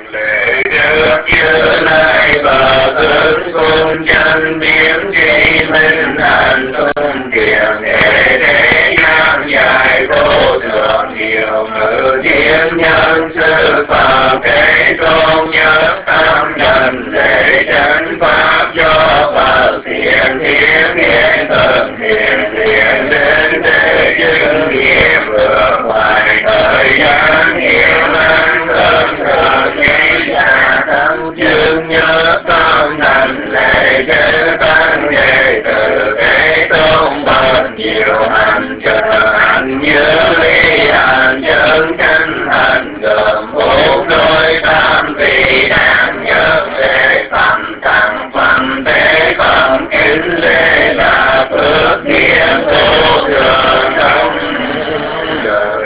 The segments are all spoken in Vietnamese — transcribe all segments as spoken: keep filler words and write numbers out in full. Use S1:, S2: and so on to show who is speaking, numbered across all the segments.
S1: lễ trước như lai và tướng cung chân biến tri minh hạnh tung kiềm để thế gian dài vô thượng nhiều ngự thiên nhân sư phạm thế tôn nhất tâm đảnh lễ chánh pháp do Phật thiện thiên hiện thần thiện thiện đến để chứng nghiệm vượt ngoài thời gian nhiều năm thân thờ nghĩ ra tâm chứng nhớ tâm đảnh lễ chư tăng đệ tử thế tôn bậc nhiều hành trợ hành như ly hành chân chánh hành gồm bốn đôi tam vị đáng nhớ lễ phẩm thắng phẩm thế phẩm kính lễ là phước nghiệp vô thường trong đời.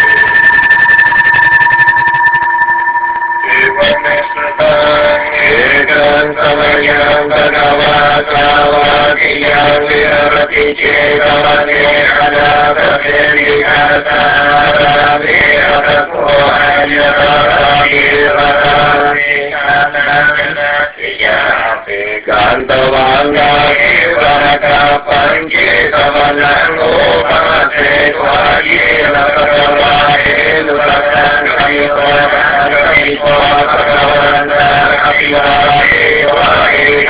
S1: Ekam samayam bhagava savakiyam virati cetavane adapate vikasara viratapo anyarami varami kananatiyapi kantavanga kivaraka pancetavanang upase tvayela bhagavae nuratan kayivara kayivara bhagavanta Apivahe vahe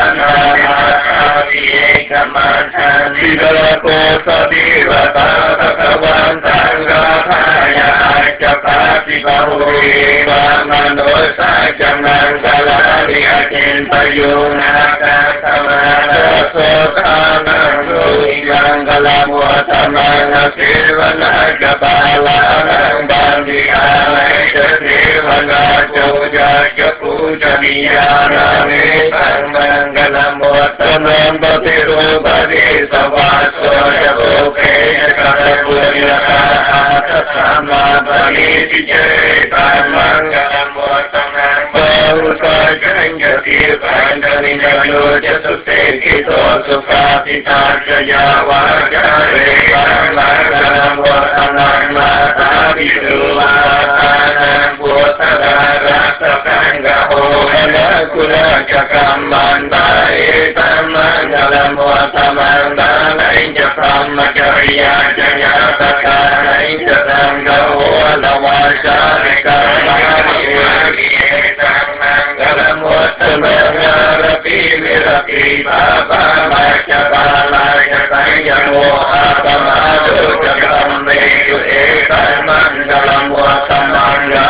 S1: kamana Apiye kamana Vidalapo sadirata Bhagavantan gathaya Chapati bahuhi Vamanosa Chamang salani Achintayuna Kasamana Sotanang Suhiyang Kalamuatamang Sivana Kapalanang Bandhiyalai Sivana Choja Puja Niyarame Sarmangalam Vatanam Bhatirupadi Savaso Yaboke Katapunya Katasama Bali Vijay Mangalam Vatanam Bharusa Janjati Pandani Jaloja Sute Kito Sukatita Jaya Vajare Mangalam Vatanam Mata Viduva Tanam Bhutara Sanggaho Kula Cakamanda Etamangala Muatamanda Nainja Brahmacharya Jaya Taka Nainja Sanggaho Lavasharika Mahani Etamangala Muatamanda Rapi Virapi Baba Machabala Jataya Muatamadu Jagameyu Etamangala Muatamanda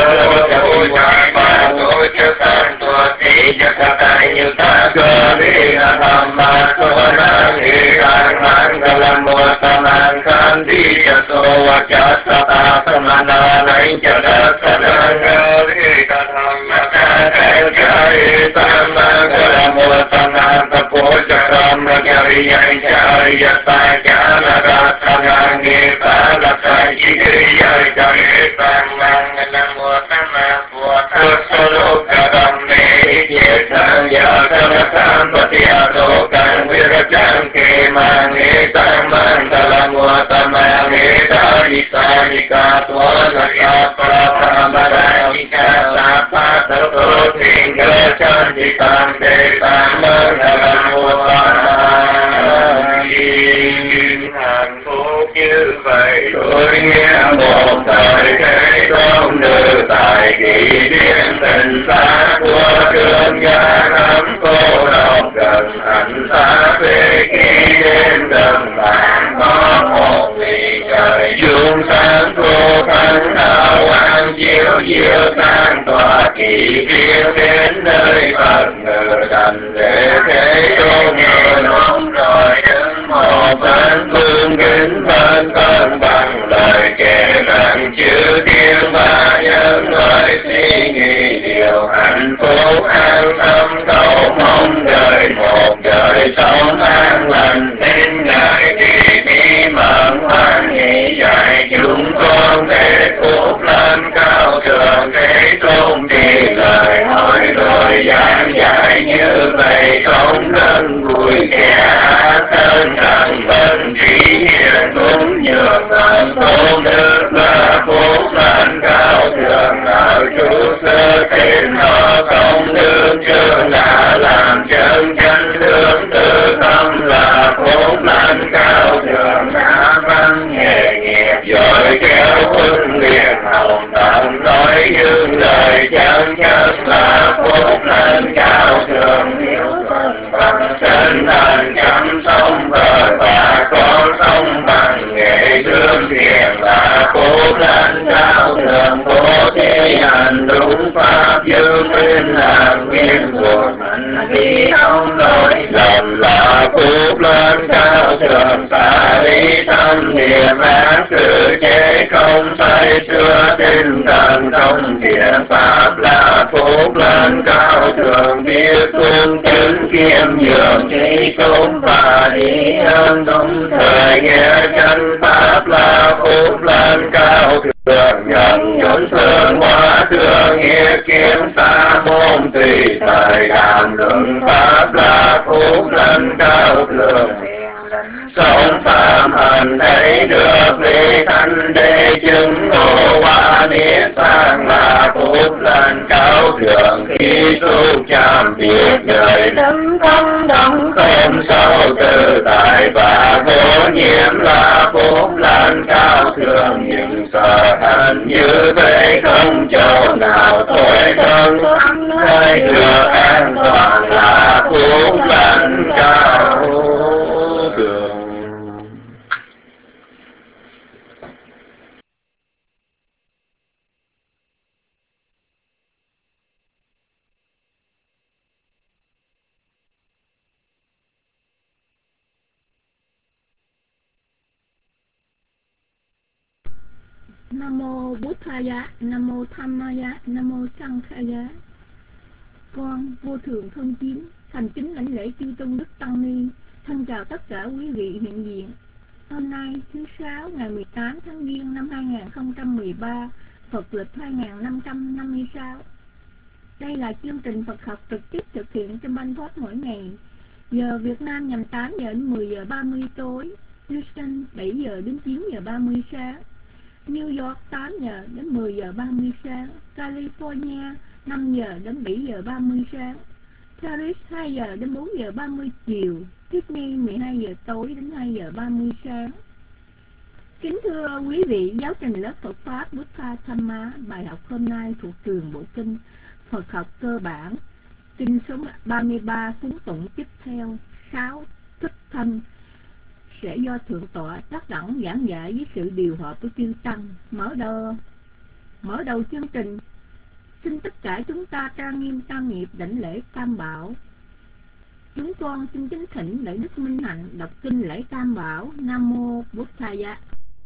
S1: Santo Tija Katayuta Garina Dhamma Sovanang Hirang Mangalam Vatanang Kandija Sovacha Sata Samana Nainja Dasanang Garika Dhamma Katayuta Mangalam Vatanang Tapoja Dhamma Jariya Jariya Sajana Dasanang Nipala Sajikriya Jarita Mangalam Vatanang Salokaram me Yetang Yasanatam Patiadokan Virajam Kemang Etang Mandalam Vatamang Etari Sarika Twanaka Pratamaranika Sapatato Tingga Chanditam Detam Mandalam Vatamang Hạnh phúc như vậy tôi nghe một thời thế tôn nữ tại kỳ thiên tình xa của trường gia nắm cô độc gần hạnh xa về khi đêm gần bạn có một vị trời dương sáng cô thắng đạo an chiếu diệu tan tỏa kỳ thiên đến nơi Phật ngự thành để thế tôn ngồi nóng rồi đứng một bên phương kính bên cân bằng lời kể rằng chư thiên và nhân loại suy nghĩ điều hạnh phúc an tâm cầu mong đời một đời sống an lành nên ngài thì bí mật hoan hỷ dạy chúng con để phúc lên cao thượng thế tôn thì lời hỏi rồi giảng dạy như vậy sống nên vui kẻ thân rằng bên trí hiền cũng nhường ơn tôn đức là phúc lên cao thượng ở chủ sơ chân chân là phúc lên cao thượng hiếu thuận bằng chân thành chăm sống vợ và con sống bằng nghệ thương thiện là phúc lên cao thượng bố thí hành đúng pháp giữ khuyên làm nguyên cuộc hành vi không lỗi lầm là phúc lên cao thượng xả lý tâm niệm ác sự chế không say xưa tinh thần không thiện pháp là phúc lên cao thượng biết tuân chứng kiêm nhường trí sống và đi hơn đúng thời nghe chân pháp là phúc lên cao thượng nhận nhẫn thương hóa thương nghĩa kiếm xa môn tùy thời đàm luận pháp là phúc lên cao thượng sống phạm hành thấy được lý thanh đế chứng ngộ hóa niết sang là phúc lên cao thượng khi tu chạm việc đời tâm không động không sâu tự tại và vô nhiễm là phúc lên cao thượng những sợ hạnh như thế không chỗ nào thôi thân nơi được an toàn là phúc lên cao thượng.
S2: Nam mô Bút Thaya, Nam mô Tham Maya, Nam mô Sang Khaya. Con vô thượng thân chiến thành kính lãnh lễ chư tôn đức tăng ni, thân chào tất cả quý vị hiện diện. Hôm nay thứ sáu ngày mười tám tháng Giêng năm hai nghìn không trăm mười ba, Phật lịch hai nghìn năm trăm năm mươi sáu. Đây là chương trình Phật học trực tiếp thực hiện trong Banh Thoát mỗi ngày. Giờ Việt Nam nhằm tám giờ đến mười giờ ba mươi tối, Houston bảy giờ đến chín giờ ba mươi sáng, New York tám giờ đến mười giờ ba mươi sáng, California năm giờ đến bảy giờ ba mươi sáng, Paris hai giờ đến bốn giờ ba mươi chiều, Sydney mười hai giờ tối đến hai giờ ba mươi sáng. Kính thưa quý vị, giáo trình lớp Phật Pháp Buddha Dhamma, bài học hôm nay thuộc trường Bộ Kinh Phật học cơ bản, kinh số ba mươi ba phúng tụng tiếp theo sáu Thích Thanh, sẽ do Thượng tọa Tác Đẳng giảng giải với sự điều hòa của chư tăng. Mở đầu mở đầu chương trình, xin tất cả chúng ta trang nghiêm tam nghiệp đảnh lễ Tam Bảo. Chúng con xin kính thỉnh lễ Đức Minh Hạnh đọc kinh lễ Tam Bảo. Nam mô Bụt Thaya.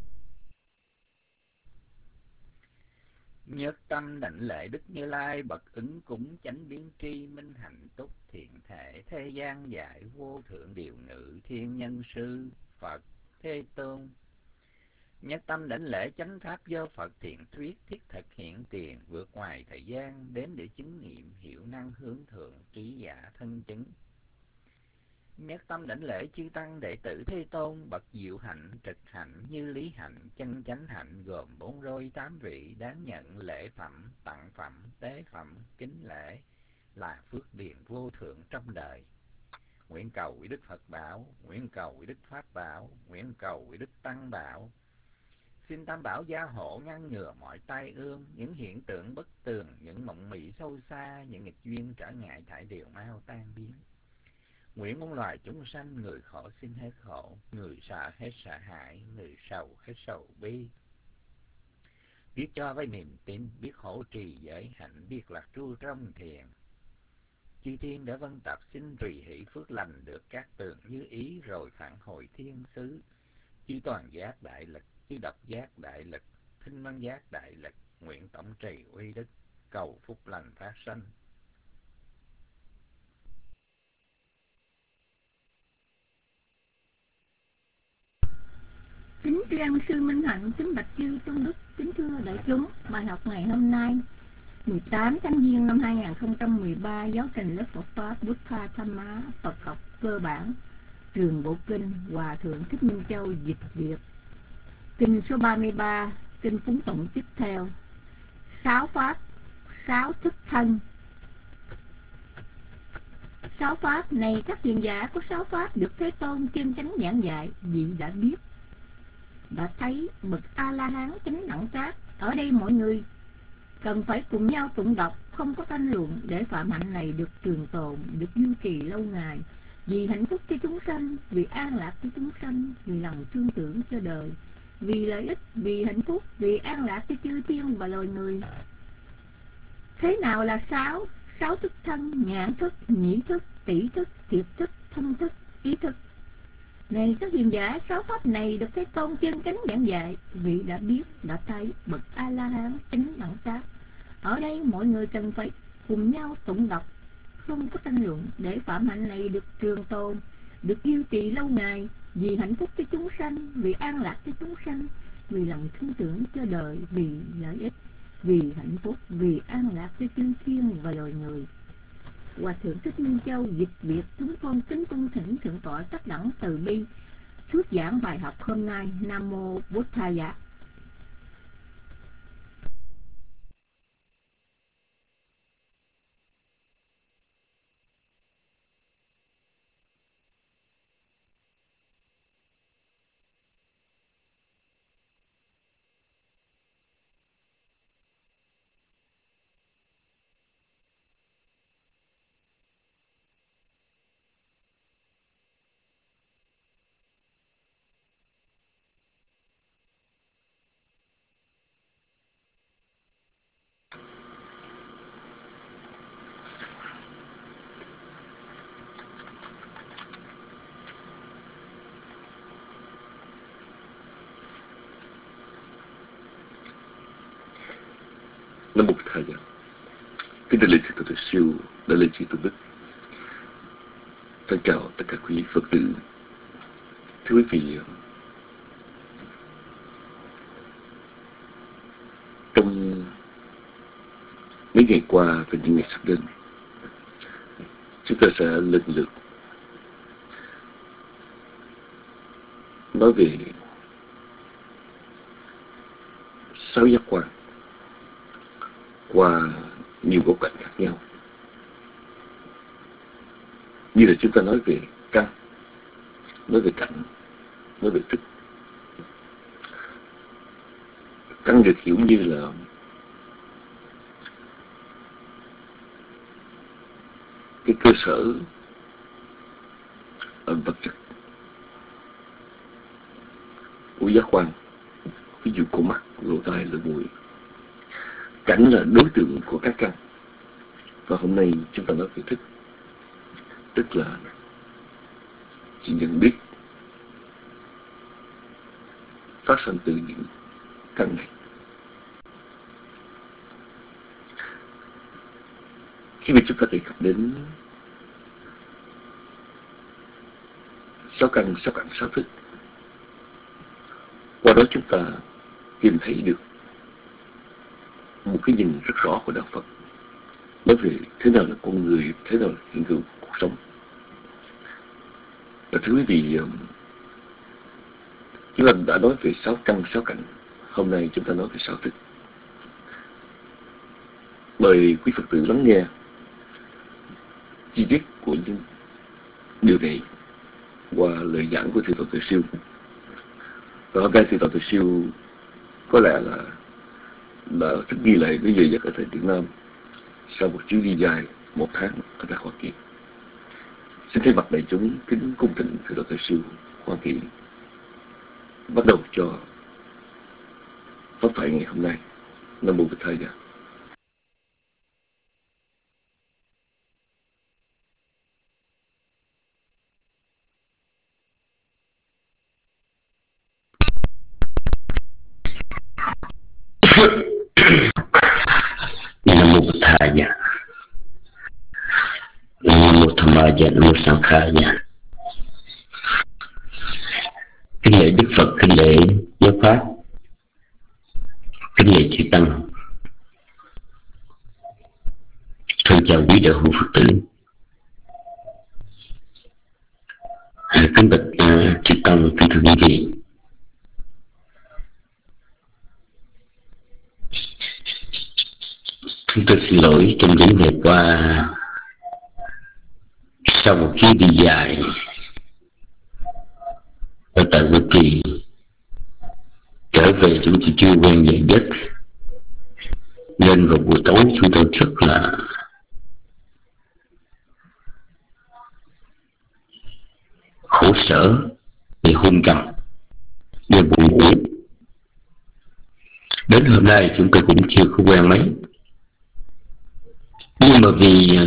S3: Nhất tâm đảnh lễ Đức Như Lai bậc ứng cúng chánh biến tri minh hạnh túc thiện thể thế gian dạy vô thượng điều ngự thiên nhân sư Phật Thế Tôn. Nhất tâm đảnh lễ chánh pháp do Phật thiện thuyết thiết thực hiện tiền vượt ngoài thời gian đến để chứng nghiệm hiệu năng hướng thượng trí giả thân chứng. Nhất tâm đảnh lễ chư tăng đệ tử Thế Tôn bậc diệu hạnh trực hạnh như lý hạnh chân chánh hạnh gồm bốn roi tám vị đáng nhận lễ phẩm tặng phẩm tế phẩm kính lễ là phước điền vô thượng trong đời. Nguyện cầu với Đức Phật bảo, nguyện cầu với Đức Pháp bảo, nguyện cầu với Đức Tăng bảo. Xin Tam Bảo gia hộ ngăn ngừa mọi tai ương, những hiện tượng bất tường, những mộng mị sâu xa, những nghịch duyên trở ngại thải đều mau tan biến. Nguyện muôn loài chúng sanh, người khổ xin hết khổ, người sợ hết sợ hãi, người sầu hết sầu bi. Biết cho với niềm tin, biết hỗ trì giới hạnh, biết lạc tru trong thiền. Chư thiên đã vân tập xin tùy hỷ phước lành được các tường như ý rồi phản hồi thiên xứ. Chư toàn giác đại lực, chư độc giác đại lực, thinh văn giác đại lực, nguyện tổng trì uy đức, cầu phúc lành phát sanh.
S2: Kính tri ân sư Minh Hạnh, kính bạch chư tôn đức, kính thưa đại chúng. Bài học ngày hôm nay mười tám tháng Giêng năm hai nghìn không trăm mười ba, giáo trình lớp Phật Pháp Buddha Dhamma, Phật học cơ bản, trường Bộ Kinh, Hòa thượng Thích Minh Châu dịch Việt. Kinh số ba mươi ba, kinh phúng tụng tiếp theo sáu pháp, sáu thức thân. Sáu pháp này các hiền giả có sáu pháp được Thế Tôn chân chánh giảng dạy, vị đã biết, đã thấy bậc A La Hán chánh đẳng giác. Ở đây mọi người cần phải cùng nhau tụng đọc, không có tranh luận, để phạm hạnh này được trường tồn, được duy trì lâu ngày, vì hạnh phúc cho chúng sanh, vì an lạc cho chúng sanh, vì lòng thương tưởng cho đời, vì lợi ích, vì hạnh phúc, vì an lạc cho chư thiên và loài người. Thế nào là sáu? Sáu thức thân: nhãn thức, nhĩ thức, tỷ thức, thiệt thức, thân thức, ý thức. Này các hiền giả, sáu pháp này được Thế Tôn chân chánh giảng dạy, vị đã biết, đã thấy, bậc A La Hán chánh đẳng giác. Ở đây mọi người cần phải cùng nhau tụng đọc, không có tranh luận, để phạm hạnh này được trường tồn, được duy trì lâu ngày, vì hạnh phúc cho chúng sanh, vì an lạc cho chúng sanh, vì lòng thương tưởng cho đời, vì lợi ích, vì hạnh phúc, vì an lạc cho chư thiên và loài người. Hòa thượng Thích Minh Châu dịch việt. Chúng con kính cung thỉnh thượng tọa tất đẳng từ bi thuyết giảng bài học hôm nay. Nam mô Bổn Thaya.
S4: Nam mô Bổn Thaya. Kính đại lễ Thượng tọa Tuệ Siêu, đại lễ chư tôn đức. Thân chào tất cả quý Phật tử. Thưa quý vị, trong mấy ngày qua và những ngày sắp đến, chúng ta sẽ lần lượt nói về sáu giác quan qua nhiều góc cạnh khác nhau. Như là chúng ta nói về căn, nói về cảnh, nói về thức. Căn được hiểu như là cái cơ sở ở vật chất của giác quan, ví dụ của mắt, lỗ tai, lỗ mũi. Cảnh là đối tượng của các căn. Và hôm nay chúng ta nói về thức, tức là sự nhận biết phát sinh từ những căn này. Khi mà chúng ta đề cập đến sáu căn, sáu cảnh, sáu thức, qua đó chúng ta tìm thấy được một cái nhìn rất rõ của đạo Phật, nói về thế nào là con người, thế nào là hiện hữu cuộc sống. Và thưa quý vị, chúng ta đã nói về sáu căn, sáu cảnh. Hôm nay chúng ta nói về sáu thức. Mời quý Phật tử lắng nghe chi tiết của những điều này qua lời giảng của Thượng tọa Tuệ Siêu. Và hôm nay Thượng tọa Tuệ Siêu có lẽ là là thức ghi lại cái giờ giấc ở tại Việt Nam sau một chuyến đi dài một tháng ở tại Hoa Kỳ. Xin thay mặt đại chúng kính cung thỉnh Thượng tọa Tuệ Siêu Hoa Kỳ bắt đầu cho pháp thoại ngày hôm nay. Nam mô Bổn Thaya.
S5: Nam mô Bổn Thaya. Nam mô Tham Maya, Nam mô Sankhaya. Kính lễ Đức Phật, kính lễ giáo pháp, kính lễ chư tăng. Thân chào quý đạo hữu Phật tử. Kính bạch uh, chư tăng, kính thưa quý vị. Chúng tôi xin lỗi trong những ngày qua, sau một chuyến đi dài ở tại Hoa Kỳ, trở về chúng tôi chưa quen về giấc, Nên vào buổi tối chúng tôi rất là khổ sở vì hôn trầm, vì buồn ngủ. Đến hôm nay chúng tôi cũng chưa có quen mấy, nhưng mà vì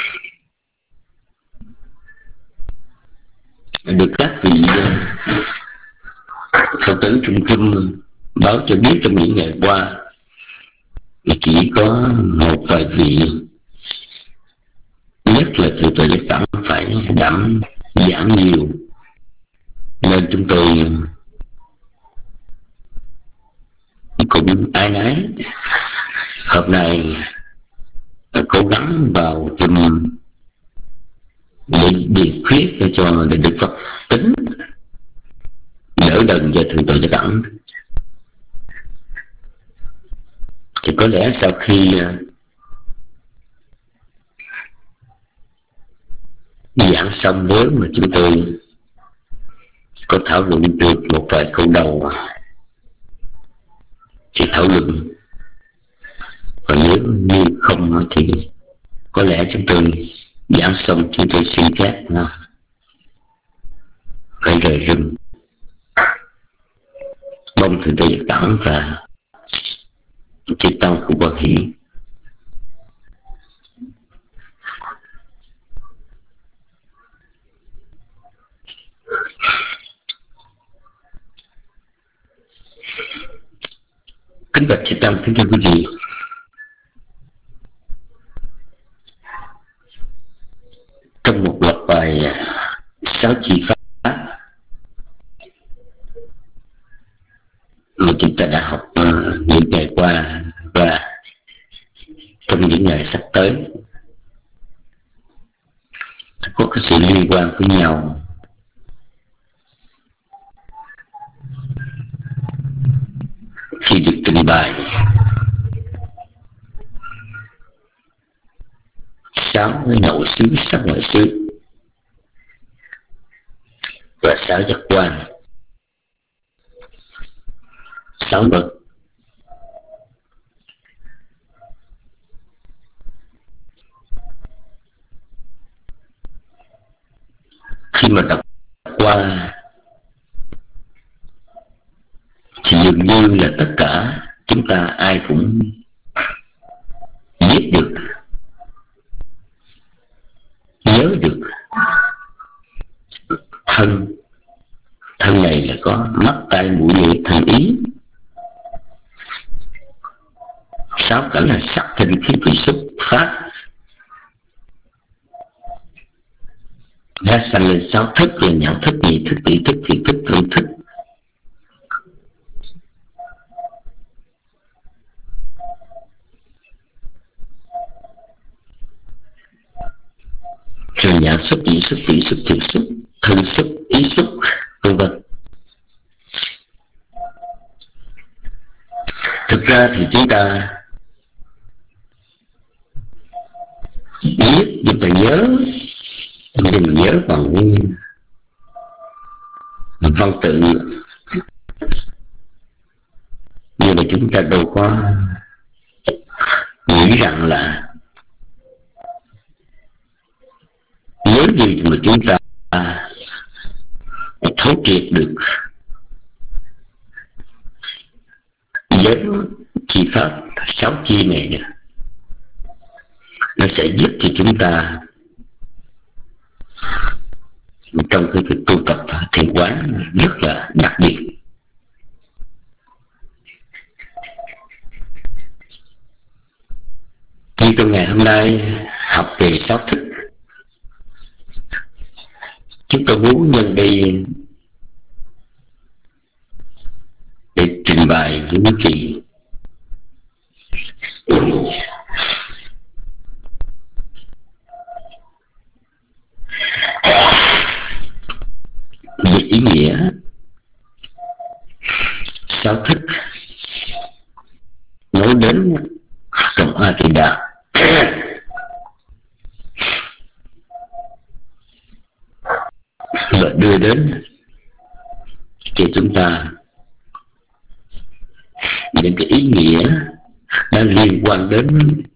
S5: được các vị Phật tử Trung Trung báo cho biết trong những ngày qua chỉ có một vài vị, nhất là từ từ giác tẩm phải đảm giảm nhiều, nên chúng tôi cũng ái nái hôm nay cố gắng vào chùm để điệp khuyết để cho để được Phật tính đỡ đần cho thượng tọa Giác Ẩn. Thì có lẽ sau khi giảng xong, nếu mà chúng tôi có thảo luận được một vài câu đầu thì thảo luận, còn nếu như không thì có lẽ chúng tôi giảng xong chúng tôi xin phép phải rời rừng. Mong thượng tọa Giác Ẩn và chư tăng của Quan Hỷ kính bạch chư tăng, kính thưa quý vị. Trong một loạt bài sáu chi pháp mà chúng ta đã học uh, những ngày qua và trong những ngày sắp tới có cái sự liên quan với nhau. Khi được trình bày sáu cái nội xứ, sắc nội xứ và sáu giác quan, sáu bậc, khi mà đọc qua thì dường như là tất cả chúng ta ai cũng biết được, nhớ được thân thân này là có mắt, tai, mũi, lưỡi, thân, ý. Sáu cảnh là sắc, thinh, khí, vị, xúc, pháp. Đã sanh lên sáu thức là nhận thức, nhị thức, tỷ thức, thiệt thức, thân thức. Rồi nhãn xúc, nhĩ xúc, tỷ xúc, thiệt xúc, thân xúc, ý xúc, vân vân. Thực ra thì chúng ta biết, chúng ta nhớ, nhưng mình nhớ bằng văn tự, nhưng mà chúng ta đâu có nghĩ rằng là nếu như mà chúng ta thấu triệt được với chi pháp sáu chi này, nó sẽ giúp cho chúng ta trong cái việc tu tập thiền quán rất là đặc biệt. Như trong ngày hôm nay học về sáu thức, chúng tôi muốn nhân đây để trình bày với quý vị về ý nghĩa sáu thức nói đến trong A Di Đà. Và đưa đến cho chúng ta những cái ý nghĩa nó liên quan đến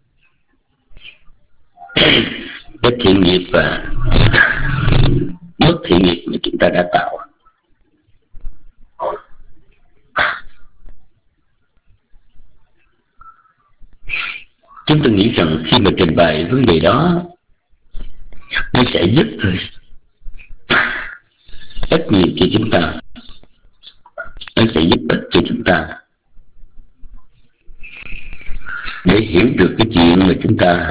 S5: cái thiện nghiệp và mất thiện nghiệp mà chúng ta đã tạo. Chúng tôi nghĩ rằng khi mà trình bày vấn đề đó, nó sẽ giúp ít nhiều cho chúng ta, nó sẽ giúp ích cho chúng ta để hiểu được cái chuyện mà chúng ta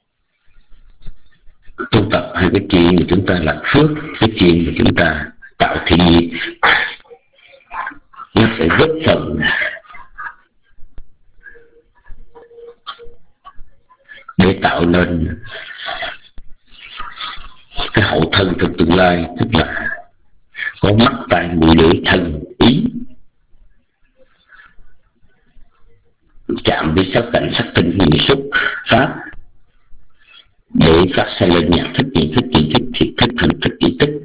S5: tu tập, hay cái chuyện mà chúng ta làm phước, cái chuyện mà chúng ta tạo thiện nghiệp. Nó sẽ góp phần để tạo nên cái hậu thân trong tương lai, tức là có mắt tai mũi lưỡi thân ý, chạm với sắc cảnh sắc tinh hình xúc pháp, để phát sinh lên nhận thức, nhận thức, nhận thức, thiệt thức, thần thức, ý thức.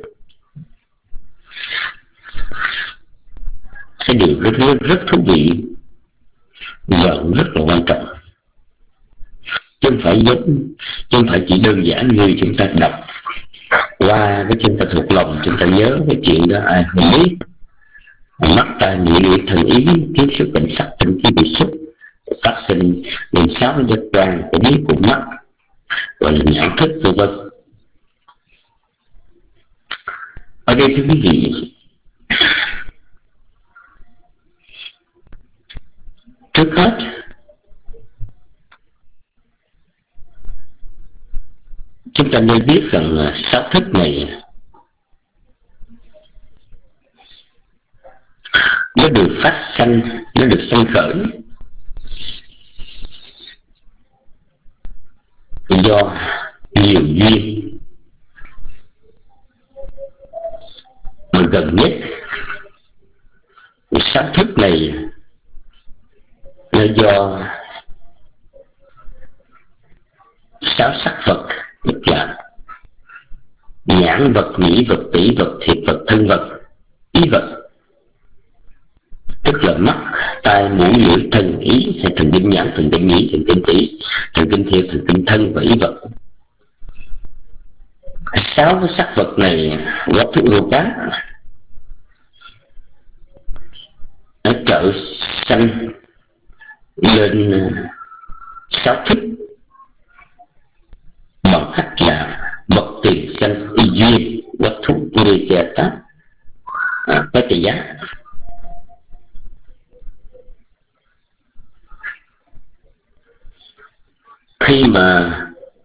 S5: Cái điều rất, rất, rất thú vị và rất là quan trọng, chứ không phải giống, chứ không phải chỉ đơn giản như chúng ta đọc qua cái chúng ta thuộc lòng, chúng ta nhớ cái chuyện đó ai không biết. Mắt tai mũi lưỡi thân ý tiếp xúc cảnh sắc tinh khí bị xúc, phát sinh lên sáu giác quan của ý của mắt, gọi là nhãn thức, vân vân. Ở đây thưa quý vị, trước hết chúng ta nên biết rằng sáu thức này nó được phát sanh, nó được sanh khởi do nhiều duyên. Mà gần nhất sáu thức này là do sáu sắc vật, tức là nhãn vật, nhĩ vật, tỷ vật, thiệt vật, thân vật, ý vật, tức là mắt, tai, mũi, lưỡi, thân, ý, hay thần kinh nhãn, thần kinh nhĩ, thần kinh tỷ, thần kinh thiệt, thần kinh thân và ý vật. Sáu cái sắc vật này góp thuốc lô cá, nó trợ sanh lên sáu thức bằng cách là vật tiền sanh y duyên vật thúc người kẻ tác có tỷ giá. Khi mà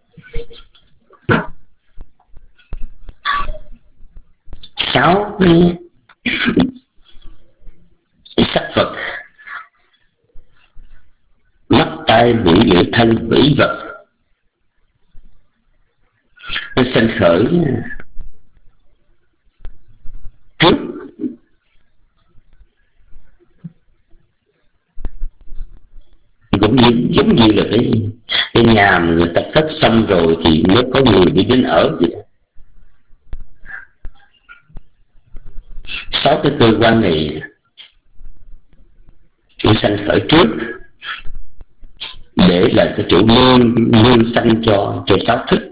S5: sáu cái sắc vật mắt tai mũi lưỡi thân và ý vật nó sanh khởi trước cũng như, giống như là cái, cái nhà mà người ta cất xong rồi thì mới có người đi đến ở vậy. Sáu cái cơ quan này nó sanh khởi trước để là cái chỗ nương nương sanh cho cho sáu thức.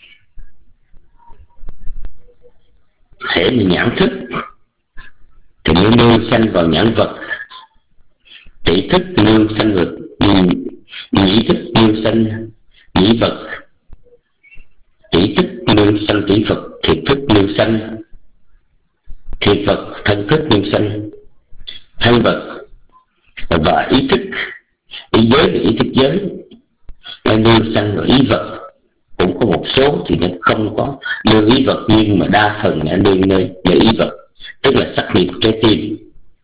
S5: Thể là nhãn thức thì nó nương sanh vào nhãn vật, tỷ thức nương sanh vật, nhĩ thức nương sanh nhĩ vật, tỷ thức nương sanh tỷ vật, thiệt thức nương sanh thiệt vật, thân thức nương sanh thân vật, và ý thức, ý giới và ý thức giới nó nương sanh vào ý vật. Cũng có một số thì nó không có nương ý vật, nhưng mà đa phần là nương nơi nơi ý vật, tức là sắc nghiệp trái tim.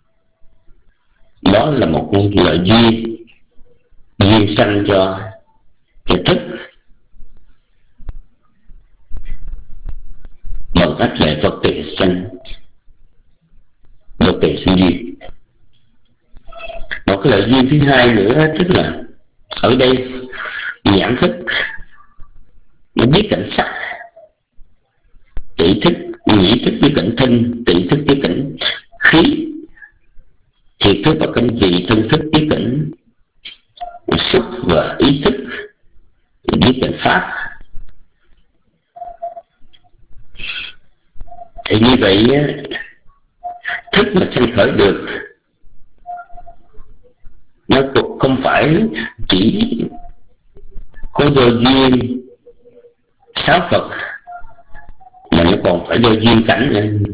S5: Đó là một loại duyên duyên sanh cho cái thức bằng cách là vật tiền sanh vật tiền sinh duyên. Một cái loại duyên thứ hai nữa, tức là ở đây nhãn thức nó biết cảnh sắc, tỷ thức nhĩ thức biết cảnh thân, tỷ thức biết cảnh khí, thiệt thức và cảnh vị, thân thức biết cảnh xúc, biết cảnh pháp. Thì như vậy thức mà sanh khởi được nó cũng không phải chỉ có do duyên sáu Phật, mà nó còn phải do duyên cảnh nữa.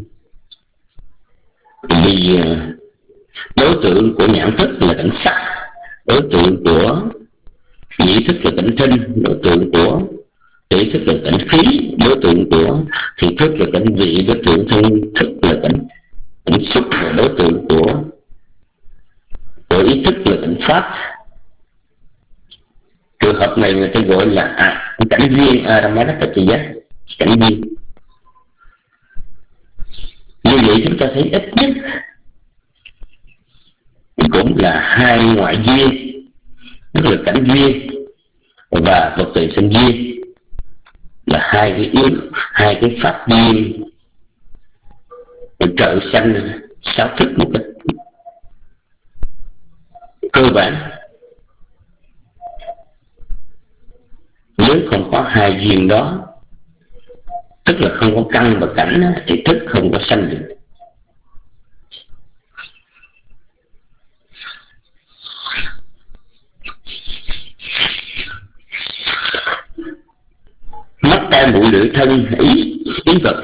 S5: Vì đối tượng của nhãn thức là cảnh sắc, đối tượng của nhĩ thức là cảnh thinh, đối tượng của tỷ thức là cảnh khí, đối tượng của thiệt thức là cảnh vị, đối tượng thân thức là cảnh cảnh xúc, và đối tượng của của ý thức là cảnh pháp. Trường hợp này người ta gọi là à, cảnh duyên Aramadakatiya, cảnh duyên. Như vậy chúng ta thấy ít nhất cũng là hai ngoại duyên, tức là cảnh duyên và vật tuệ sinh duyên, là hai cái yếu, hai cái pháp duyên trợ sanh sáu thức một cách cơ bản. Nếu không có hai duyên đó, tức là không có căn và cảnh, thì thức không có sanh được. Mắt tai mũi lưỡi thân ý ý vật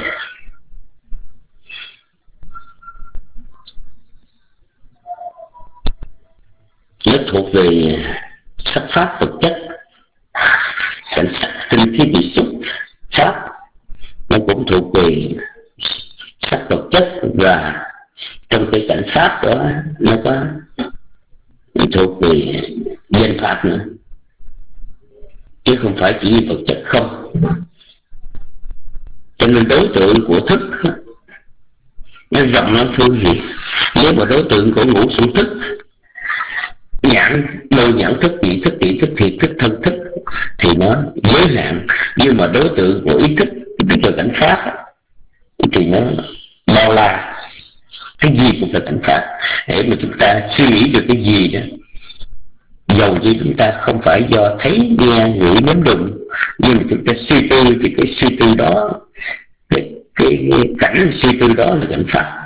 S5: nó thuộc về sắc pháp vật chất. Cảnh sắc tinh khí bị xúc pháp nó cũng thuộc về sắc vật chất, và trong cái cảnh pháp đó nó có thuộc về danh pháp nữa, chứ không phải chỉ vật chất không. Cho nên đối tượng của thức nó rộng lắm phương gì. Nếu mà đối tượng của ngũ xuẩn thức, nhãn môi nhãn thức, nhị thức, tỷ thức, thiệt thức, thân thức thì nó giới hạn. Nhưng mà đối tượng của ý thức, tức là cảnh pháp, thì nó bao la, cái gì cũng là cảnh pháp. Để mà chúng ta suy nghĩ được cái gì đó, dầu như chúng ta không phải do thấy nghe ngửi nếm đụng, nhưng mà chúng ta suy tư thì cái suy tư đó, cái, cái, cái cảnh suy tư đó là cảnh pháp.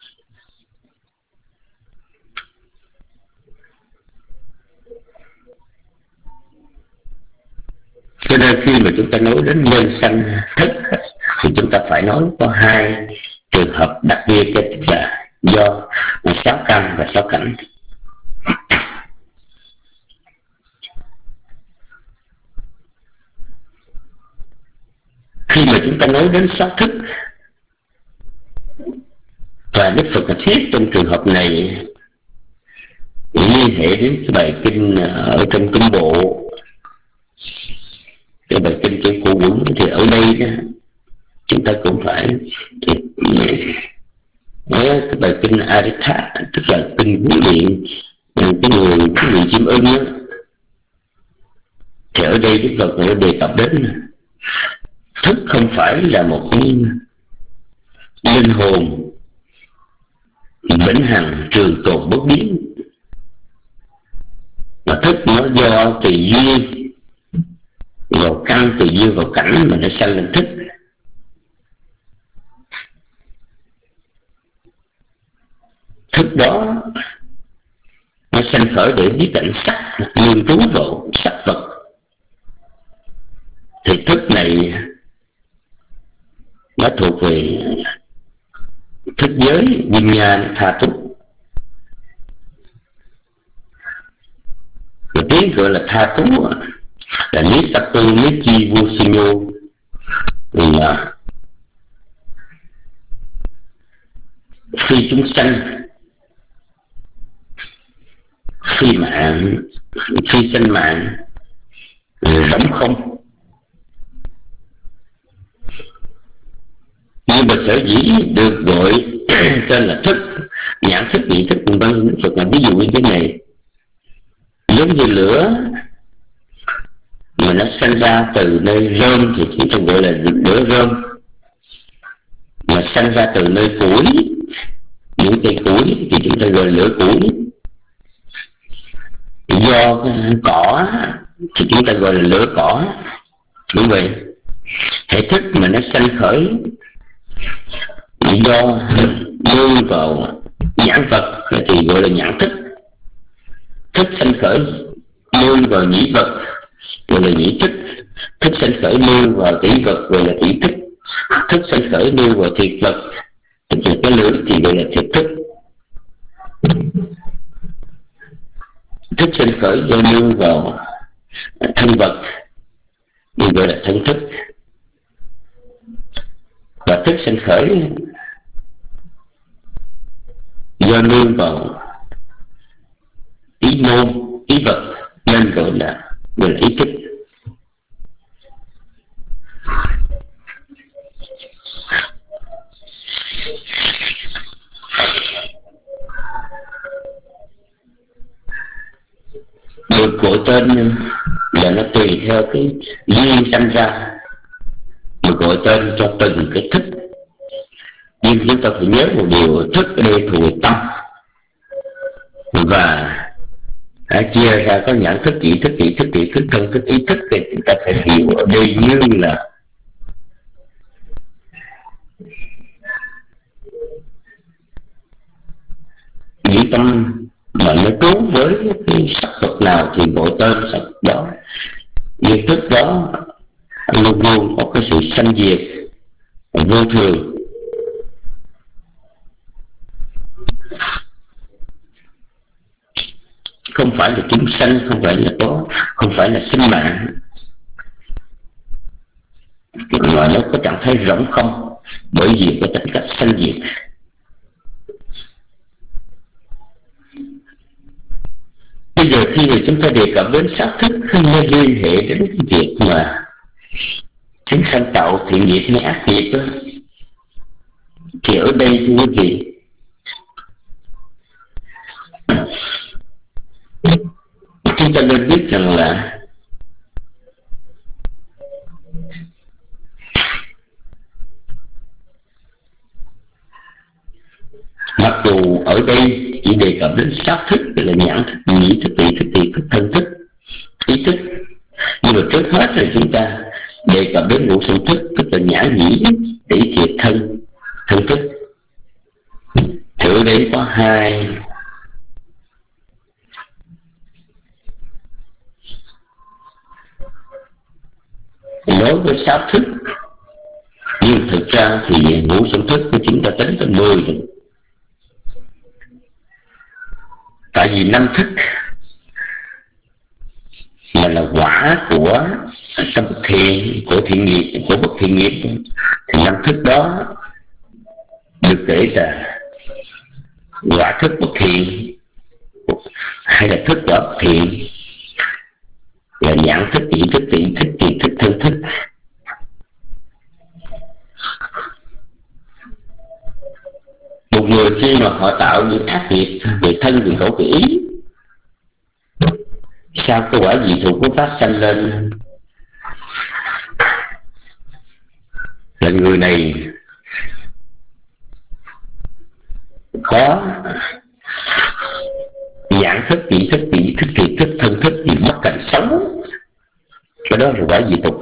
S5: Cho nên khi mà chúng ta nói đến nhân sanh thức thì chúng ta phải nói có hai trường hợp đặc biệt, tức là do sáu căn và sáu cảnh. Khi mà chúng ta nói đến sáu thức, và Đức Phật thuyết trong trường hợp này liên hệ đến cái bài kinh ở trong Kinh Bộ, cái bài kinh cái cụ quẩn, thì ở đây đó, chúng ta cũng phải nói cái bài kinh Aritha, tức là kinh huấn luyện cái người cái người chim ưng đó. Thì ở đây Đức Phật đã đề cập đến thức không phải là một cái linh hồn vĩnh hằng trường tồn bất biến, mà thức nó do tùy duyên vào căn, tùy duyên vào cảnh mà nó sanh lên thức. Thức đó nó sanh khởi để biết cảnh sắc, nghiên cứu vào sắc vật, thì thức này nó thuộc về thức giới viêm nhan tha túc. Và tiếng gọi là tha túc là lý sắc tu lý chi vô sinh nhô, là phi chúng sanh, phi mạng, phi sanh mạng, rỗng không. Nhưng mà sở dĩ được gọi tên là thức, nhãn thức, nhị thức, vân vân, Phật là ví dụ như thế này. Giống như lửa mà nó sanh ra từ nơi rơm thì chúng ta gọi là lửa rơm, mà sanh ra từ nơi củi, những cây củi thì chúng ta gọi là lửa củi. Do cỏ thì chúng ta gọi là lửa cỏ. Đúng vậy, hệ thức mà nó sanh khởi do nương vào nhãn vật thì gọi là nhãn thức. Thức sanh khởi nương vào nhĩ vật gọi là nhĩ thức. Thức sanh khởi nương vào tỷ vật gọi là tỷ thức. Thức sanh khởi nương vào thiệt vật, tức là cái lưỡi, thì gọi là thiệt thức. Thức sanh khởi do nương vào thân vật thì gọi là thân thức. Và thức sanh khởi do nương vào ý môn, ý vật nên gọi là gọi là ý thức. Được gọi tên là nó tùy theo cái duyên sanh ra mà gọi tên cho từng cái thức. Nhưng chúng ta phải nhớ một điều, thức ở đây thuộc tâm và đã chia ra có nhãn thức, ý thức, ý thức, ý thức, thân thức, ý thức, thì chúng ta phải hiểu ở đây như là những tâm mà nó trú với cái sắc vật nào thì gọi tên sắc đó. Ý thức đó luôn luôn có cái sự sanh diệt vô thường. Không phải là chúng sanh, không phải là có, không phải là sinh mạng, mà nó có trạng thái rỗng không, bởi vì có tính cách sanh diệt. Bây giờ khi mà chúng ta đề cập đến xác thức, nó liên hệ đến cái việc mà chúng sanh tạo thiện nghiệp hay ác nghiệp đó. Thì ở đây thưa quý vị, chúng ta nên biết rằng là mặc dù ở đây chỉ đề cập đến xác thức, là nhãn thức, nhĩ thức, ý thức, ý thức, thân thức, ý thức, nhưng mà trước hết là chúng ta đề cập đến ngũ sanh thức, tức là nhãn, nhĩ, ý, thiệt, thân, thân thức. Thì ở đây có hai đối với sáu thức, nhưng thực ra thì ngũ sanh thức của chúng ta tính tới mười rồi. Tại vì năm thức là là quả của tâm thiện, của thiện nghiệp, của bất thiện nghiệp, thì năm thức đó được kể là quả thức bất thiện hay là thức quả bất thiện, là nhãn thức, ý thức, ý thức, ý thức, thân thức. Một người khi mà họ tạo những ác nghiệp về thân, về khẩu, về ý, sao cái quả dị thù có phát sanh lên, là người này có nhãn thức, ý thức, ý thức, ý thức, thân thức thì mất cảnh sống. Cái đó là quả dị tục.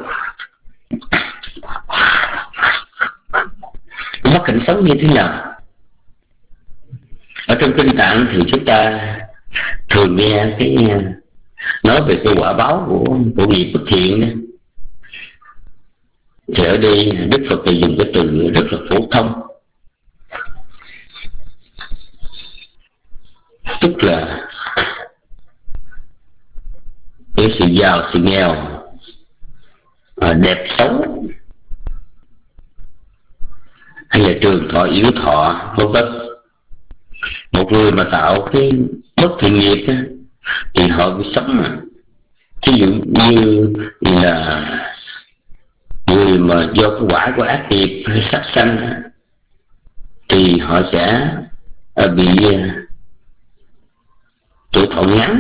S5: Mất cảnh sống như thế nào? Ở trong kinh Tạng thì chúng ta thường nghe cái nói về cái quả báo của, của nghiệp bất thiện đó. Thì ở đây Đức Phật thì dùng cái từ rất là phổ thông, tức là cái sự giàu, sự nghèo, đẹp xấu, hay là trường thọ, yếu thọ, vân vân. Một người mà tạo cái bất thiện nghiệp đó, thì họ bị sống mà. Ví dụ như là người mà do cái quả của ác nghiệp sát sanh thì họ sẽ bị tuổi thọ ngắn,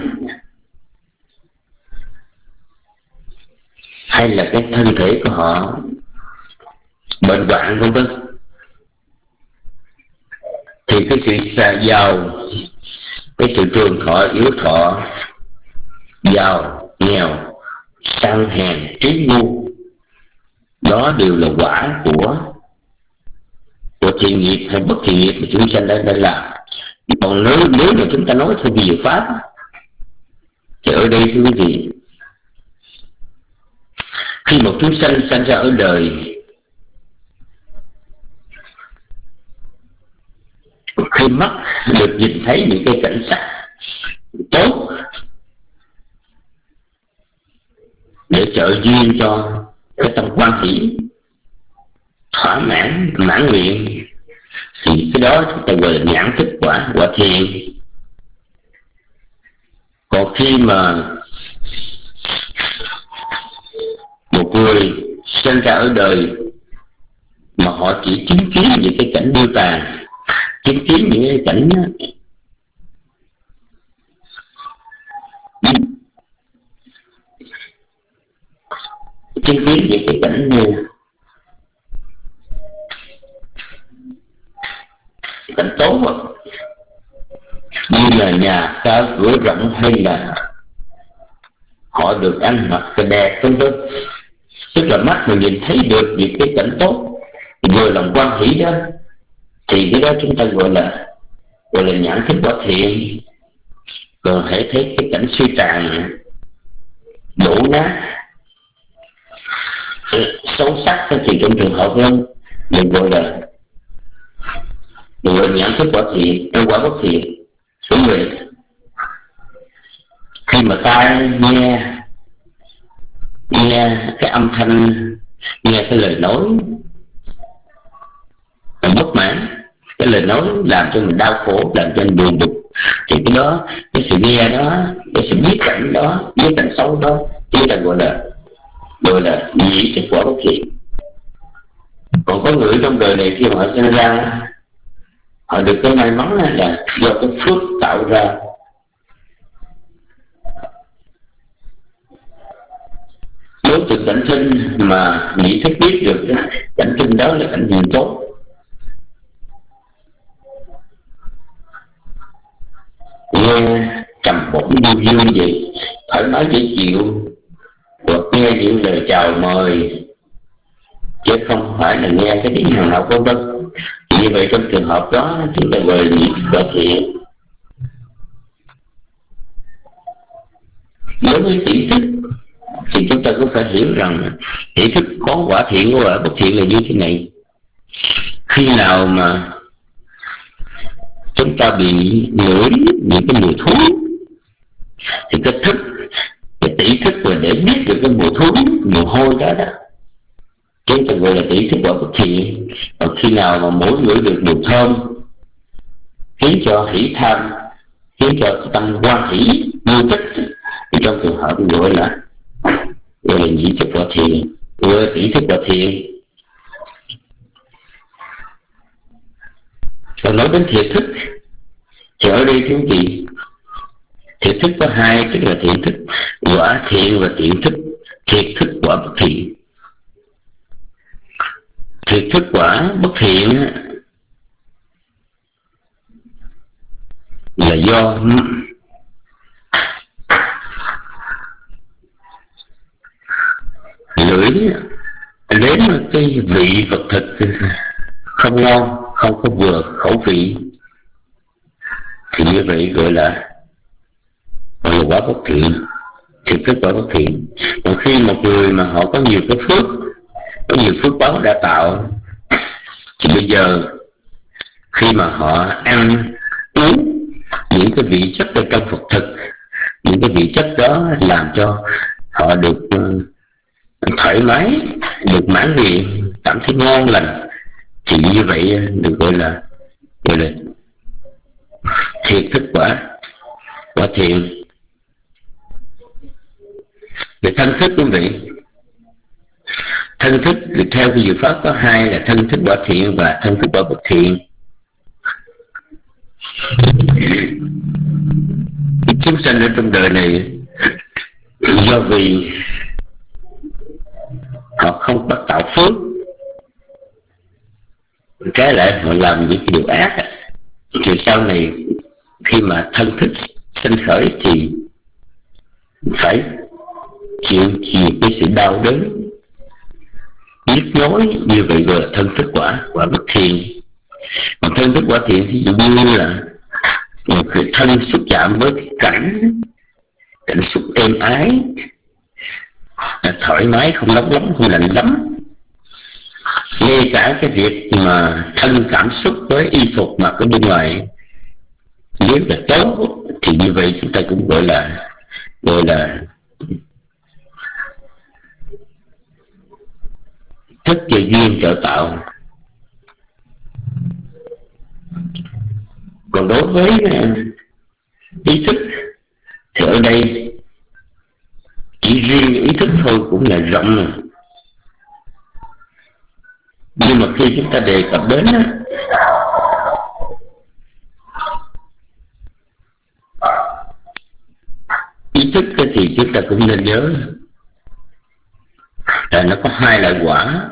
S5: hay là cái thân thể của họ bệnh hoạn, vân vân. Thì cái sự giàu, cái sự trường thọ, yếu thọ, giàu, nghèo, sang hèn, trí ngu, đó đều là quả của của thiện nghiệp hay bất thiện nghiệp mà chúng sanh đã, đã làm. Còn nếu nếu mà chúng ta nói theo về pháp thì ở đây thưa quý vị, khi một chúng sanh sanh ra ở đời, khi mắt được nhìn thấy những cái cảnh sắc tốt để trợ duyên cho cái tâm quan hỷ thỏa mãn mãn nguyện, thì cái đó chúng ta gọi là nhãn thức quả, quả thiện. Còn khi mà một người sinh ra ở đời mà họ chỉ chứng kiến những cái cảnh điêu tàn, chứng kiến những cái cảnh chứng kiến những cái cảnh cảnh tốt như là nhà cao cửa rộng, hay là họ được ăn mặc cái đẹp vân vân, tức là mắt mà nhìn thấy được những cái cảnh tốt vừa lòng quan hỷ đó, thì cái đó chúng ta gọi là gọi là nhãn thức quả thiện. Còn hãy thấy cái cảnh suy tàn, đổ nát, xấu sắc thì trong trường hợp đó mình gọi là gọi là nhãn thức quả thiện, quả bất thiện. Đúng vậy. Khi mà ta nghe nghe cái âm thanh, nghe cái lời nói bất mãn, cái lời nói làm cho mình đau khổ, làm cho mình buồn bực, thì cái đó, cái sự nghe đó, cái sự biết cảnh đó, biết cảnh xấu đó, chúng ta gọi là gọi là nhị thức quả bất thiện. Còn có người trong đời này khi mà họ sinh ra, họ được cái may mắn là do cái phước tạo ra, đối tượng cảnh sinh mà nhị thức biết được đó, cảnh sinh đó là cảnh gì tốt, nghe trầm bổng du dương vậy, thoải mái dễ chịu, hoặc nghe những lời chào mời, chứ không phải là nghe cái tiếng hàng học vân vân. Như vậy trong trường hợp đó chúng ta gọi là nhị thức quả thiện. Đối với tỷ thức thì chúng ta cũng phải hiểu rằng tỷ thức có quả thiện và quả bất thiện là như thế này. Khi nào mà chúng ta bị ngửi những cái mùi thú thì cái thức, cái tỷ thức là để biết được cái mùi thú, mùi hôi đó đó, chúng ta gọi là tỷ thức quả bất thiện. Còn khi nào mà mỗi người được mùi thơm khiến cho hỷ tham, khiến cho tâm quan hỷ vui thích, thì trong trường hợp gọi là gọi là nhị thức quả thiện, gọi là tỷ thức quả thiện. Còn nói đến thiệt thức thì ở đây thưa quý vị, thiệt thức có hai, tức là thiện thức quả thiện và thiện thức thiệt thức quả bất thiện. Thiệt thức quả bất thiện là do lưỡi đến cái vị vật thực không ngon, không có vừa khẩu vị, thì như vậy gọi là gọi là quả bất thiện, thiệt thức quả bất thiện. Còn khi một người mà họ có nhiều cái phước, có nhiều phước báo đã tạo, thì bây giờ khi mà họ ăn uống những cái vị chất ở trong Phật thực, những cái vị chất đó làm cho họ được uh, thoải mái, được mãn nguyện, cảm thấy ngon lành, thì như vậy được gọi là gọi là thiệt thức quả quả thiện. Về thân thức quý vị, thân thức theo cái dự pháp có hai là thân thức quả thiện và thân thức quả bất thiện. Chúng sanh ở trong đời này do vì họ không bắt tạo phước, trái lại họ làm những điều ác, thì sau này khi mà thân thức sinh khởi thì phải chịu chịu cái sự đau đớn, nhức nhối như vậy gọi là thân thức quả quả bất thiện. Còn thân thức quả thiện thì dụ như là một cái thân xúc chạm với cái cảnh cảnh xúc êm ái, thoải mái, không nóng lắm, không lạnh lắm. Ngay cả cái việc mà thân cảm xúc với y phục mặc ở bên ngoài nếu là tốt thì như vậy chúng ta cũng gọi là gọi là thức cho duyên trợ tạo. Còn đối với ý thức thì ở đây chỉ riêng ý thức thôi cũng là rộng rồi. Nhưng mà khi chúng ta đề cập đến á, ý thức thì chúng ta cũng nên nhớ là nó có hai loại quả.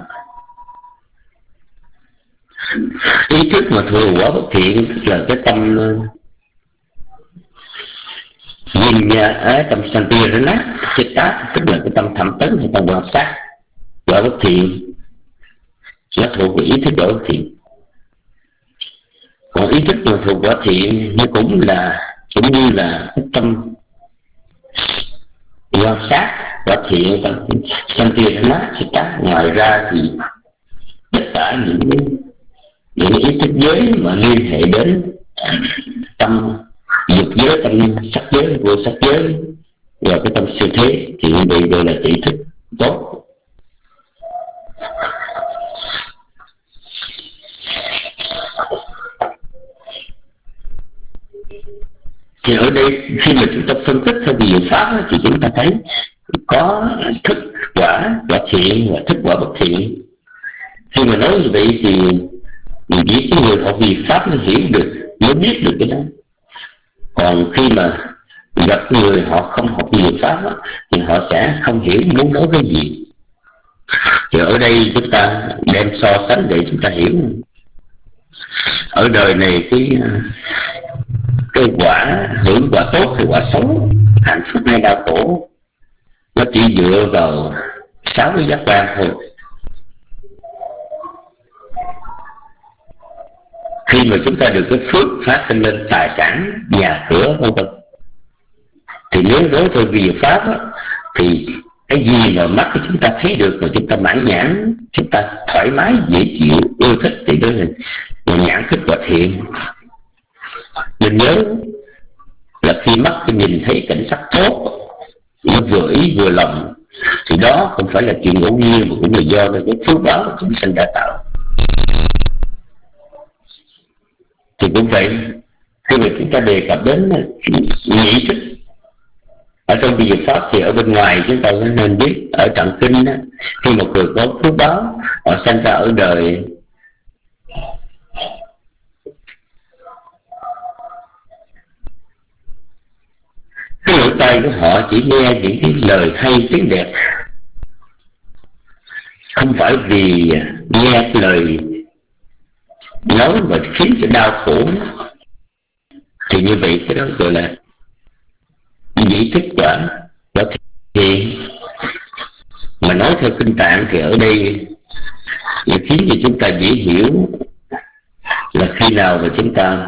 S5: Ý thức mà thừa quả bất thiện là cái tâm nhìn nhà tâm Santirana Chitta, tức là cái tâm thẩm tấn hay tâm quan sát quả bất thiện, nó thuộc về ý thức quả bất thiện. Còn ý thức mà thuộc quả thiện nó cũng là cũng như là cái tâm quan sát quả thiện, tâm Santirana Chitta. Ngoài ra thì tất cả những những ý thức giới mà liên hệ đến tâm dục giới, tâm sắc giới, vô sắc giới và cái tâm siêu thế thì như vậy gọi là ý thức tốt. Thì ở đây khi mà chúng ta phân tích theo diệu pháp thì chúng ta thấy có thức quả quả thiện và thức quả bất thiện. Khi mà nói như vậy thì chỉ cái người học vì pháp mới hiểu được, mới biết được cái đó. Còn khi mà gặp người họ không học nhiều pháp đó, thì họ sẽ không hiểu muốn nói cái gì. Thì ở đây chúng ta đem so sánh để chúng ta hiểu. Ở đời này cái cái quả hưởng quả tốt hay quả xấu, hạnh phúc hay đau khổ, nó chỉ dựa vào sáu cái giác quan thôi. Khi mà chúng ta được cái phước phát sinh lên tài sản, nhà cửa vân vân, thì nếu nói thôi vì pháp đó, thì cái gì mà mắt của chúng ta thấy được mà chúng ta mãn nhãn, chúng ta thoải mái dễ chịu ưa thích thì đó là, là nhãn thức quả thiện. Mình nhớ là khi mắt tôi nhìn thấy cảnh sắc tốt, nó vừa ý vừa lòng, thì đó không phải là chuyện ngẫu nhiên mà cũng là do cái phước báo mà chúng sinh đã tạo. Thì cũng vậy, khi mà chúng ta đề cập đến nhị thức ở trong vị pháp thì ở bên ngoài chúng ta nên biết ở Trạng Kinh đó, khi một người có phước báo họ sinh ra ở đời, cái lỗ tai của họ chỉ nghe những cái lời hay tiếng đẹp, không phải vì nghe cái lời nói mà khiến cho đau khổ. Thì như vậy cái đó gọi là nhị thức quả quả thiện. Mà nói theo kinh Tạng thì ở đây là khiến cho chúng ta dễ hiểu là khi nào mà chúng ta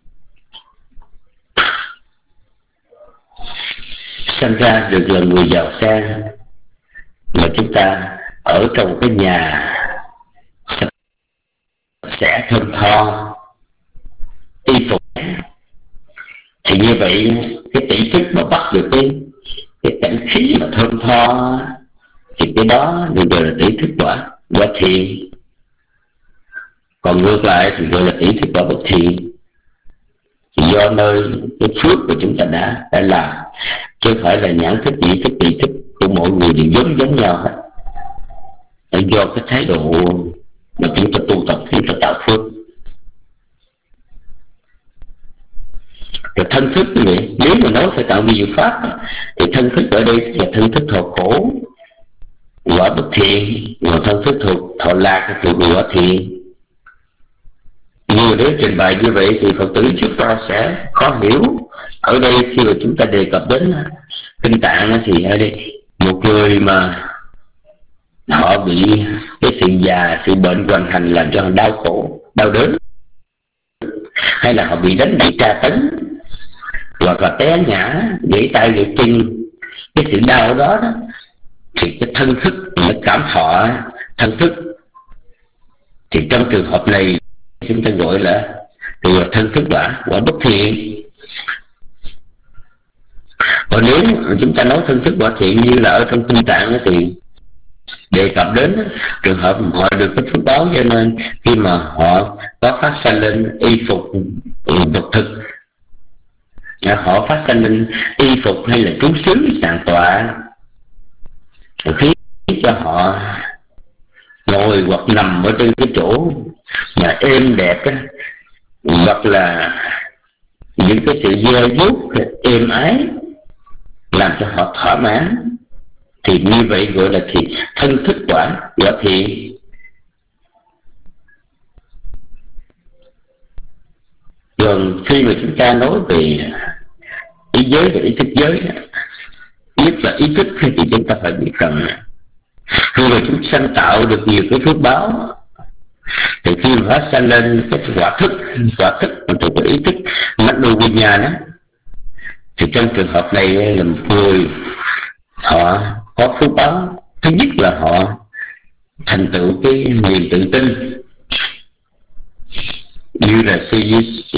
S5: sinh ra được là người giàu sang, mà chúng ta ở trong cái nhà sạch sẽ thơm tho, y phục, thì như vậy cái tỷ thức mà bắt được cái cái cảnh khí mà thơm tho thì cái đó được gọi là tỷ thức quả quả thiện. Còn ngược lại thì gọi là tỷ thức quả bất thiện, thì do nơi cái phước của chúng ta đã đã làm, chứ không phải là nhãn thức, nhị thức, tỷ thức của mọi người đều giống giống nhau hết. Là do cái thái độ mà chúng ta tu tập, chúng ta tạo phước. Rồi thân thức như vậy, nếu mà nói phải tạo vi diệu pháp thì thân thức ở đây là thân thức thọ khổ quả bất thiện, và thân thức thuộc thọ lạc thuộc quả thiện. Như nếu trình bày như vậy thì Phật tử chúng ta sẽ khó hiểu. Ở đây khi mà chúng ta đề cập đến kinh Tạng thì ở đây một người mà họ bị cái sự già, sự bệnh hoành hành làm cho họ đau khổ, đau đớn, hay là họ bị đánh bị tra tấn, hoặc là té ngã, gãy tay gãy chân. Cái sự đau đó, đó thì cái thân thức, nó cảm thọ thân thức, thì trong trường hợp này chúng ta gọi là gọi thân thức quả quả bất thiện. Còn nếu chúng ta nói thân thức quả thiện như là ở trong kinh Tạng thì đề cập đến trường hợp họ được cái phước báo, cho nên khi mà họ có phát sanh lên y phục vật thực, họ phát sanh lên y phục hay là trú xứ sàn tọa, khiến cho họ ngồi hoặc nằm ở trên cái chỗ mà êm đẹp á, hoặc là những cái sự giơ vuốt êm ái làm cho họ thỏa mãn, thì như vậy gọi là thì thân thức quả quả thiện. Còn khi mà chúng ta nói về ý giới và ý thức giới, nhất là ý thức, thì chúng ta phải biết rằng khi mà chúng sanh tạo được nhiều cái phước báo, thì khi mà phát sanh lên cái quả thức, quả thức thuộc về ý thức Mano-Viññāṇa, thì trong trường hợp này là một người họ có phước báo. Thứ nhất là họ thành tựu cái niềm tự tin, như là suy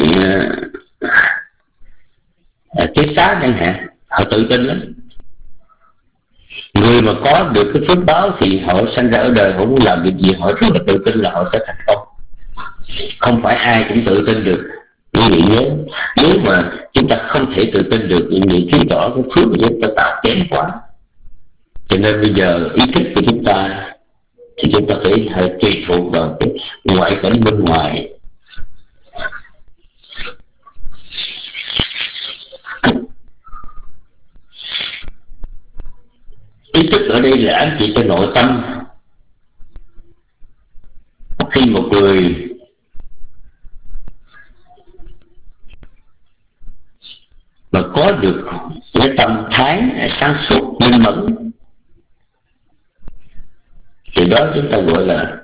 S5: cái xá chẳng hạn, họ tự tin lắm. Người mà có được cái phước báo thì họ sanh ra ở đời, họ muốn làm việc gì họ rất là tự tin là họ sẽ thành công. Không phải ai cũng tự tin được. Quý vị nhớ, nếu mà chúng ta không thể tự tin được thì chứng tỏ cái phước của chúng ta tạo kém quá. Cho nên bây giờ ý thức của chúng ta thì chúng ta phải, phải tùy thuộc vào cái ngoại cảnh bên ngoài. Ý thức ở đây là ám chỉ cho nội tâm. Khi một người mà có được cái tâm thái sáng suốt minh mẫn, thì đó chúng ta gọi là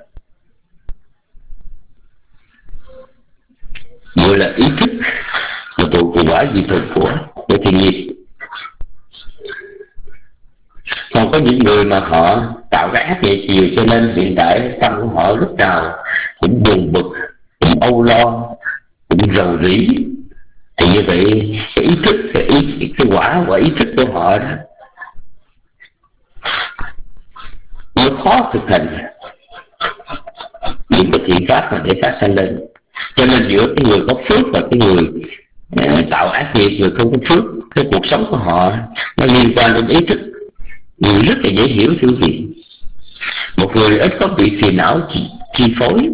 S5: gọi là ý thức mà thuộc về quả dị thực của của thiên nhiên. Còn có những người mà họ tạo cái ác nghiệp nhiều, cho nên hiện tại tâm của họ lúc nào cũng buồn bực, cũng âu lo, cũng rầu rĩ, thì như vậy cái ý thức, cái, ý, cái quả và ý thức của họ đó nó khó thực hành những cái thiện pháp mà để phát sanh lên. Cho nên giữa cái người có phước và cái người uh, tạo ác nghiệp, người không có phước, cái cuộc sống của họ nó liên quan đến ý thức. Người rất là dễ hiểu thưa quý vị. Một người ít có bị phiền não chi, chi phối,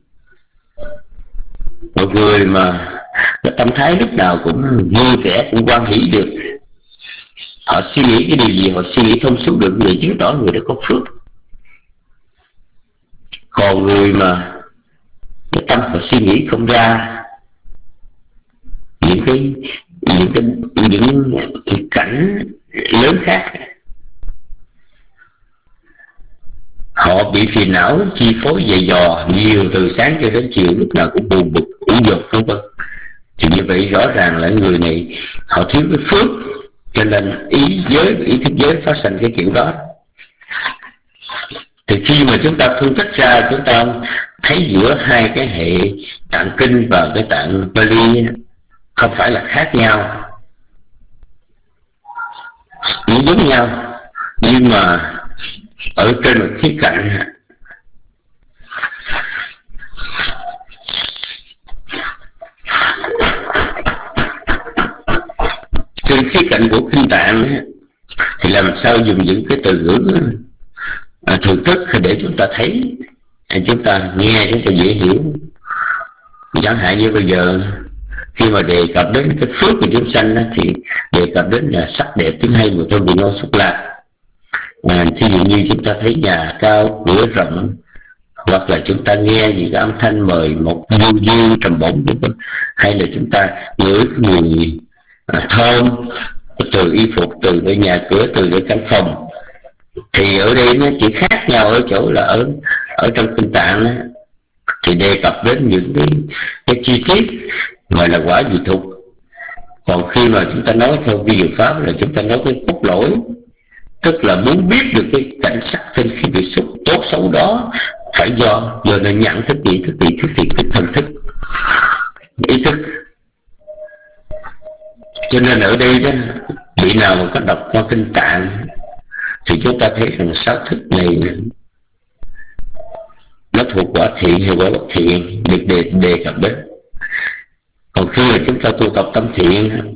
S5: một người mà cái tâm thái lúc nào cũng vui vẻ, cũng hoan hỷ được, họ suy nghĩ cái điều gì họ suy nghĩ thông suốt được, người chứng tỏ người đã có phước. Còn người mà cái tâm họ suy nghĩ không ra những cái những cái những cái cảnh lớn khác, họ bị phiền não chi phối dày dò nhiều, từ sáng cho đến chiều, lúc nào cũng buồn bực, ủ dột vân vân. Thì như vậy rõ ràng là người này họ thiếu cái phước, cho nên ý giới và ý thức giới phát sinh cái kiểu đó. Thì khi mà chúng ta phân tích ra, chúng ta thấy giữa hai cái hệ tạng kinh và cái tạng Pali không phải là khác nhau, cũng giống nhau, nhưng mà ở trên một khía cạnh trên khía cạnh của kinh Tạng thì làm sao dùng những cái từ ngữ à, thường thức để chúng ta thấy, chúng ta nghe, chúng ta dễ hiểu. Chẳng hạn như bây giờ khi mà đề cập đến cái phước của chúng sanh đó, thì đề cập đến là sắc đẹp tiếng hay một trong vị ngon xúc lạc. À, thí dụ như chúng ta thấy nhà cao cửa rộng, hoặc là chúng ta nghe những cái âm thanh mời một du du trầm bổng, hay là chúng ta ngửi cái mùi à, thơm từ y phục, từ cái nhà cửa, từ cái căn phòng, Thì ở đây nó chỉ khác nhau ở chỗ là ở ở trong kinh tạng đó, thì đề cập đến những cái, cái chi tiết gọi là quả vị thục. Còn khi mà chúng ta nói theo vi diệu pháp là chúng ta nói cái cốt lõi, tức là muốn biết được cái cảnh sắc trên khi bị xúc tốt xấu đó phải do do nó nhận thức, ý thức, ý thức thì cái thần thức, ý thức. Cho nên ở đây đó, vị nào mà có đọc qua kinh tạng thì chúng ta thấy rằng sáu thức này nó thuộc quả thiện hay quả bất thiện được đề, đề cập đến. Còn khi mà chúng ta tu tập tâm thiện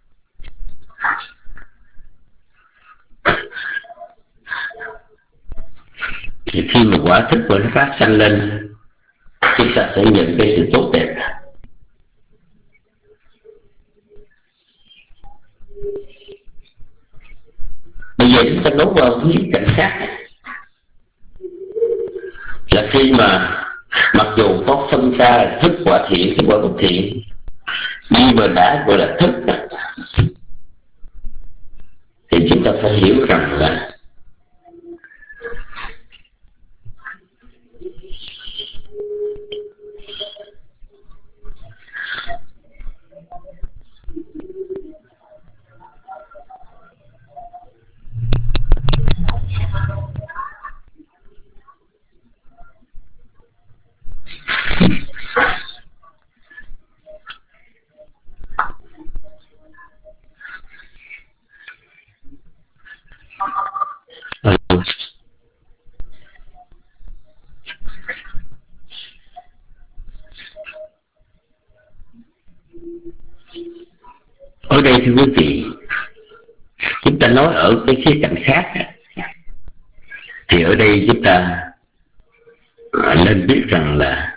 S5: thì khi mà quả thức của nó phát sanh lên, chúng ta sẽ nhận cái sự tốt đẹp. Bây giờ chúng ta nói vào những cảnh khác là khi mà mặc dù có phân ra thức quả thiện, thức quả bất thiện, nhưng mà đã gọi là thức thì chúng ta phải hiểu rằng là ở đây thưa quý vị, chúng ta nói ở cái khía cạnh khác thì ở đây chúng ta nên biết rằng là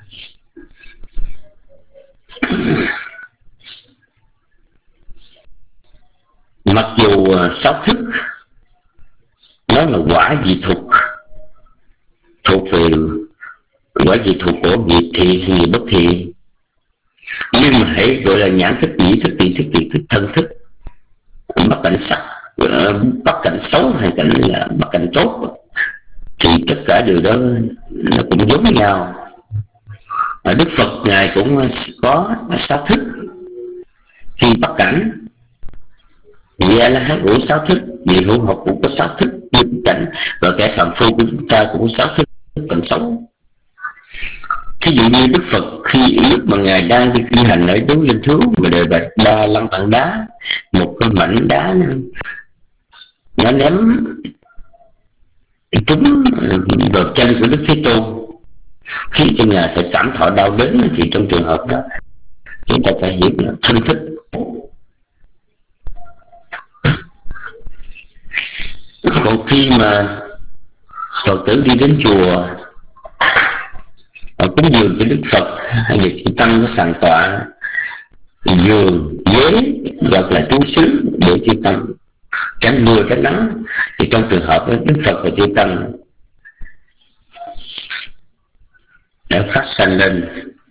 S5: mặc dù sáu thức nó là quả vị thục, thuộc về quả vị thục của nghiệp thiện hay nghiệp bất thiện, nhưng mà hãy gọi là nhãn thức, ý thức, ý thức, ý thức, thân thức, bất cảnh sắc, bất cảnh xấu hay cảnh là bất cảnh tốt, thì tất cả điều đó nó cũng giống nhau. Đức Phật ngài cũng có sáu thức. Khi bất cảnh, vị A La Hán cũng sáu thức, vị Hữu Học cũng có sáu thức, những cảnh và kẻ phàm phu của chúng ta cũng có sáu thức cảnh xấu. Ví dụ như Đức Phật khi lúc mà ngài đang đi thi hành ở đối linh thú mà đời bạch ba lăng tảng đá, một cái mảnh đá nó, nó ném trúng vào chân của Đức Thế Tôn, khiến cho ngài phải cảm thọ đau đớn, thì trong trường hợp đó chúng ta phải hiểu là thân thức. Còn khi mà Phật tử đi đến chùa cúng dường cho Đức Phật hay là chư tăng có sàng tọa giường ghế hoặc là trú xứ để chư tăng tránh mưa tránh nắng, thì trong trường hợp đó, Đức Phật và chư tăng đã phát sanh lên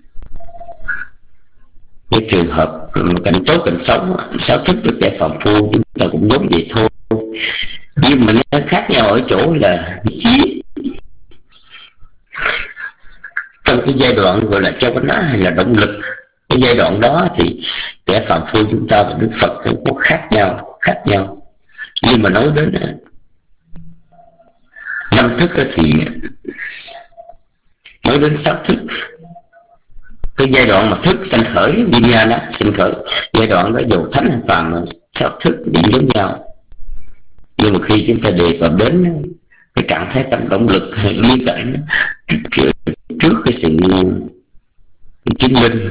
S5: cái trường hợp cảnh tốt cảnh xấu, sáu thức được kẻ phàm phu chúng ta cũng giống vậy thôi, nhưng mà nó khác nhau ở chỗ là chí. Trong cái giai đoạn gọi là cho bánh á hay là động lực, cái giai đoạn đó thì kẻ phàm phu chúng ta và Đức Phật cũng có khác nhau, khác nhau. Nhưng mà nói đến năm thức thì nói đến sáu thức. Cái giai đoạn mà thức sanh khởi, Vijnana sanh khởi, giai đoạn đó dù thánh hay phàm sáu thức điểm giống nhau. Nhưng mà khi chúng ta đề cập đến cái trạng thái tâm động lực hay lý cảnh trước cái sự chứng minh,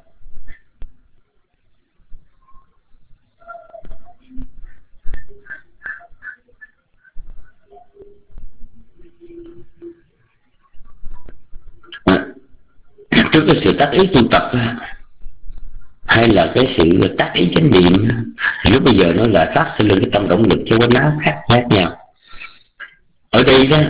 S5: à, trước cái sự tác ý tu tập hay là cái sự tác ý chánh niệm, lúc bây giờ nó là phát sinh lên cái tâm động lực cho quanh áo khác khác nhau. Ở đây đó,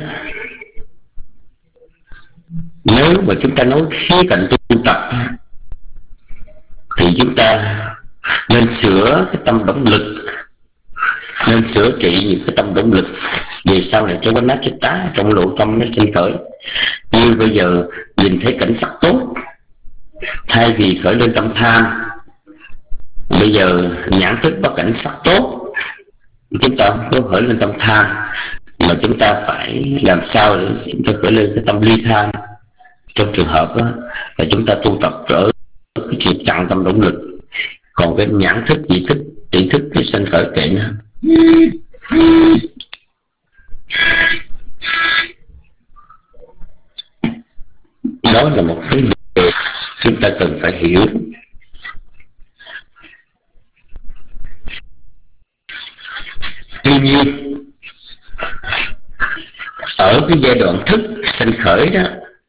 S5: nếu mà chúng ta nói khía cạnh tu tập thì chúng ta nên sửa cái tâm động lực, nên sửa trị những cái tâm động lực Vì sau này cho quanh nát chết tá trong lộ tâm nó sinh khởi. Như bây giờ nhìn thấy cảnh sắc tốt, thay vì khởi lên tâm tham, bây giờ nhãn thức có cảnh sắc tốt, chúng ta không có khởi lên tâm tham, mà chúng ta phải làm sao để chúng ta khởi lên cái tâm ly tham. Trong trường hợp đó là chúng ta tu tập ở cái chuyện chặn tâm động lực, còn cái nhãn thức, dị thức, tỷ thức cái sinh khởi kệ nó. Đó là một cái điều chúng ta cần phải hiểu. Tuy nhiên ở cái giai đoạn thức sinh khởi đó,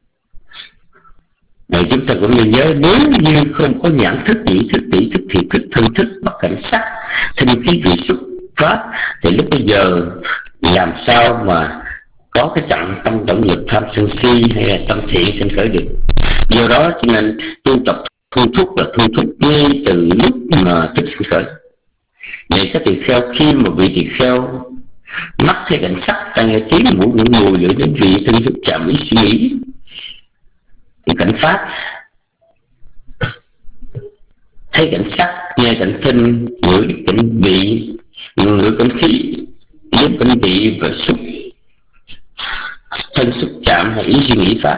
S5: rồi chúng ta cũng nên nhớ, nếu như không có nhãn thức, nhĩ thức, tỷ thức, thiệt thức, thân thức, bất cảnh sắc, thanh khí vị xúc pháp, thì lúc bây giờ làm sao mà có cái chặn tâm động lực tham sân si hay là tâm thiện sinh khởi được. Do đó cho nên tu tập thu thúc là thu thúc ngay từ lúc mà thức sinh khởi. Để các tỳ kheo, khi mà vị tỳ kheo mắt thấy cảnh sắc, tai nghe tiếng, mũi ngửi mùi, lưỡi đến vị, thân xúc chạm ý suy nghĩ thì cảnh pháp, thấy cảnh sắc, nghe cảnh thinh, ngửi cảnh vị, ngửi cảnh khí, nếm cảnh vị và xúc, thân xúc chạm hay ý suy nghĩ pháp.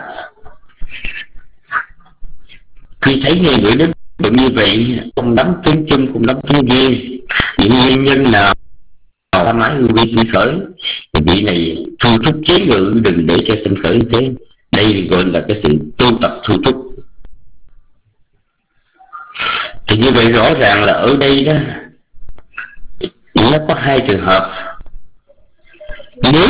S5: Khi thấy nghe ngửi đến bệnh như vậy, không nắm tiếng chân, không nắm tiếng duyên, những nguyên nhân nào tham ái hư vi sinh khởi, thì vị này thu thúc chế ngự, đừng để cho sinh khởi như thế. Đây gọi là cái sự tu tập thu thúc. Thì như vậy rõ ràng là ở đây đó, nó có hai trường hợp. Nếu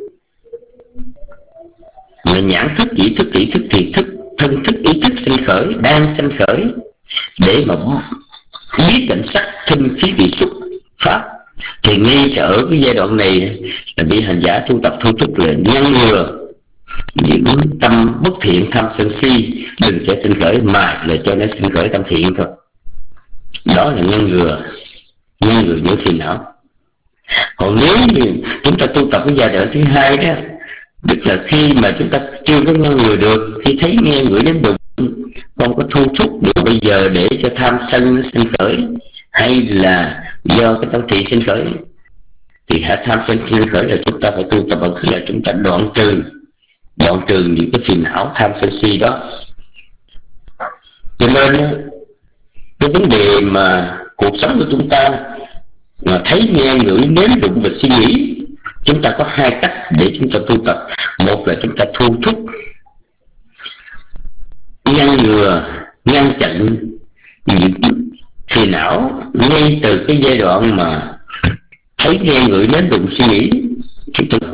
S5: mà nhãn thức, dị thức, tỷ thức, thiệt thức, thân thức, ý thức sinh khởi, đang sinh khởi, để mà biết cảnh sắc, thinh khí vị xúc pháp, thì ngay ở cái giai đoạn này là bị hành giả tu tập thu thúc là ngăn ngừa những tâm bất thiện, tham sân si đừng cho sinh khởi, mà là cho nó sinh khởi tâm thiện thôi. Đó là ngăn ngừa, ngăn ngừa những phiền não. Còn nếu như chúng ta tu tập cái giai đoạn thứ hai đó, tức là khi mà chúng ta chưa có ngăn ngừa được, khi thấy nghe ngửi đến đụng không có thu thúc được bây giờ để cho tham sân sinh khởi, hay là do cái tâm thiện sinh khởi, thì hãy tham sân sinh khởi là chúng ta phải tu tập bằng là chúng ta đoạn trừ đoạn trừ những cái phiền não tham sân si đó. Cho nên cái vấn đề mà cuộc sống của chúng ta mà thấy nghe ngửi nếm đụng và suy nghĩ, chúng ta có hai cách để chúng ta tu tập. Một là chúng ta thu thúc, ngăn ngừa, ngăn chặn những phiền não ngay từ cái giai đoạn mà thấy nghe ngửi nếm đụng suy nghĩ, chúng ta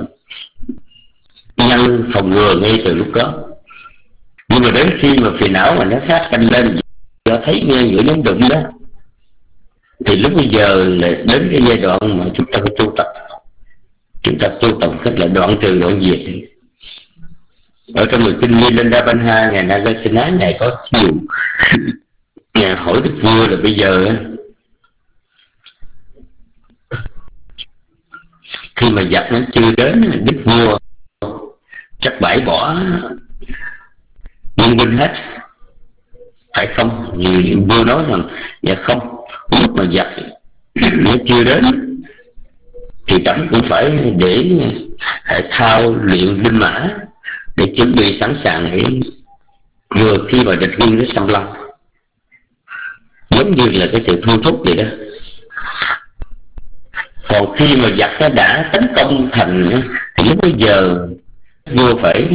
S5: ngăn phòng ngừa ngay từ lúc đó. Nhưng mà đến khi mà phiền não mà nó phát sanh lên do thấy nghe ngửi nếm đụng đó, thì lúc bây giờ là đến cái giai đoạn mà chúng ta phải tu tập. Chúng ta tu tập cách là đoạn trừ, đoạn diệt. Ở trong người kinh Nilandabandha, ngài Nagasena, ngài có nhiều ngài hỏi Đức Vua là bây giờ khi mà giặc nó chưa đến, Đức Vua chắc bãi bỏ nhân binh hết, phải không? Như Vua nói rằng dạ không, lúc mà giặc nó chưa đến thì trẫm cũng phải để hệ thao luyện binh mã để chuẩn bị sẵn sàng để vừa khi mà địch quân nó xâm lăng, giống như là cái sự thu thúc vậy đó. Còn khi mà giặc nó đã tấn công thành thì lúc bây giờ vua phải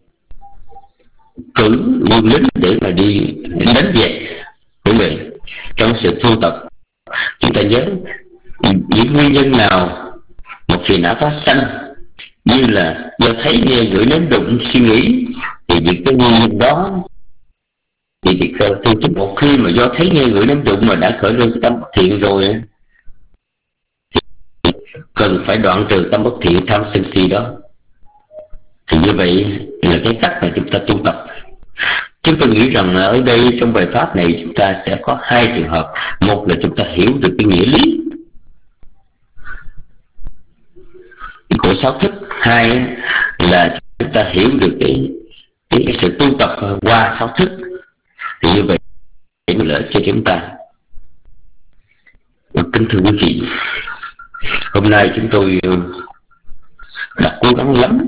S5: cử quân lính để mà đi đánh về. Đúng vậy, trong sự thu tập chúng ta nhớ những nguyên nhân nào một phiền não phát sanh, như là do thấy nghe ngửi nếm đụng suy nghĩ, thì những cái nguyên nhân đó thì thì thu thúc. Một khi mà do thấy nghe ngửi nếm đụng mà đã khởi lên cái tâm bất thiện rồi, thì cần phải đoạn trừ tâm bất thiện tham sân si đó. Thì như vậy là cái cách mà chúng ta tu tập. Chúng tôi nghĩ rằng ở đây trong bài pháp này chúng ta sẽ có hai trường hợp. Một là chúng ta hiểu được cái nghĩa lý của sáu thức. Hai là chúng ta hiểu được cái, cái, cái sự tu tập qua sáu thức, thì như vậy để lợi cho chúng ta. Kính thưa quý vị, hôm nay chúng tôi đã cố gắng lắm,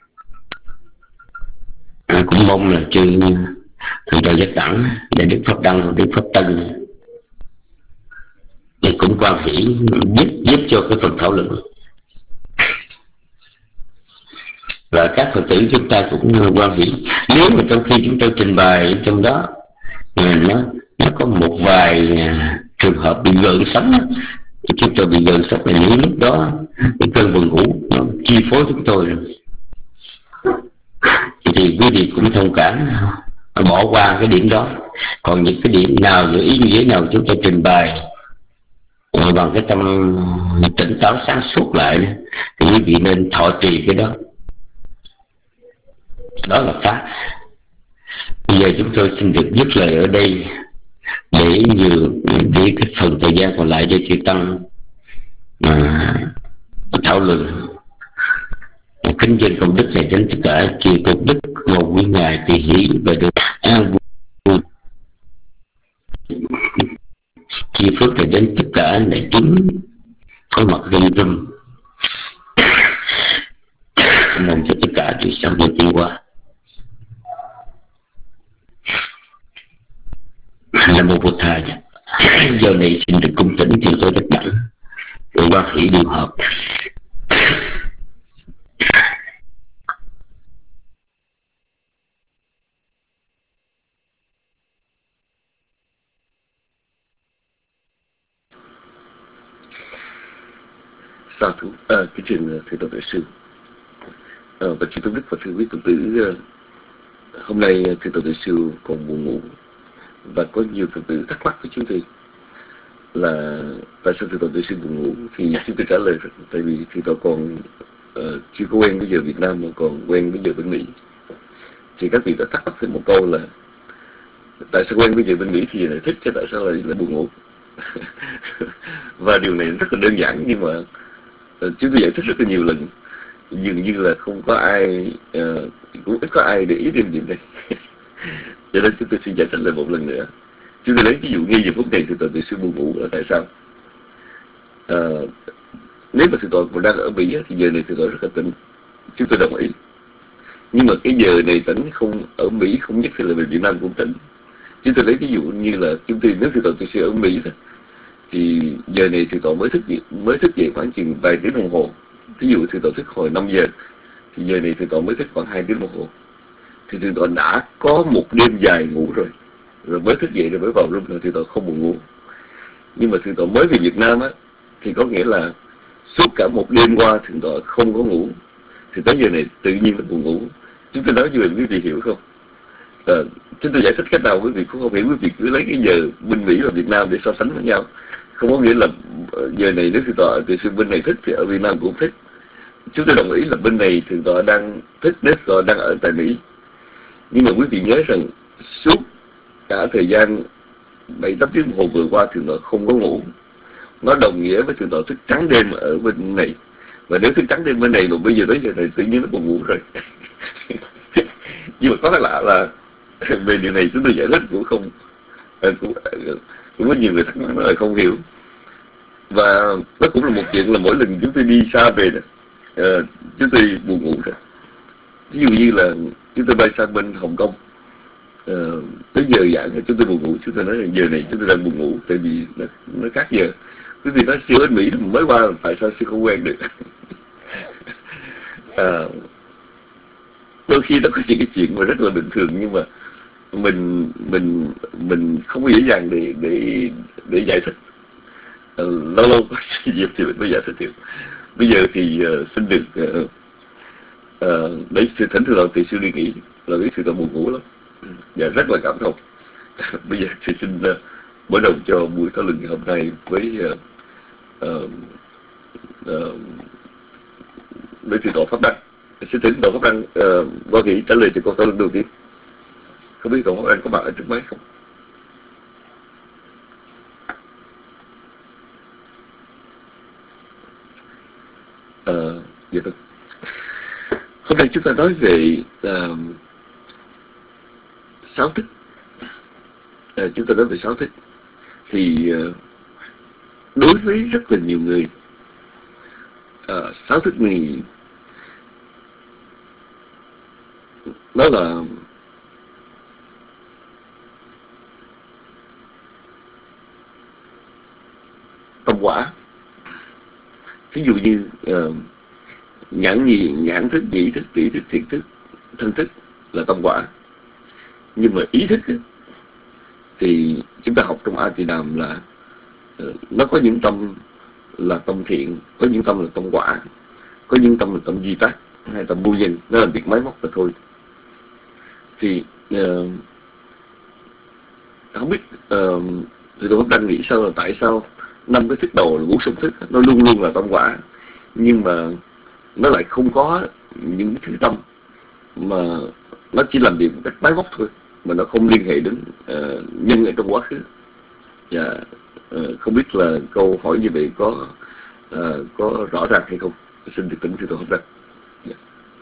S5: à, cũng mong là chư thượng tọa Giác Đẳng để Đức Pháp Đăng, Đức Pháp Tân thì cũng quan hỷ giúp giúp cho cái phần thảo luận, và các Phật tử chúng ta cũng quan hỷ. Nếu mà trong khi chúng ta trình bày trong đó nó nó có một vài trường hợp bị gợn sóng, thì chúng tôi bị gợn sóng là những lúc đó cái cơn buồn ngủ nó chi phối chúng tôi rồi, thì quý vị cũng thông cảm bỏ qua cái điểm đó. Còn những cái điểm nào, những ý nghĩa nào chúng ta trình bày bằng cái tâm tỉnh táo sáng suốt lại, thì quý vị nên thọ trì cái đó. Đó là pháp. Bây giờ chúng tôi xin được dứt lời ở đây để nhường để cái phần thời gian còn lại cho chư tăng à, thảo luận. Kính dân công đức này đến tất cả chư công đức một quý ngài tùy hỷ và được an vui. Chi phước này đến tất cả đại chúng có mặt râm râm, mong cho tất cả chư sanh được đi qua. Nam mô Bụt Thầy. Giờ này xin được cung tỉnh thì tôi Giác Đẳng để quan hỷ điều hợp.
S4: Sa thú, à, cái chuyện thưa Tổng Đại sư à, và chư Tôn Đức và thưa quý Phật tử, hôm nay thưa Tổng Đại sư còn buồn ngủ, và có nhiều Phật tử thắc mắc với chúng tôi là tại sao thưa Tổng Đại sư buồn ngủ. Thì chúng tôi trả lời rằng tại vì thưa Tổng còn uh, chưa có quen với giờ Việt Nam mà còn quen với giờ bên Mỹ. Thì các vị đã thắc mắc thêm một câu là tại sao quen với giờ bên Mỹ thì lại thích, chứ tại sao lại, lại buồn ngủ. Và điều này rất là đơn giản, nhưng mà uh, chúng tôi giải thích rất là nhiều lần, dường như là không có ai uh, cũng ít có ai để ý đến điểm này. Cho nên chúng tôi xin giải thích lại một lần nữa. Chúng tôi lấy ví dụ ngay giờ phút này thì Tổng Đại sư buồn ngủ là tại sao? À, nếu mà thượng tọa còn đang ở Mỹ thì giờ này thượng tọa rất là tỉnh, chúng tôi đồng ý. Nhưng mà cái giờ này tỉnh không ở Mỹ không nhất thì là về Việt Nam cũng tỉnh. Chúng tôi lấy ví dụ như là chúng tôi nếu thượng tọa tôi sẽ ở Mỹ thôi, thì giờ này thượng tọa mới thức dậy, mới thức dậy khoảng chừng vài tiếng đồng hồ. Ví dụ thượng tọa thức hồi năm giờ thì giờ này thượng tọa mới thức khoảng hai tiếng đồng hồ. Thì thượng tọa đã có một đêm dài ngủ rồi, rồi mới thức dậy rồi mới vào room rồi thượng tọa không buồn ngủ. Nhưng mà thượng tọa mới về Việt Nam á thì có nghĩa là suốt cả một đêm qua thượng tọa không có ngủ, thì tới giờ này tự nhiên là buồn ngủ. Chúng tôi nói như vậy quý vị hiểu không? À, chúng tôi giải thích cách nào quý vị cũng không hiểu. Quý vị cứ lấy cái giờ bên Mỹ và Việt Nam để so sánh với nhau. Không có nghĩa là giờ này nếu thượng tọa từ bên này thức thì ở Việt Nam cũng thức. Chúng tôi đồng ý là bên này thượng tọa đang thức, nếu thượng tọa đang ở tại Mỹ. Nhưng mà quý vị nhớ rằng suốt cả thời gian bảy tám tiếng đồng hồ vừa qua thượng tọa không có ngủ, nó đồng nghĩa với thượng tọa thức trắng đêm ở bên này. Và nếu thức trắng đêm bên này mà bây giờ tới giờ này tự nhiên nó buồn ngủ rồi. Nhưng mà có cái lạ là về điều này chúng tôi giải thích cũng không cũng, cũng có nhiều người thắc mắc là không hiểu. Và đó cũng là một chuyện là mỗi lần chúng tôi đi xa về đó, uh, chúng tôi buồn ngủ rồi. Ví dụ như là chúng tôi bay sang bên Hồng Kông, uh, tới giờ giảng chúng tôi buồn ngủ. Chúng tôi nói là giờ này chúng tôi đang buồn ngủ tại vì nó, nó khác giờ. Quý vị nói siêu ở Mỹ mới qua tại sao siêu không quen được. uh, đôi khi nó có những cái chuyện mà rất là bình thường, nhưng mà mình mình mình không có dễ dàng để để để giải thích. Uh, lâu lâu có dịp thì mình mới giải thích được. Bây giờ thì uh, xin được uh, uh, đấy sự thỉnh thường thì sư đi nghỉ là biết sự tọa buồn ngủ lắm và rất là cảm thông. Bây giờ thì xin uh, mở đầu cho buổi thảo luận ngày hôm nay với uh, uh, uh, với sự tọa Pháp Đăng. Xin thỉnh tọa Pháp Đăng uh, quan hỷ trả lời cho câu thảo luận đầu tiên. Không biết tọa Pháp Đăng có mặt ở trước máy không? Uh, Dạ vâng. Hôm nay chúng ta nói về uh, sáu thức. Uh, chúng ta nói về sáu thức. Thì uh, đối với rất là nhiều người, uh, sáu thức này nó là tâm quả. Ví dụ như uh, nhãn nhị, nhãn thức, nhĩ thức, tỷ thức, thiệt thức, thân thức là tâm quả. Nhưng mà ý thức ấy, thì chúng ta học trong A Tỳ Đàm là uh, nó có những tâm là tâm thiện, có những tâm là tâm quả, có những tâm là tâm duy tác hay tâm vô danh, nó là việc máy móc là thôi. Thì uh, không biết uh, thì tôi đang nghĩ sao là tại sao năm cái thức đầu là ngũ sung thức nó luôn luôn là tâm quả, nhưng mà nó lại không có những thứ tâm mà nó chỉ làm việc một cách máy móc thôi, mà nó không liên hệ đến uh, nhân ở trong quá khứ. Và uh, không biết là câu hỏi như vậy có uh, có rõ ràng hay không? Xin được tỉnh thưa tôi Pháp Đăng. Yeah.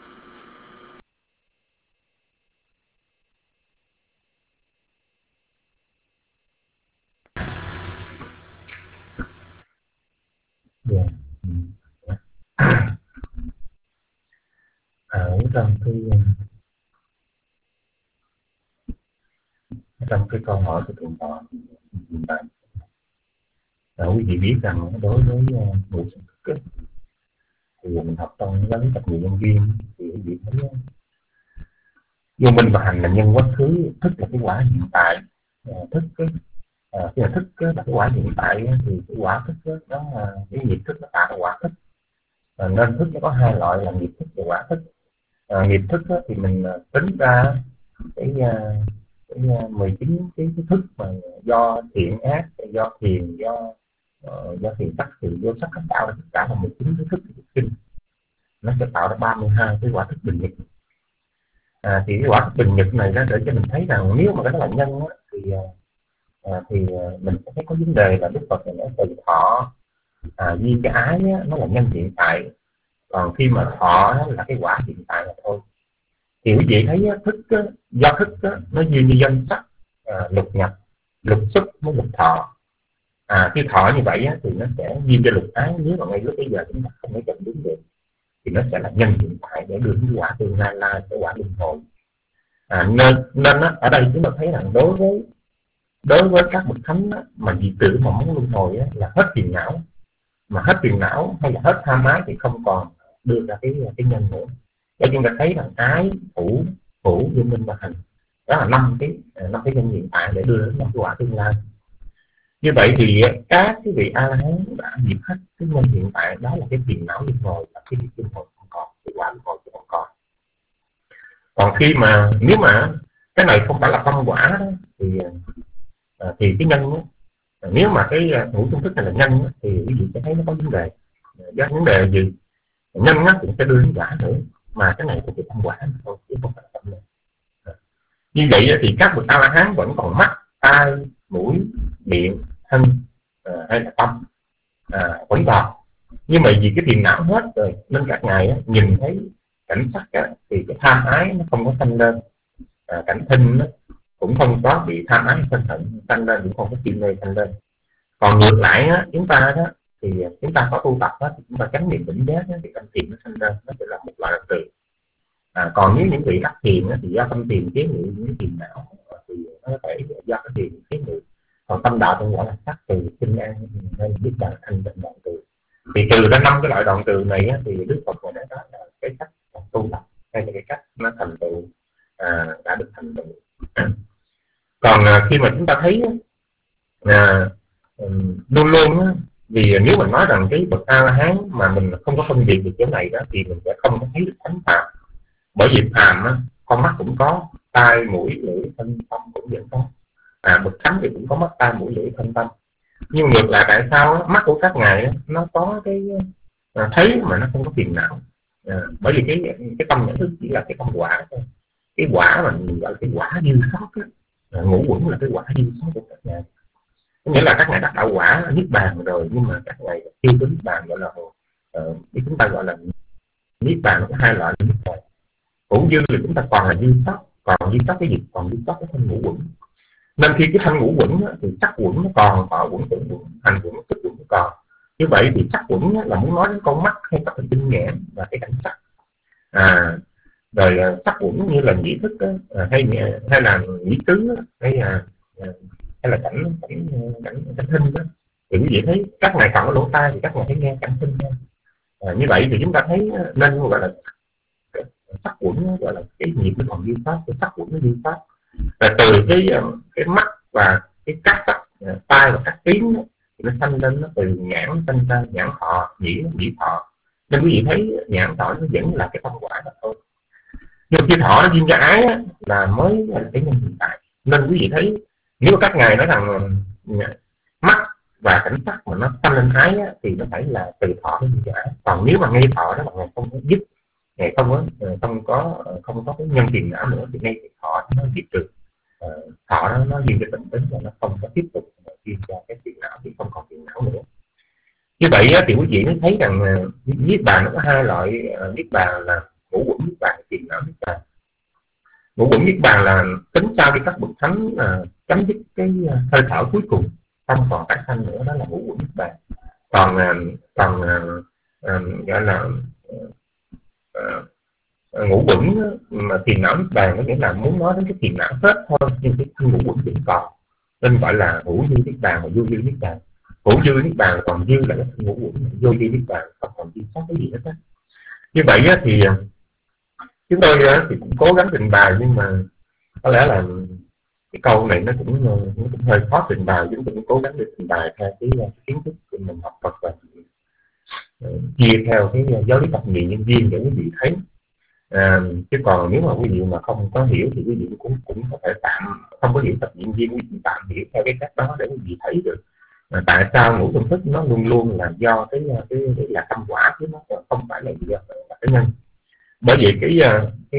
S6: Yeah. Ở trong cái trong cái câu hỏi của thượng tọa hiện tại, quý vị biết rằng đối với ngũ sung thức thì mình học trong giáo lý tập người nhân viên thì quý vị thấy vô minh và hành là nhân quá khứ, thức là cái quả hiện tại, thức cái à, khi là thức là cái quả hiện tại thì cái quả thức đó là cái nghiệp thức nó tạo ra quả thức. À, nên thức nó có hai loại là nghiệp thức và quả thức. À, nghiệp thức đó, thì mình tính ra cái, cái mười chín cái, cái thức mà do thiện ác, do thiền, do uh, do thiền sắc thì do sắc nó tạo ra tất cả là mười chín cái thức kinh, nó sẽ tạo ra ba mươi hai cái quả thức bình nhật. À, thì cái quả thức bình nhật này nó để cho mình thấy rằng nếu mà cái đó là nhân đó, thì à, thì mình sẽ thấy có vấn đề là Đức Phật này nó từ thọ à, vì cái ái á, nó là nhân hiện tại, còn khi mà thọ nó là cái quả hiện tại là thôi. Thì quý vị thấy á, thức á, do thức á, nó duyên như danh sắc, à, lục nhập, lục xuất với lục thọ. À, khi thọ như vậy á, thì nó sẽ duyên cho lục ái. Nếu mà ngay lúc bây giờ chúng ta không có chậm đúng được thì nó sẽ là nhân hiện tại để đưa đến quả tương lai là cái quả luân hồi. À, nên nên á, ở đây chúng ta thấy rằng đối với đối với các bậc thánh á, mà vì tự mà muốn luân hồi á, là hết phiền não, mà hết phiền não hay là hết tham ái thì không còn đưa ra cái cái nhân nữa. Để chúng ta thấy rằng ái, thủ, thủ, vô minh và hành đó là năm cái năm cái nhân hiện tại để đưa đến năm quả tương lai. Như vậy thì các cái vị A La Hán đã diệt hết cái nhân hiện tại, đó là cái phiền não luân hồi, và cái việc luân hồi không còn, cái quả luân hồi không còn. Còn khi mà nếu mà cái này không phải là tâm quả đó, thì à, thì cái nhân đó, nếu mà cái ngũ sung thức này là nhân đó, thì quý vị sẽ thấy nó có vấn đề. Do vấn đề gì? Nhân đó cũng sẽ đưa đến quả nữa, mà cái này cũng chỉ tâm quả thôi chứ không phải tâm này. Như vậy thì các bậc A La Hán vẫn còn mắt, tai, mũi, miệng, thân à, hay là tâm à, vẫn còn, nhưng mà vì cái phiền não hết rồi nên các ngài á, nhìn thấy cảnh sắc á, thì cái tham ái nó không có sanh lên, à, cảnh thinh nó cũng không có bị tham ái sanh thận sanh lên, cũng không có chim mê sanh lên. Còn ngược lại á, chúng ta đó thì chúng ta có tu tập á, thì chúng ta chánh niệm tỉnh giác á, thì tâm thiền nó sanh lên, nó sẽ là một loại động từ. À, còn nếu những vị đắc thiền á, thì do tâm thiền chế ngự những phiền não thì nó có thể do cái thiền chế ngự. Còn tâm đạo tôi gọi là sắc từ, kinh an hay biết là thanh tịnh đoạn từ. Thì từ ra năm cái loại đoạn từ này á, thì Đức Phật này đã nói là cái cách tu tập hay là cái cách nó thành tựu à, đã được thành tựu. Còn à, khi mà chúng ta thấy à, luôn luôn á, vì nếu mình nói rằng cái bậc A La Hán mà mình không có phân biệt được chỗ này đó thì mình sẽ không có thấy được thánh phàm. Bởi vì phàm á, con mắt cũng có, tai mũi lưỡi thân tâm cũng vẫn có. À, bậc thánh thì cũng có mắt, tai mũi lưỡi thân tâm. Nhưng ngược lại tại sao á, mắt của các ngài á, nó có cái à, thấy mà nó không có phiền não. À, bởi vì cái cái tâm nhận thức chỉ là cái tâm quả thôi. Cái quả mà mình gọi là cái quả dư sót á, à, ngũ quẩn là cái quả dư sót của các ngài. Có nghĩa là các ngài đắc đạo quả niết bàn rồi, nhưng mà các ngài chưa đến niết bàn gọi là uh, chúng ta gọi là niết bàn nó có hai loại niết bàn. Hữu dư là chúng ta còn là dư sắc, còn dư sắc cái gì? Còn dư sắc cái thanh ngũ quẩn. Nên khi cái thanh ngũ quẩn thì sắc quẩn nó còn, thọ quẩn, tưởng quẩn, hành quẩn, thức quẩn nó còn. Như vậy thì sắc quẩn là muốn nói đến con mắt hay các thần kinh nhãn và cái cảnh sắc. À, rồi sắc quẩn như là nhĩ thức đó, hay hay là nhĩ tứ hay là hay là cảnh cảnh cảnh, cảnh thinh đó. Thì quý vị thấy các ngài còn có lỗ tai thì các ngài thấy nghe cảnh thinh thôi. À, như vậy thì chúng ta thấy nên gọi là sắc quẩn, gọi là cái nghiệp nó còn dư pháp, cái sắc quẩn nó dư pháp. Và từ cái cái mắt và cái cắt sắc, tai và cắt tiếng thì nó sanh lên, nó từ nhãn sanh ra nhãn thọ, nhĩ nhĩ thọ. Nên quý vị thấy nhãn thọ nó vẫn là cái tâm quả đó thôi. Nhưng khi thọ nó duyên cho ái á, là mới là cái nhân hiện tại. Nên quý vị thấy nếu mà các ngài nói rằng mắt và cảnh sắc mà nó sanh lên ái á, thì nó phải là từ thọ nó duyên cho ái. Còn nếu mà ngay thọ đó là ngài không có dứt, ngài không có không có không có cái nhân tiền não nữa, thì ngay thọ nó diệt trừ. Thọ nó nó duyên cho tịnh tính và nó không có tiếp tục duyên cho cái tiền não, thì không còn tiền não nữa. Như vậy á, thì quý vị mới thấy rằng niết bàn nó có hai loại niết bàn là ngũ quẩn niết bàn, tiền não niết bàn. Ngũ quẩn niết bàn là tính sau khi các bậc thánh uh, chấm dứt cái uh, hơi thở cuối cùng, không còn tái sanh nữa, đó là ngũ quẩn niết bàn. Còn uh, còn uh, uh, gọi là uh, uh, ngũ quẩn mà tiền não niết bàn có nghĩa là muốn nói đến cái tiền não hết thôi, nhưng cái ngũ quẩn vẫn còn, nên gọi là hữu dư niết bàn và vô dư niết bàn. Hữu dư niết bàn còn dư là cái ngũ quẩn, vô dư niết bàn không còn dư sắc cái gì hết á. Như vậy á, thì chúng tôi thì cũng cố gắng trình bày, nhưng mà có lẽ là cái câu này nó cũng, nó cũng hơi khó trình bày. Chúng tôi cũng cố gắng để trình bày theo cái, cái kiến thức của mình học Phật và chia theo cái giáo lý tập nghị nhân viên để quý vị thấy. À, chứ còn nếu mà quý vị mà không có hiểu thì quý vị cũng cũng có thể tạm không có hiểu tập nghị nhân viên, quý vị tạm hiểu theo cái cách đó để quý vị thấy được mà tại sao ngũ tâm thức nó luôn luôn là do cái cái, cái là tâm quả, chứ nó không phải là do là cái nhân. Bởi vì cái cái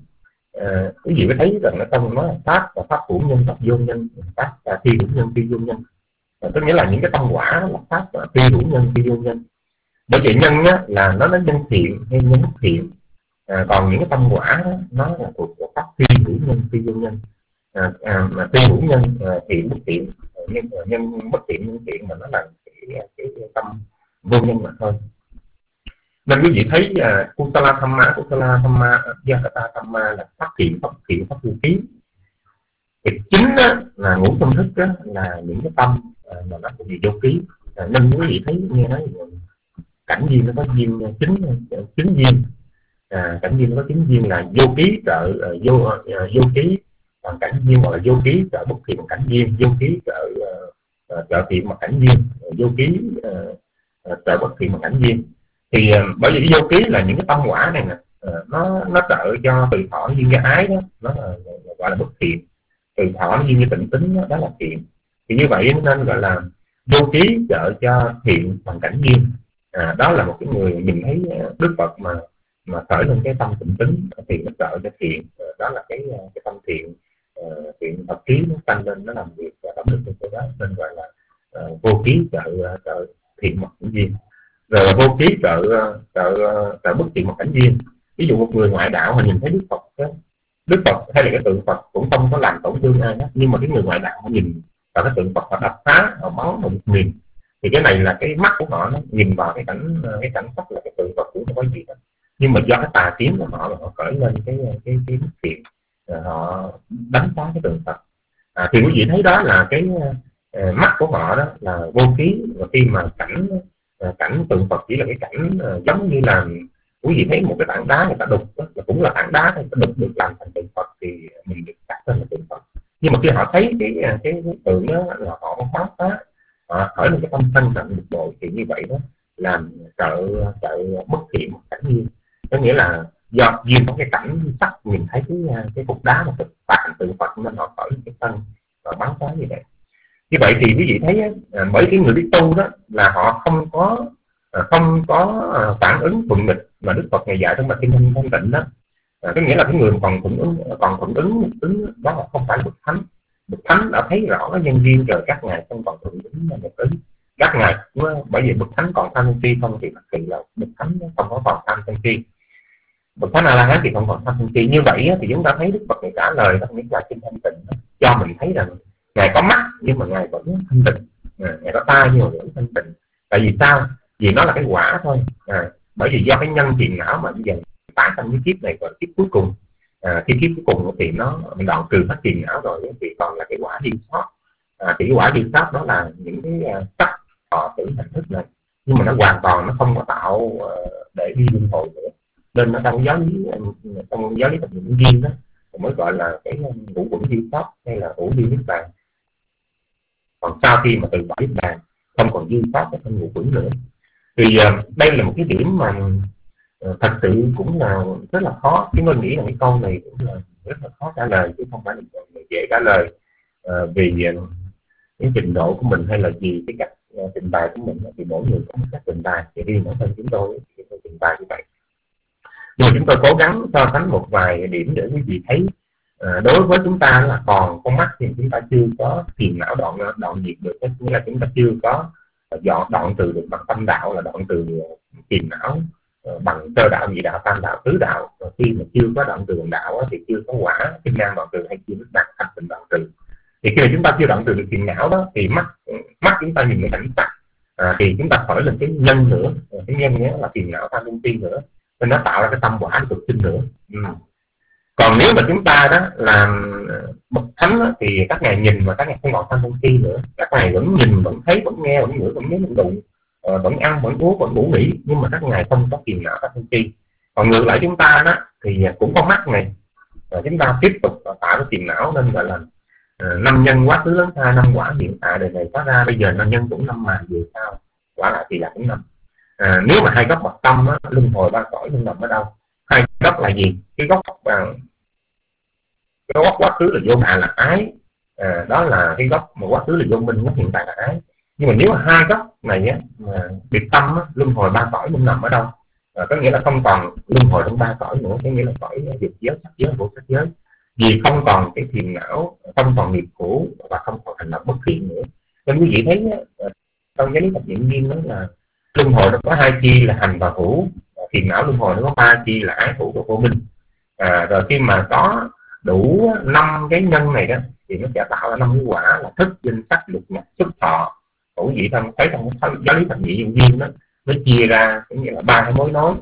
S6: uh, quý vị mới thấy rằng nó trong nó là pháp và pháp hữu nhân, pháp vô nhân, pháp và phi hữu nhân, phi vô nhân. Tức nghĩa là những cái tâm quả là pháp và phi hữu nhân, phi vô nhân. Bởi vì nhân á, là nó nói nhân thiện hay nhân bất thiện, à, còn những cái tâm quả đó, nó là thuộc của pháp phi hữu nhân, phi vô nhân. À, à, mà phi hữu nhân à, thiện bất thiện, nhân, nhân bất thiện, nhân thiện mà nó là cái, cái, cái tâm vô nhân mà thôi. Nên quý vị thấy uh, Kusala Thamma, Kusala Thamma, Yakata Thamma là phát thiện, phát thiện, phát vô ký. Thì chính đó, là ngũ tâm thức đó, là những cái tâm uh, mà nó cũng bị vô ký. Uh, nên quý vị thấy nghe nói cảnh duyên nó có duyên chính chính duyên, uh, cảnh duyên nó có chính duyên là vô ký trợ uh, vô uh, vô ký, còn cảnh duyên gọi là vô ký trợ bất thiện bằng cảnh duyên, vô ký trợ uh, trợ thiện bằng cảnh duyên, uh, vô ký uh, uh, trợ bất thiện bằng cảnh duyên. Thì uh, bởi vì cái vô ký là những cái tâm quả này nè, uh, nó nó trợ cho từ thọ duyên cho ái đó, nó là, là gọi là bất thiện. Từ thọ nó duyên cho tịnh tính đó, đó là thiện. Thì như vậy nên gọi là vô ký trợ cho thiện bằng cảnh duyên. À, đó là một cái người nhìn thấy Đức Phật mà mà khởi lên cái tâm tịnh tính thì nó trợ cho thiện. Uh, đó là cái cái tâm thiện, uh, thiện tập trí nó tăng lên, nó làm việc và đóng được cái đó, nên gọi là uh, vô ký trợ trợ thiện bằng cảnh duyên. Rồi vô ký trợ trợ trợ bất thiện một cảnh duyên. Ví dụ một người ngoại đạo mà nhìn thấy Đức Phật đó, Đức Phật hay là cái tượng Phật cũng không có làm tổn thương ai hết, nhưng mà cái người ngoại đạo họ nhìn vào cái tượng Phật, họ đập phá, họ bắn một miền, thì cái này là cái mắt của họ, nó nhìn vào cái cảnh cái cảnh sắc là cái tượng Phật cũng không có gì hết, nhưng mà do cái tà kiến của họ, họ khởi lên cái cái cái bất thiện, họ đánh phá cái tượng Phật. À, thì quý vị thấy đó là cái uh, mắt của họ đó là vô ký. Và khi mà cảnh uh, cảnh tượng Phật chỉ là cái cảnh uh, giống như là quý vị thấy một cái tảng đá người ta đục đó, là cũng là tảng đá, người ta đục được làm thành tượng Phật thì mình được đặt tên là tượng Phật. Nhưng mà khi họ thấy cái cái, cái tượng đó là họ phá phá, họ khởi lên cái tâm sân hận bực bội, thì như vậy đó làm trợ trợ bất thiện một cảnh duyên. Có nghĩa là do duyên có cái cảnh sắc nhìn thấy cái cái cục đá mà thực tàn tượng Phật nên họ khởi cái sân và bắn phá như vậy. Như vậy thì quý vị thấy à, bởi cái người biết tu đó là họ không có à, không có à, phản ứng thuận nghịch mà Đức Phật ngày dạy trong bài Kinh Thanh Thanh Tịnh đó. À, có nghĩa là cái người còn thuận ứng còn thuận ứng ứng đó là không phải bậc thánh. Bậc thánh đã thấy rõ cái nhân duyên rồi, các ngài không còn thuận ứng là một ứng. Các ngài bởi vì bậc thánh còn tham sân si không thì thật sự là bậc thánh không có còn tham sân si. bậc Thánh A La Hán thì không còn tham sân si. Như vậy thì chúng ta thấy Đức Phật Ngài trả lời trong những bài kinh thanh tịnh cho mình thấy rằng Ngài có mắt nhưng mà Ngài vẫn thanh tịnh, à, Ngài có tai nhưng mà vẫn thanh tịnh. Tại vì sao? Vì nó là cái quả thôi, à, bởi vì do cái nhân phiền não mà bây giờ tái sanh cái kiếp này và kiếp cuối cùng, à, khi kiếp cuối cùng thì nó mình đoạn trừ hết phiền não rồi thì còn là cái quả dư sót. À, thì cái quả dư sót đó là những cái uh, sắc thọ tưởng hành thức này, nhưng mà nó hoàn toàn nó không có tạo uh, để đi luân hồi nữa. Nên nó trong giáo lý trong giáo lý tập những duyên đó mới gọi là cái ngũ quẩn dư sót hay là ngũ dư niết bàn. Còn sau khi mà từ bỏ niết bàn không còn dư sót cái ngũ quẩn nữa, thì uh, đây là một cái điểm mà uh, thật sự cũng là rất là khó. Chúng tôi nghĩ là cái câu này cũng là rất là khó trả lời chứ không phải là dễ trả lời, uh, vì uh, cái trình độ của mình hay là gì cái cách uh, trình bày của mình thì mỗi người có một cách trình bày. Thì riêng bản thân chúng tôi chúng tôi trình bày như vậy. Nhưng mà chúng tôi cố gắng so sánh một vài điểm để quý vị thấy uh, đối với chúng ta là còn con mắt thì chúng ta chưa có phiền não đoạn đoạn diệt được, nghĩa là chúng ta chưa có dọn đoạn từ được bằng tâm đạo, là đoạn từ phiền não uh, bằng sơ đạo, nhị đạo, tam đạo, tứ đạo. Và khi mà chưa có đoạn từ bằng đạo thì chưa có quả kinh năng đoạn từ hay chưa có đạt thành tịnh đoạn từ. Thì khi mà chúng ta chưa đoạn từ được phiền não đó thì mắt mắt chúng ta nhìn cái cảnh sắc, à, thì chúng ta khởi lên cái nhân nữa, cái nhân nhé là phiền não tham sân si nữa, nên nó tạo ra cái tâm quả cực sinh nữa. Ừ. Còn nếu mà chúng ta đó làm bậc thánh đó, thì các ngài nhìn mà các ngài không còn tham sân si nữa, các ngài vẫn nhìn, vẫn thấy, vẫn nghe, vẫn ngửi, vẫn nhớ, vẫn đụng, uh, vẫn ăn, vẫn uống, vẫn ngủ nghỉ, nhưng mà các ngài không có phiền não tham sân si. Còn ngược lại chúng ta đó thì cũng có mắt này, uh, chúng ta tiếp tục uh, tạo cái phiền não, nên gọi là uh, năm nhân quá khứ lớn tha, năm quả hiện tại đời này có ra. Bây giờ năm nhân cũng năm mà về sau quả lại thì là cũng năm. À, nếu mà hai gốc bậc tâm á, luân hồi ba cõi nhưng nằm ở đâu? Hai gốc là gì? Cái gốc uh, cái gốc quá khứ là vô ngã là ái, à, đó là cái gốc mà quá khứ là vô minh, gốc hiện tại là ái. Nhưng mà nếu mà hai gốc này á, mà biệt tâm á, luân hồi ba cõi nhưng nằm ở đâu? À, có nghĩa là không còn luân hồi trong ba cõi nữa, có nghĩa là cõi dục giới, sắc giới, vô sắc giới. Vì không còn cái phiền não, không còn nghiệp cũ và không còn hành động bất thiện nữa. Nên quý vị thấy á, trong giáo lý thập nhị duyên đó là luân hồi nó có hai chi là hành và hữu, phiền não luân hồi nó có ba chi là ái, hữu và vô minh. À, rồi khi mà có đủ năm cái nhân này đó thì nó sẽ tạo ra năm cái quả là thức, danh sắc, lục nhập, xúc thọ. Quý vị thân thấy trong cái giáo lý thập nhị duyên đó nó chia ra cũng như là ba cái mối nối.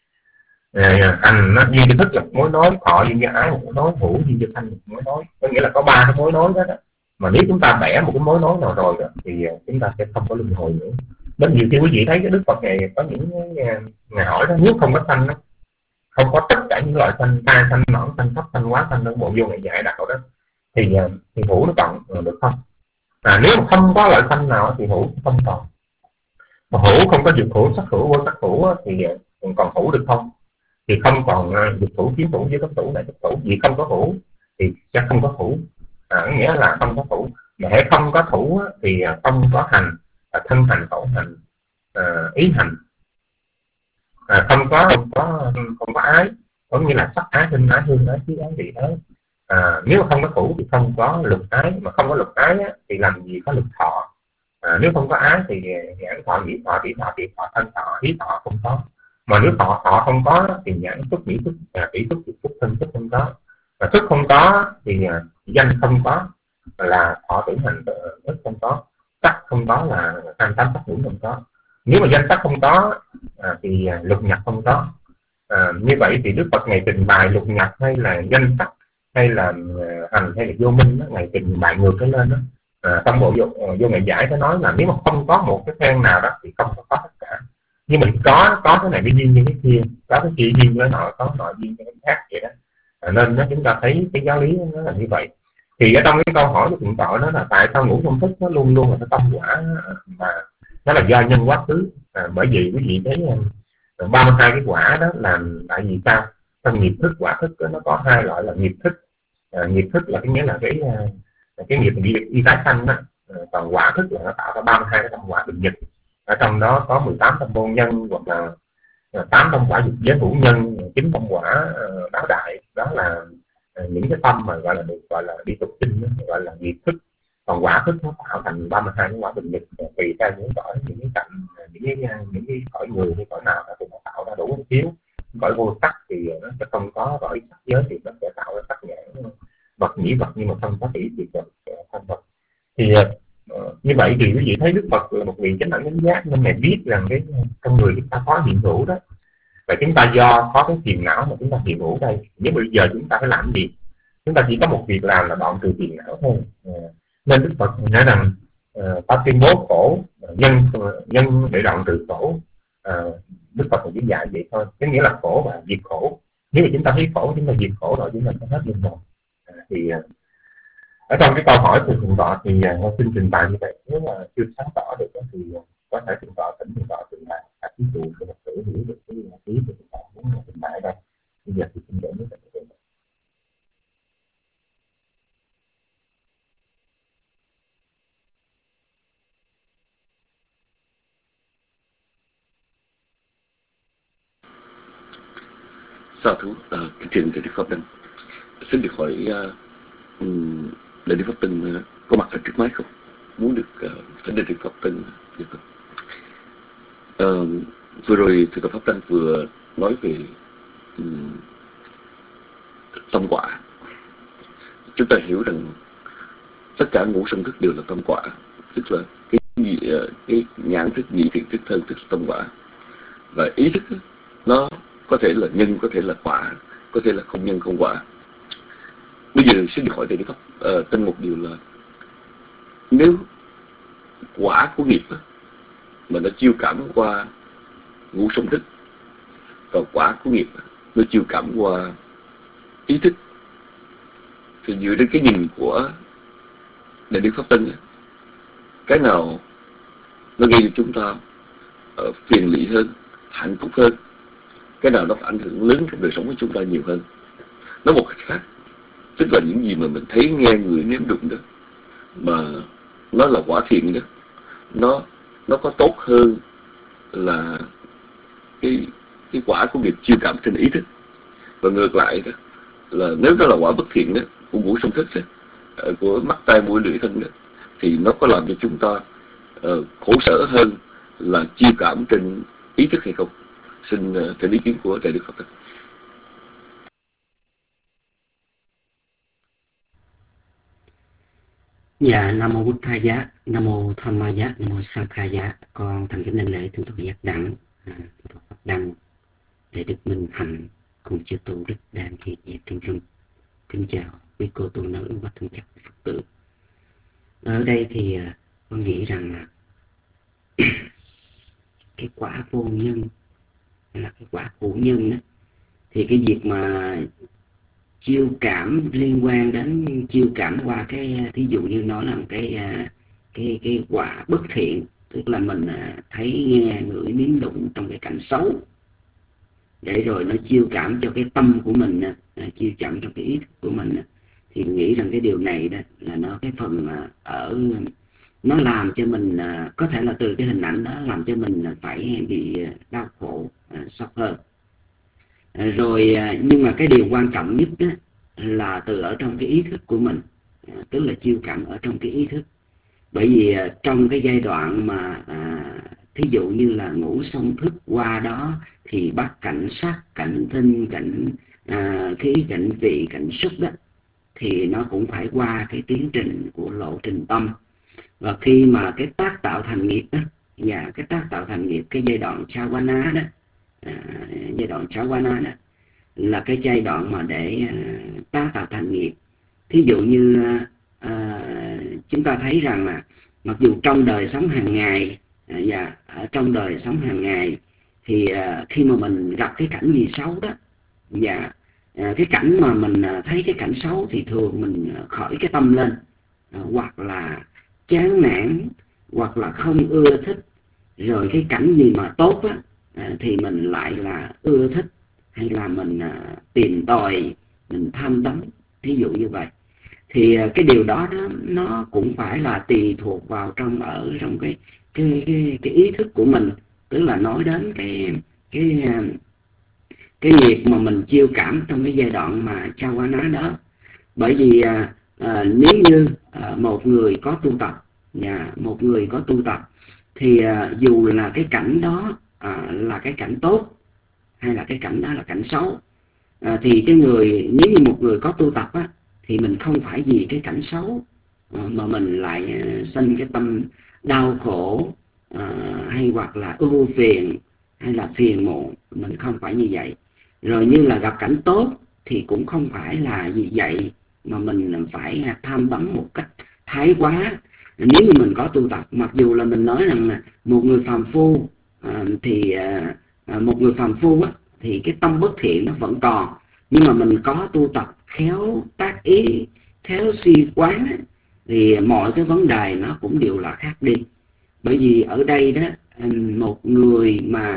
S6: À, hành nó duyên cho thức là mối nối, thọ duyên cho ái một mối nối, hữu duyên cho thanh một mối nối. Có nghĩa là có ba cái mối nối đó, đó mà nếu chúng ta bẻ một cái mối nối nào rồi đó, thì chúng ta sẽ không có luân hồi nữa. Đến nhiều khi quý vị thấy cái Đức Phật này có những ngày hỏi đó, nếu không có sanh đó, không có tất cả những loại sanh, tai sanh, nõn sanh, thấp sanh, quá sanh, bộ vô ngày giải đạo đó, thì thì hữu nó còn được không? À, nếu mà không có loại sanh nào thì hữu không còn. Mà hữu không có dục hữu, sắc hữu, vô sắc hữu thì còn hữu được không? Thì không còn dục hữu, kiến hữu, với cấp hữu, này cấp hữu. Vì không có hữu thì sẽ không có hữu. À, nghĩa là không có hữu. Mà hễ không có hữu thì không có hành, thân hành, khẩu hành, à, ý hành. À, không có không có không có ái, có nghĩa là sắc ái, hình ái, hương ái, khí ái, vị ái. À, nếu mà không có thủ thì không có lực ái, mà không có lực ái á, thì làm gì có lực thọ. À, nếu không có ái thì nhãn thọ, nhĩ thọ, tỷ thọ, tỷ thọ, thân thọ, ý thọ không có. Mà nếu thọ thọ không có thì nhãn xúc, nhĩ xúc, tỷ xúc, xúc, thân xúc không có. Mà xúc không có thì danh không có, là thọ tưởng hành thức không có, sắc không có là tham tám sắc ngũ không có. Nếu mà danh sắc không có à, thì lục nhập không có. À, như vậy thì Đức Phật ngày trình bày lục nhập hay là danh sắc hay là hành hay là vô minh đó, ngày trình bày ngược cái lên đó. À, trong bộ vô, vô ngày giải nó nói là nếu mà không có một cái phen nào đó thì không có, có tất cả. Nhưng mình có có cái này cái duyên như cái kia, có cái kia duyên với nọ, có nọ duyên với cái khác vậy đó. À, nên đó, chúng ta thấy cái giáo lý nó là như vậy. Thì ở trong cái câu hỏi của thượng tọa đó là tại sao ngũ công thức nó luôn luôn là cái tâm quả mà nó là do nhân quá khứ. À, bởi vì quý vị thấy ba mươi hai cái quả đó là tại vì sao? Trong nghiệp thức, quả thức đó, nó có hai loại là nghiệp thức. À, nghiệp thức là cái nghĩa là cái cái nghiệp đi, đi tái sanh đó. À, còn quả thức là nó tạo ra ba mươi hai cái tâm quả bình nhật. Ở trong đó có mười tám tâm môn nhân, hoặc là tám tâm quả dục giới hữu nhân, chín tâm quả đáo đại. Đó là những cái tâm mà gọi là được gọi là đi tục sinh, gọi là nghiệp thức. Còn quả thức nó tạo thành ba mươi hai cái quả bình nhật, tùy theo những cõi, những cái cạnh, những cái những cái cõi người hay cõi nào thì nó tạo ra đủ thiếu. cõi vô sắc thì nó sẽ không có cõi sắc giới, thì nó sẽ tạo ra sắc nhãn vật nhĩ vật, nhưng mà không có tỷ thì thành vật. Thì uh, như vậy thì quý vị thấy Đức Phật là một vị chánh đẳng chánh giác, nên Ngài biết rằng cái con người chúng ta có hiện hữu đó. Vậy chúng ta do có cái phiền não mà chúng ta hiện hữu đây, nếu bây giờ chúng ta phải làm gì? Chúng ta chỉ có một việc làm là đoạn trừ phiền não thôi. Uh, nên Đức Phật nói rằng uh, ta tuyên bố khổ nhân nhân để đoạn trừ khổ. Uh, Đức Phật chỉ dạy vậy thôi, có nghĩa là khổ và diệt khổ. Nếu mà chúng ta thấy khổ, chúng ta diệt khổ rồi, chúng ta sẽ hết luân hồi. Uh, thì uh, ở trong cái câu hỏi của thượng tọa thì uh, xin trình bày như vậy. Nếu mà chưa sáng tỏ được thì uh, có thể thượng tọa tỉnh thượng tọa trình bày các ví dụ để Phật tử hiểu được cái ý của thượng tọa muốn trình bày đây. Bây giờ thì xin để nước Phật tử.
S4: Sa thú, à, kính trình Đại Đức Pháp Đăng, xin được hỏi uh, um, Đại Đức Pháp Đăng uh, có mặt ở trước máy không? Muốn được uh, thỉnh Đại Đức Pháp Đăng được không? Uh, vừa rồi Thượng tọa Pháp Đăng vừa nói về um, tâm quả. Chúng ta hiểu rằng tất cả ngũ sanh thức đều là tâm quả, tức là cái gì, uh, cái nhãn thức, nhị thiện thức, thân thức, tâm quả. Và ý thức uh, nó có thể là nhân, có thể là quả, có thể là không nhân không quả. Bây giờ xin được hỏi Đại Đức Pháp uh, Đăng một điều là, nếu quả của nghiệp uh, mà nó chiêu cảm qua ngũ sanh thức, và quả của nghiệp uh, nó chiêu cảm qua ý thức, thì dựa trên cái nhìn của Đại Đức Pháp Đăng, cái nào nó gây cho chúng ta uh, phiền lụy hơn, hạnh phúc hơn, cái nào nó ảnh hưởng lớn trong đời sống của chúng ta nhiều hơn? Nói một cách khác, tức là những gì mà mình thấy, nghe, ngửi, nếm, đụng đó, mà nó là quả thiện đó, nó nó có tốt hơn là cái cái quả của việc chiêu cảm trên ý thức. Và ngược lại đó, là nếu nó là quả bất thiện đó, của ngũ sanh thức đó, của mắt, tai, mũi, lưỡi, thân đó, thì nó có làm cho chúng ta uh, khổ sở hơn là chiêu cảm trên ý thức hay không? Xin uh, theo ý kiến của Đại Đức Pháp Đăng.
S5: Dạ, Nam Mô Bụt Tha Giá, Nam Mô Tham Ma Giá, Nam Mô Sang Kha Giá. Con thành kính đảnh lễ Thượng tọa Giác Đẳng, Thượng tọa Pháp Đăng, Đại Đức Minh Hạnh cùng chư tu Đức Đàn Hiện Diệt Thiên Rung. Kính chào quý cô tu nữ và thân chào Phật tử. Ở đây thì con nghĩ rằng cái quả vô nhân là cái quả hữu nhân đó, thì cái việc mà chiêu cảm liên quan đến chiêu cảm qua cái, thí dụ như nói là cái cái cái quả bất thiện, tức là mình thấy, nghe, ngửi, nếm, đụng trong cái cảnh xấu, để rồi nó chiêu cảm cho cái tâm của mình, chiêu cảm trong cái ý thức của mình, thì nghĩ rằng cái điều này đó là nó cái phần ở nó làm cho mình có thể là từ cái hình ảnh đó làm cho mình phải bị đau khổ sốc hơn. Rồi nhưng mà cái điều quan trọng nhất đó là từ ở trong cái ý thức của mình, tức là chiêu cảm ở trong cái ý thức. Bởi vì trong cái giai đoạn mà à, thí dụ như là ngũ song thức qua đó thì bắt cảnh sắc, cảnh thinh, cảnh à, khí, cảnh vị, cảnh xúc đó, thì nó cũng phải qua cái tiến trình của lộ trình tâm. Và khi mà cái tác tạo thành nghiệp đó, và cái tác tạo thành nghiệp, cái giai đoạn Chawana đó, à, giai đoạn Chawana đó là cái giai đoạn mà để à, tác tạo thành nghiệp. Thí dụ như à, chúng ta thấy rằng là mặc dù trong đời sống hàng ngày à, và ở trong đời sống hàng ngày thì à, khi mà mình gặp cái cảnh gì xấu đó, và à, cái cảnh mà mình thấy cái cảnh xấu thì thường mình khởi cái tâm lên, à, hoặc là chán nản, hoặc là không ưa thích. Rồi cái cảnh gì mà tốt á, à, thì mình lại là ưa thích, hay là mình à, tìm tòi, mình tham đắm, thí dụ như vậy. Thì à, cái điều đó, đó nó cũng phải là tùy thuộc vào trong ở trong cái cái cái, cái ý thức của mình, tức là nói đến cái cái cái nghiệp mà mình chiêu cảm trong cái giai đoạn mà Chawana đó. Bởi vì à, à, nếu như à, một người có tu tập, và một người có tu tập thì à, dù là cái cảnh đó à, là cái cảnh tốt,
S7: hay là cái cảnh đó là cảnh xấu. À, thì cái người nếu như một người có tu tập á, thì mình không phải vì cái cảnh xấu à, mà mình lại uh, sinh cái tâm đau khổ uh, hay hoặc là ưu phiền hay là phiền muộn, mình không phải như vậy. Rồi như là gặp cảnh tốt thì cũng không phải là vì vậy mà mình phải tham đắm một cách thái quá. Nếu như mình có tu tập, mặc dù là mình nói rằng là một người phàm phu à, thì à, một người phàm phu á, thì cái tâm bất thiện nó vẫn còn, nhưng mà mình có tu tập khéo tác ý, khéo suy quán á, thì mọi cái vấn đề nó cũng đều là khác đi. Bởi vì ở đây đó, một người mà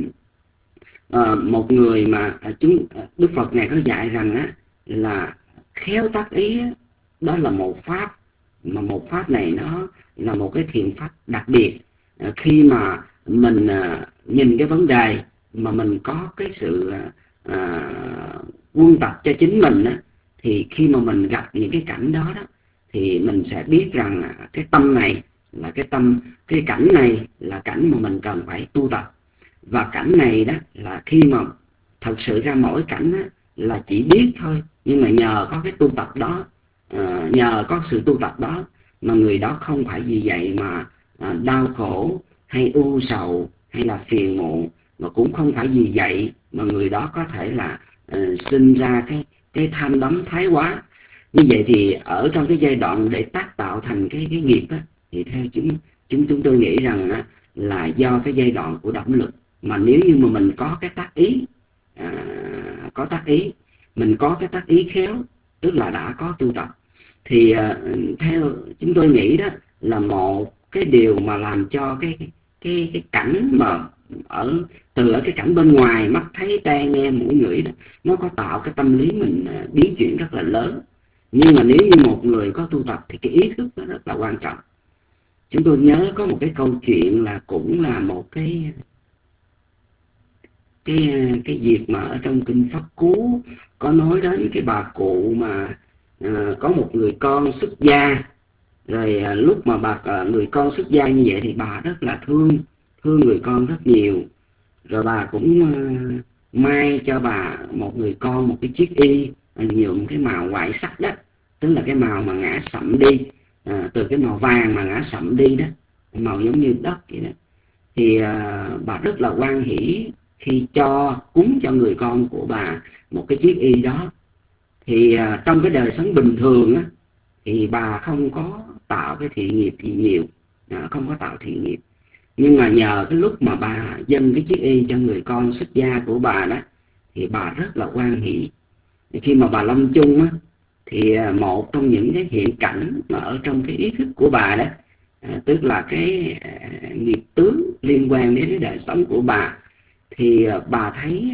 S7: à, một người mà chúng Đức Phật này có dạy rằng á, là khéo tác ý á, đó là một pháp, mà một pháp này nó là một cái thiện pháp đặc biệt. À, khi mà mình à, nhìn cái vấn đề mà mình có cái sự à, quân tập cho chính mình á, thì khi mà mình gặp những cái cảnh đó đó thì mình sẽ biết rằng cái tâm này là cái tâm, cái cảnh này là cảnh mà mình cần phải tu tập. Và cảnh này đó là khi mà thật sự ra mỗi cảnh đó, là chỉ biết thôi, nhưng mà nhờ có cái tu tập đó, à, nhờ có sự tu tập đó mà người đó không phải vì vậy mà à, đau khổ hay ưu sầu hay là phiền muộn, mà cũng không phải vì vậy mà người đó có thể là uh, sinh ra cái cái tham đắm thái quá. Như vậy thì ở trong cái giai đoạn để tác tạo thành cái cái nghiệp á, thì theo chúng chúng chúng tôi nghĩ rằng á, là do cái giai đoạn của động lực. Mà nếu như mà mình có cái tác ý, à, có tác ý, mình có cái tác ý khéo, tức là đã có tu tập, thì à, theo chúng tôi nghĩ đó là một cái điều mà làm cho cái cái cái cảnh mà ở từ ở cái cảnh bên ngoài, mắt thấy tai nghe mũi ngửi đó, nó có tạo cái tâm lý mình biến chuyển rất là lớn. Nhưng mà nếu như một người có tu tập thì cái ý thức nó rất là quan trọng. Chúng tôi nhớ có một cái câu chuyện là cũng là một cái cái cái việc mà ở trong kinh Pháp Cú có nói đến cái bà cụ mà à, có một người con xuất gia. Rồi à, lúc mà bà à, người con xuất gia như vậy thì bà rất là thương thương người con rất nhiều. Rồi bà cũng à, may cho bà một người con một cái chiếc y nhuộm cái màu ngoại sắc đó, tức là cái màu mà ngã sậm đi, à, từ cái màu vàng mà ngã sậm đi đó, màu giống như đất vậy đó. Thì à, bà rất là hoan hỉ khi cho cúng cho người con của bà một cái chiếc y đó. Thì à, trong cái đời sống bình thường á, thì bà không có tạo cái thiện nghiệp gì nhiều, à, không có tạo thiện nghiệp. Nhưng mà nhờ cái lúc mà bà dâng cái chiếc y cho người con xuất gia của bà đó, thì bà rất là hoan hỷ. Khi mà bà lâm chung á, thì một trong những cái hiện cảnh mà ở trong cái ý thức của bà đó, à, tức là cái à, nghiệp tướng liên quan đến cái đời sống của bà, thì à, bà thấy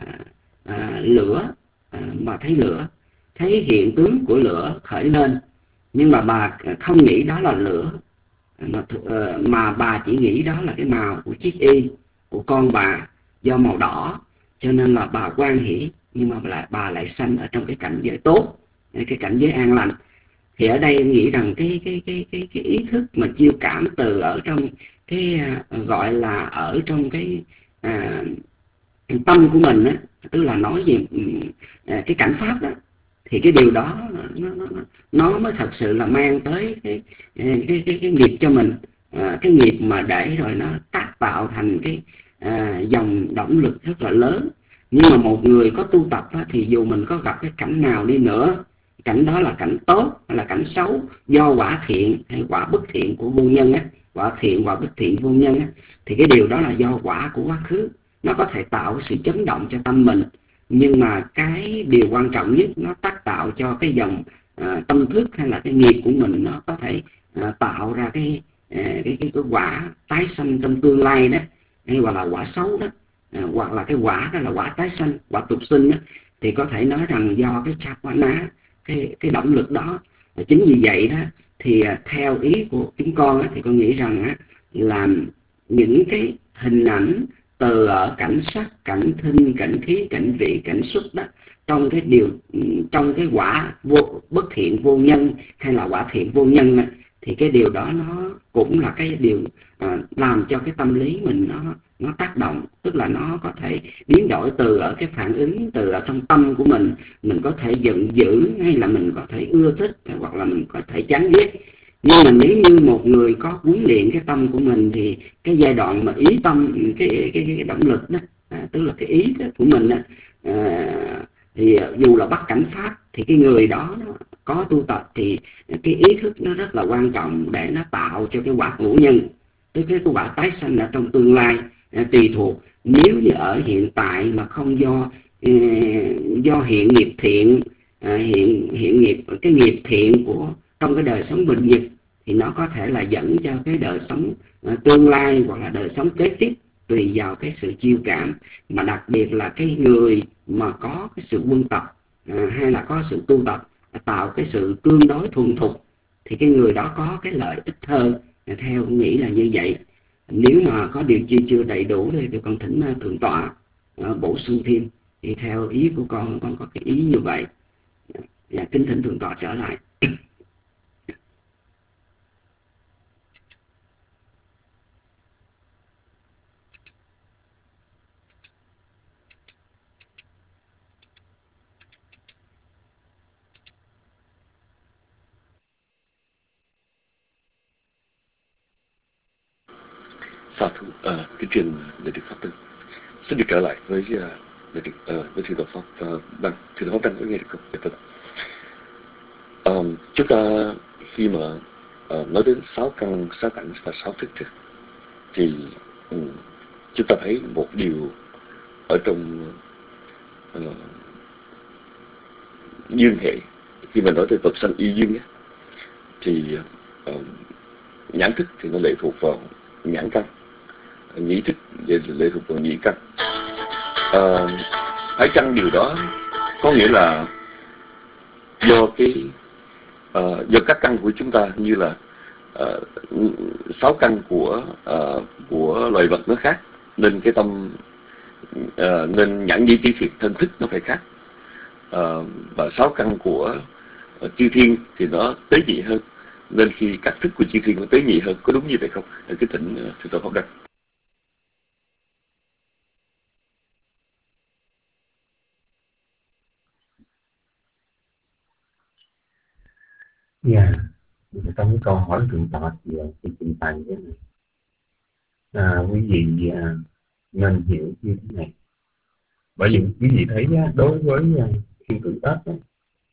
S7: à, lửa, à, bà thấy lửa, thấy hiện tướng của lửa khởi lên, nhưng mà bà không nghĩ đó là lửa, mà, mà bà chỉ nghĩ đó là cái màu của chiếc y của con bà do màu đỏ, cho nên là bà hoan hỷ. Nhưng mà lại bà lại sanh ở trong cái cảnh giới tốt, cái cảnh giới an lành. Thì ở đây em nghĩ rằng cái cái cái cái cái ý thức mà chiêu cảm từ ở trong cái uh, gọi là ở trong cái uh, tâm của mình á, tức là nói về uh, cái cảnh pháp đó, thì cái điều đó nó, nó, nó mới thật sự là mang tới cái cái cái, cái nghiệp cho mình, à, cái nghiệp mà để rồi nó tác tạo thành cái à, dòng động lực rất là lớn. Nhưng mà một người có tu tập á, thì dù mình có gặp cái cảnh nào đi nữa, cảnh đó là cảnh tốt hay là cảnh xấu, do quả thiện hay quả bất thiện của vô nhân á, quả thiện quả bất thiện vô nhân á, thì cái điều đó là do quả của quá khứ, nó có thể tạo sự chấn động cho tâm mình. Nhưng mà cái điều quan trọng nhất, nó tác tạo cho cái dòng à, tâm thức hay là cái nghiệp của mình, nó có thể à, tạo ra cái, à, cái, cái cái quả tái sanh trong tương lai đó, hay hoặc là quả xấu đó, à, hoặc là cái quả đó là quả tái sanh, quả tục sinh đó, thì có thể nói rằng do cái chakwana, cái cái động lực đó. Chính vì vậy đó thì à, theo ý của chúng con á, thì con nghĩ rằng á, là những cái hình ảnh từ ở cảnh sắc, cảnh thinh, cảnh khí, cảnh vị, cảnh xúc đó, trong cái điều trong cái quả vô, bất thiện vô nhân hay là quả thiện vô nhân đó, thì cái điều đó nó cũng là cái điều à, làm cho cái tâm lý mình nó nó tác động, tức là nó có thể biến đổi từ ở cái phản ứng từ ở trong tâm của mình, mình có thể giận dữ hay là mình có thể ưa thích hoặc là mình có thể chán ghét. Nhưng mà nếu như một người có huấn luyện cái tâm của mình thì cái giai đoạn mà ý tâm, cái cái, cái động lực đó, à, tức là cái ý của mình đó, à, thì dù là bắt cảnh pháp thì cái người đó nó có tu tập thì cái ý thức nó rất là quan trọng để nó tạo cho cái quả ngũ nhân, tức cái quả tái sanh ở trong tương lai. À, tùy thuộc nếu như ở hiện tại mà không do uh, do hiện nghiệp thiện, uh, hiện hiện nghiệp cái nghiệp thiện của trong cái đời sống bình nghiệp thì nó có thể là dẫn cho cái đời sống uh, tương lai hoặc là đời sống kế tiếp, tùy vào cái sự chiêu cảm. Mà đặc biệt là cái người mà có cái sự quân tập uh, hay là có sự tu tập uh, tạo cái sự tương đối thuần thục thì cái người đó có cái lợi ích hơn. uh, theo tôi nghĩ là như vậy. Nếu mà có điều chi chưa đầy đủ thì con thỉnh thượng tọa uh, bổ sung thêm. Thì theo ý của con, con có cái ý như vậy. Dạ, kính thỉnh thượng tọa trở lại.
S4: Sa thú, à, cái truyền để được pháp tân. Xin được trở lại với uh, để được uh, với thượng tọa pháp uh, Đăng. Thượng tọa pháp Đăng có nghe được không? Được không? Um, chúng ta khi mà uh, nói đến sáu căn, sáu cảnh và sáu thức thì um, chúng ta thấy một điều ở trong uh, dương hệ. Khi mà nói tới vật sanh y dương ấy, thì uh, nhãn thức thì nó lệ thuộc vào nhãn căn, nhĩ thức về lệ thuộc vào nhĩ căn. À, phải chăng điều đó có nghĩa là do cái uh, do các căn của chúng ta như là uh, sáu căn của uh, của loài vật nó khác, nên cái tâm uh, nên nhãn nhĩ tri thiệt thân thức nó phải khác, uh, và sáu căn của uh, chư thiên thì nó tế nhị hơn, nên khi các thức của chư thiên nó tế nhị hơn, có đúng như vậy không? Cái thỉnh thượng tọa pháp Đăng.
S6: Dạ, yeah. Trong cái câu hỏi thượng tọa thì thì trình bày thế này. À, quý vị à, nên hiểu như thế này. Bởi vì quý vị thấy á, đối với thiên tử ếch á,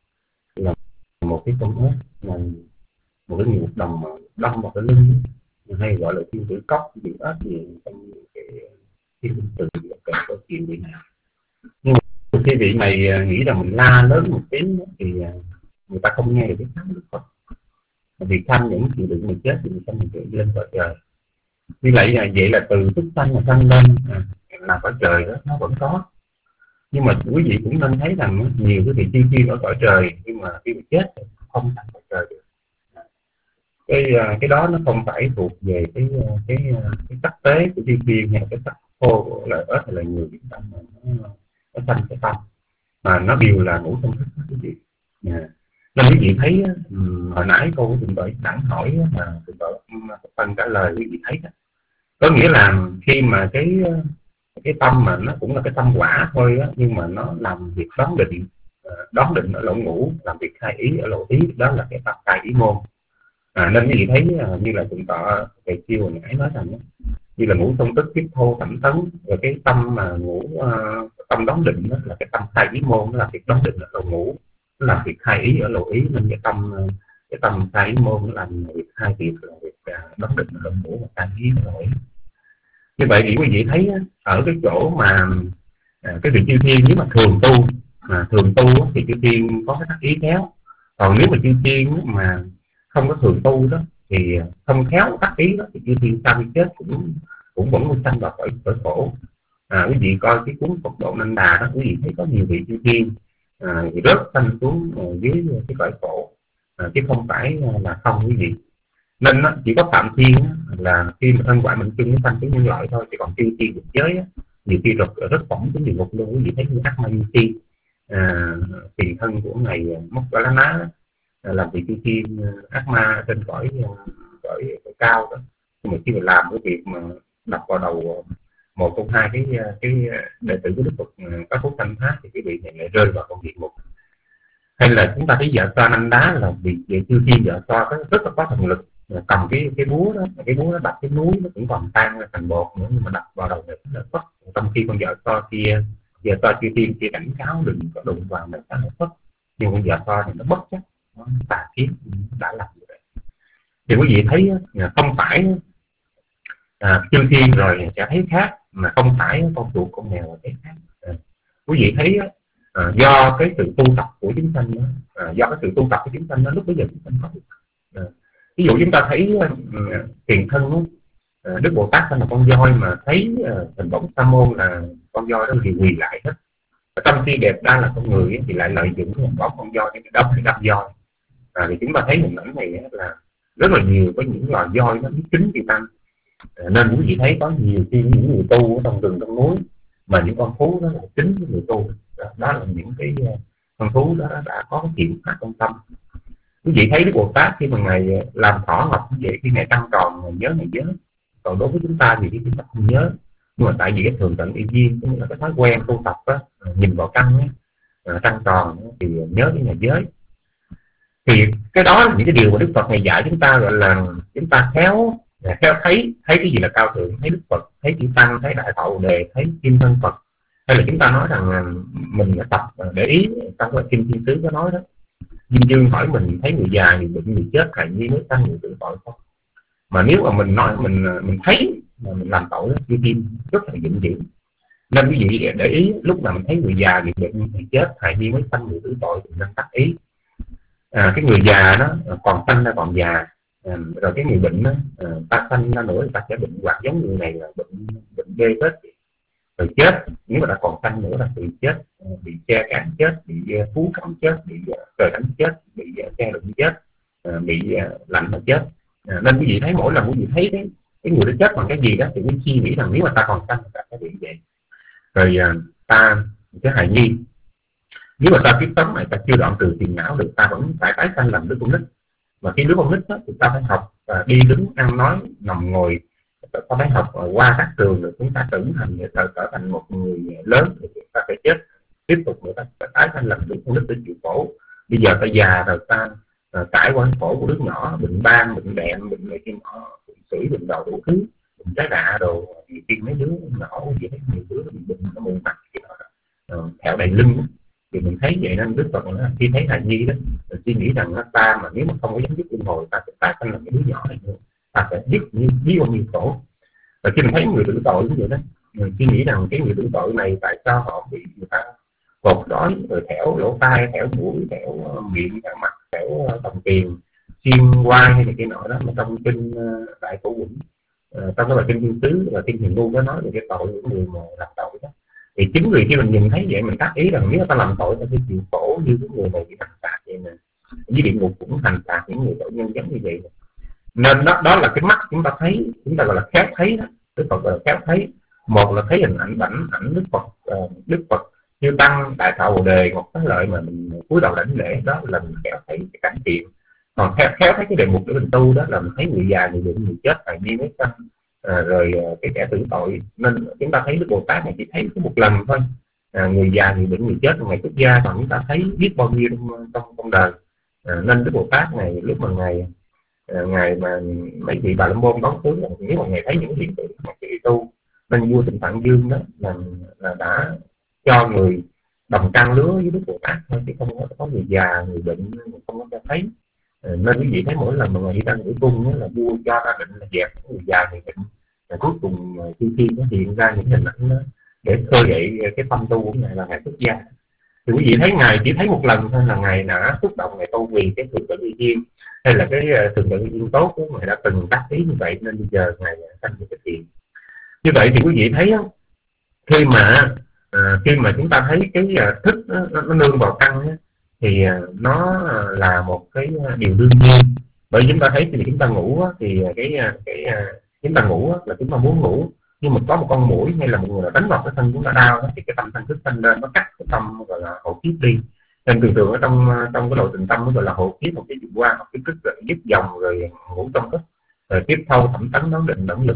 S6: là một cái con ếch là một cái nghiệp đồng mà đâm vào cái lưng, hay gọi là thiên tử cốc, thiên tử ếch gì trong cái thiên tử tự kể câu chuyện vị nào. Nhưng mà khi vị này nghĩ rằng mình la lớn một tiếng thì người ta không nghe được cái tiếng được không? Vì tham những chịu đựng mình chết thì mình không mình lên cõi trời. Như vậy là vậy là từ xuất sanh mà sanh lên à, là cõi trời đó nó vẫn có. Nhưng mà quý vị cũng nên thấy rằng nhiều cái vị chi chi ở cõi trời, nhưng mà khi mà chết không thành cõi trời được. Cái cái đó nó không phải thuộc về cái cái cái sắc tế của chi chi hay cái sắc khô của lợi ớt hay là nhiều cái tâm mà nó nó sanh cái tâm, mà nó đều là ngũ thông thức đó quý vị. Yeah. Nên quý vị thấy hồi nãy cô của thượng tọa sẵn hỏi mà thượng tọa phân trả lời quý vị thấy đó. Có nghĩa là khi mà cái cái tâm mà nó cũng là cái tâm quả thôi á, nhưng mà nó làm việc đón định, đón định ở lỗ ngũ, làm việc khai ý ở lỗ ý, đó là cái tâm khai ý môn. À, nên quý vị thấy như là thượng tọa về chiêu hồi nãy nói rằng đó, như là ngũ thông tức tiếp thô thẩm tấn, rồi cái tâm mà ngũ uh, tâm đón định đó là cái tâm khai ý môn, nó làm việc đón định ở lỗ ngũ, nó làm việc khai ý ở lỗ ý, nên cái tâm cái tâm khai ý môn nó làm việc hai việc là việc uh, đón định ở lỗ ngũ và khai ý ở lỗ ý. Như vậy thì quý vị thấy ở cái chỗ mà uh, cái vị chư thiên nếu mà thường tu mà thường tu thì chư thiên có cái tác ý khéo, còn nếu mà chư thiên mà không có thường tu đó thì không khéo tác ý đó thì chư thiên sau khi chết cũng cũng vẫn muốn sanh vào cõi cõi khổ. À, quý vị coi cái cuốn Phật Độ Năng Đà đó, quý vị thấy có nhiều vị chư thiên à, rớt sanh xuống dưới cái cõi khổ, à, chứ không phải là không quý vị. Nên đó, chỉ có Phạm Thiên đó, là khi mà thân quả mình chung với sanh xuống nhân loại thôi, chứ còn chư thiên được giới đó, nhiều khi rất rất phỏng xuống địa ngục luôn. Quý vị thấy như Ác Ma Di Chi, à, tiền thân của ngày Mốc Ba Lá Ná đó, làm vị chư thiên, ác ma trên cõi cõi cao đó. Nhưng mà khi mà làm cái việc mà đập vào đầu một trong hai cái cái đệ tử của Đức Phật các phúc thanh thác thì cái vị này lại rơi vào con địa ngục. Hay là chúng ta thấy vợ toa Nanh Đá là vị vị chư thiên vợ toa rất là có thần lực, cầm cái cái búa đó, cái búa nó đập cái núi nó cũng còn tan thành bột nữa, nhưng mà đập vào đầu này là mất. Trong khi con vợ toa kia, vợ toa chư thiên kia cảnh cáo đừng có đụng vào mình nó mất, nhưng con vợ toa thì nó bất chấp, nó tà kiến đã làm như vậy. Thì quý vị thấy không phải à, chư thiên rồi sẽ thấy khác, mà không phải con chuột con mèo là thấy khác. À, quý vị thấy à, do cái sự tu tập của chúng sanh đó, à, do cái sự tu tập của chúng sanh đó lúc bây giờ chúng sanh có à, ví dụ chúng ta thấy uh, tiền thân đó, uh, Đức Bồ Tát là con voi mà thấy uh, Tình Bổng Sa Môn là con voi đó thì quỳ lại hết. Tâm si đẹp đa là con người thì lại lợi dụng cái bóng con voi để đâm để đâm voi. À, thì chúng ta thấy hình ảnh này là rất là nhiều có những loài voi nó biết kính chư tăng. À, nên quý vị thấy có nhiều khi những người tu ở trong rừng trong núi mà những con thú đó là kính với người tu. Đó, đó là những cái uh, con thú đó đã có cái chuyện phát trong tâm. Quý vị thấy Đức Bồ Tát khi mà Ngài làm thọ ngọc như vậy, khi Ngài tăng tròn Ngài nhớ Ngài nhớ. Còn đối với chúng ta thì chúng ta không nhớ, nhưng mà tại vì cái thường tận y duyên cũng là cái thói quen tu tập đó, nhìn vào căn á, trăng tròn thì nhớ cái ngày giới. Thì cái đó là những cái điều mà Đức Phật Ngài dạy chúng ta, gọi là chúng ta khéo khéo thấy thấy cái gì là cao thượng, thấy Đức Phật, thấy chư tăng, thấy Đại Thọ Bồ Đề, thấy kim thân Phật. Hay là chúng ta nói rằng mình tập để ý trong cái kinh Thiên Sứ có nói đó, Dinh Dương hỏi mình thấy người già, người bệnh, người chết, hài nhi mới sanh, người tự tội không? Mà nếu mà mình nói mình mình thấy mà mình làm tội đó, Chư Thiên rất là vĩnh viễn. Nên quý vị để ý lúc nào mình thấy người già, người bệnh, người chết, hài nhi mới sanh, người tự tội thì nên tắt ý. À, cái người già đó còn sanh ra còn già, à, rồi cái người bệnh đó à, ta sanh ra nữa ta sẽ bệnh hoặc giống người này là bệnh bệnh bê chết. Rồi chết, nếu mà đã còn sanh nữa là bị chết, bị che cản chết, bị phú cấm chết, bị trời đánh chết, bị che đụng chết, bị lạnh mà chết. À, nên quý vị thấy mỗi lần quý vị thấy cái, cái người đó chết bằng cái gì đó thì quý vị suy nghĩ rằng nếu mà ta còn sanh ta sẽ bị vậy. Rồi ta cái hài nhi, nếu mà ta kiếp sống này ta chưa đoạn trừ phiền não được, ta vẫn phải tái sanh làm đứa con nít. Mà khi đứa con nít đó, thì ta phải học và đi đứng ăn nói nằm ngồi, ta phải học qua các trường rồi chúng ta trưởng thành để trở thành một người lớn thì chúng ta phải chết tiếp tục nữa, ta phải tái sanh làm đứa con nít để chịu khổ. Bây giờ ta già rồi ta uh, trải qua khổ của đứa nhỏ, bệnh ban, bệnh đệm, bệnh này kia nọ, bệnh sủy, bệnh đầu đủ thứ, bệnh trái đạ đồ, thì khi mấy đứa nhỏ gì hết, nhiều đứa bị bệnh nó mù mặt kia nọ, uh, thẹo đầy lưng. Thì mình thấy vậy nên Đức Phật là khi thấy hài nhi đó, mình suy nghĩ rằng ta mà nếu mà không có dám dứt luân hồi, ta sẽ tái sanh làm cái đứa nhỏ này nữa, ta sẽ dứt như biết bao nhiêu khổ. Và khi mình thấy người tử tội như vậy đó, mình suy nghĩ rằng cái người tử tội này tại sao họ bị người ta cột đói, rồi thẻo lỗ tai, thẻo mũi, thẻo miệng, thẻo mặt, thẻo đồng tiền, xiên quai hay là cái nọ đó. Mà trong kinh Đại Phổ Quỳnh, uh, trong cái bài kinh Thiên Sứ và kinh Hiền Ngu có nói về cái tội của người mà làm tội đó. Thì chính vì khi mình nhìn thấy vậy mình tác ý rằng nếu ta làm tội ta phải chịu khổ như cái người này bị hành phạt vậy nè, với địa ngục cũng hành phạt những người tội nhân giống như vậy nè. Nên đó, đó là cái mắt chúng ta thấy, chúng ta gọi là khéo thấy đó. Đức Phật là khéo thấy. Một là thấy hình ảnh ảnh ảnh Đức Phật, uh, Đức Phật Chư Tăng, Đại Thọ Bồ Đề, một cái lợi mà mình cúi đầu đảnh lễ, đó là mình khéo thấy cái cảnh tiền. Còn khéo, khéo thấy cái đề mục để mình tu đó là mình thấy người già, người bệnh, người chết, hài nhi mới sanh, à, rồi cái kẻ tử tội. Nên chúng ta thấy Đức Bồ Tát này chỉ thấy có một lần thôi, à, người già, người bệnh, người chết ngày xuất gia, còn chúng ta thấy biết bao nhiêu trong trong, trong đời. À, nên Đức Bồ Tát này lúc mà ngày à, ngày mà mấy vị Bà La Môn đón tướng, nếu mà ngày thấy những hiện tượng mà kỳ tu, nên vua Tịnh Tạng Dương đó là, là đã cho người đồng trang lứa với Đức Bồ Tát thôi, chứ không có, có người già, người bệnh không có cho thấy. À, nên quý vị thấy mỗi lần mà người đi ra ngũ cung đó, là vua cho ra định là dẹp người già, người bệnh. Và cuối cùng chư thiên nó hiện ra những hình ảnh đó để khơi dậy cái tâm tu của ngài là ngài xuất gia. Thì quý vị thấy ngài chỉ thấy một lần thôi là ngài đã xúc động ngài tu vì cái thường tự nhiên hay là cái thường tự nhiên tốt của ngài đã từng tác ý như vậy, nên bây giờ ngài sanh về cái thiện. Như vậy thì quý vị thấy khi mà à, khi mà chúng ta thấy cái thức nó, nó nương vào căn thì nó là một cái điều đương nhiên. Bởi chúng ta thấy khi chúng ta ngủ thì cái cái chúng ta ngủ là chúng ta muốn ngủ, nhưng mà có một con muỗi hay là một người nào đánh vào cái thân chúng ta đau đó, thì cái tâm thân thức sanh lên nó cắt cái tâm gọi là hậu kiếp đi. Nên thường thường ở trong trong cái lộ trình tâm nó gọi là hộ kiếp, một cái dụng qua, một cái thức rồi dứt dòng rồi ngủ trong thức, rồi tiếp thâu thẩm tấn đón định động lực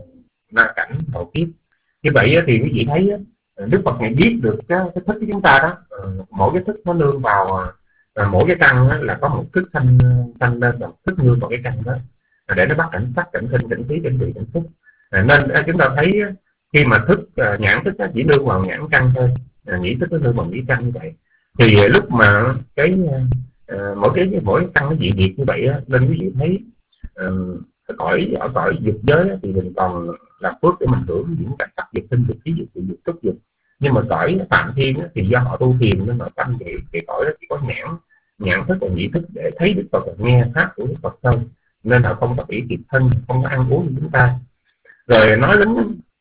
S6: na cảnh hộ kiếp. Như vậy thì quý vị thấy Đức Phật ngày biết được cái, cái thức của chúng ta đó, mỗi cái thức nó nương vào à, mỗi cái căn là có một thức sanh sanh lên, một thức nương vào cái căn đó để nó bắt cảnh sắc, cảnh sinh, cảnh khí, cảnh vị, cảnh xúc. À, nên à, chúng ta thấy khi mà thức à, nhãn thức chỉ nương vào nhãn căn thôi, à, nhĩ thức nó nương vào nhĩ căn như vậy, thì à, lúc mà cái à, mỗi cái mỗi căn nó dị biệt như vậy á, nên quý vị thấy à, cõi ở cõi dục giới thì mình còn làm phước để mình hưởng những cảnh sắc dục, sinh dục, khí dục, vị dục, xúc dục. Nhưng mà cõi Phạm Thiên thì do họ tu thiền nên họ tâm cái, cái cõi đó chỉ có nhãn nhãn thức và nhĩ thức để thấy Đức Phật, nghe pháp của Đức Phật thôi, nên họ không có ý kịp thân, không có ăn uống như chúng ta. Rồi nói đến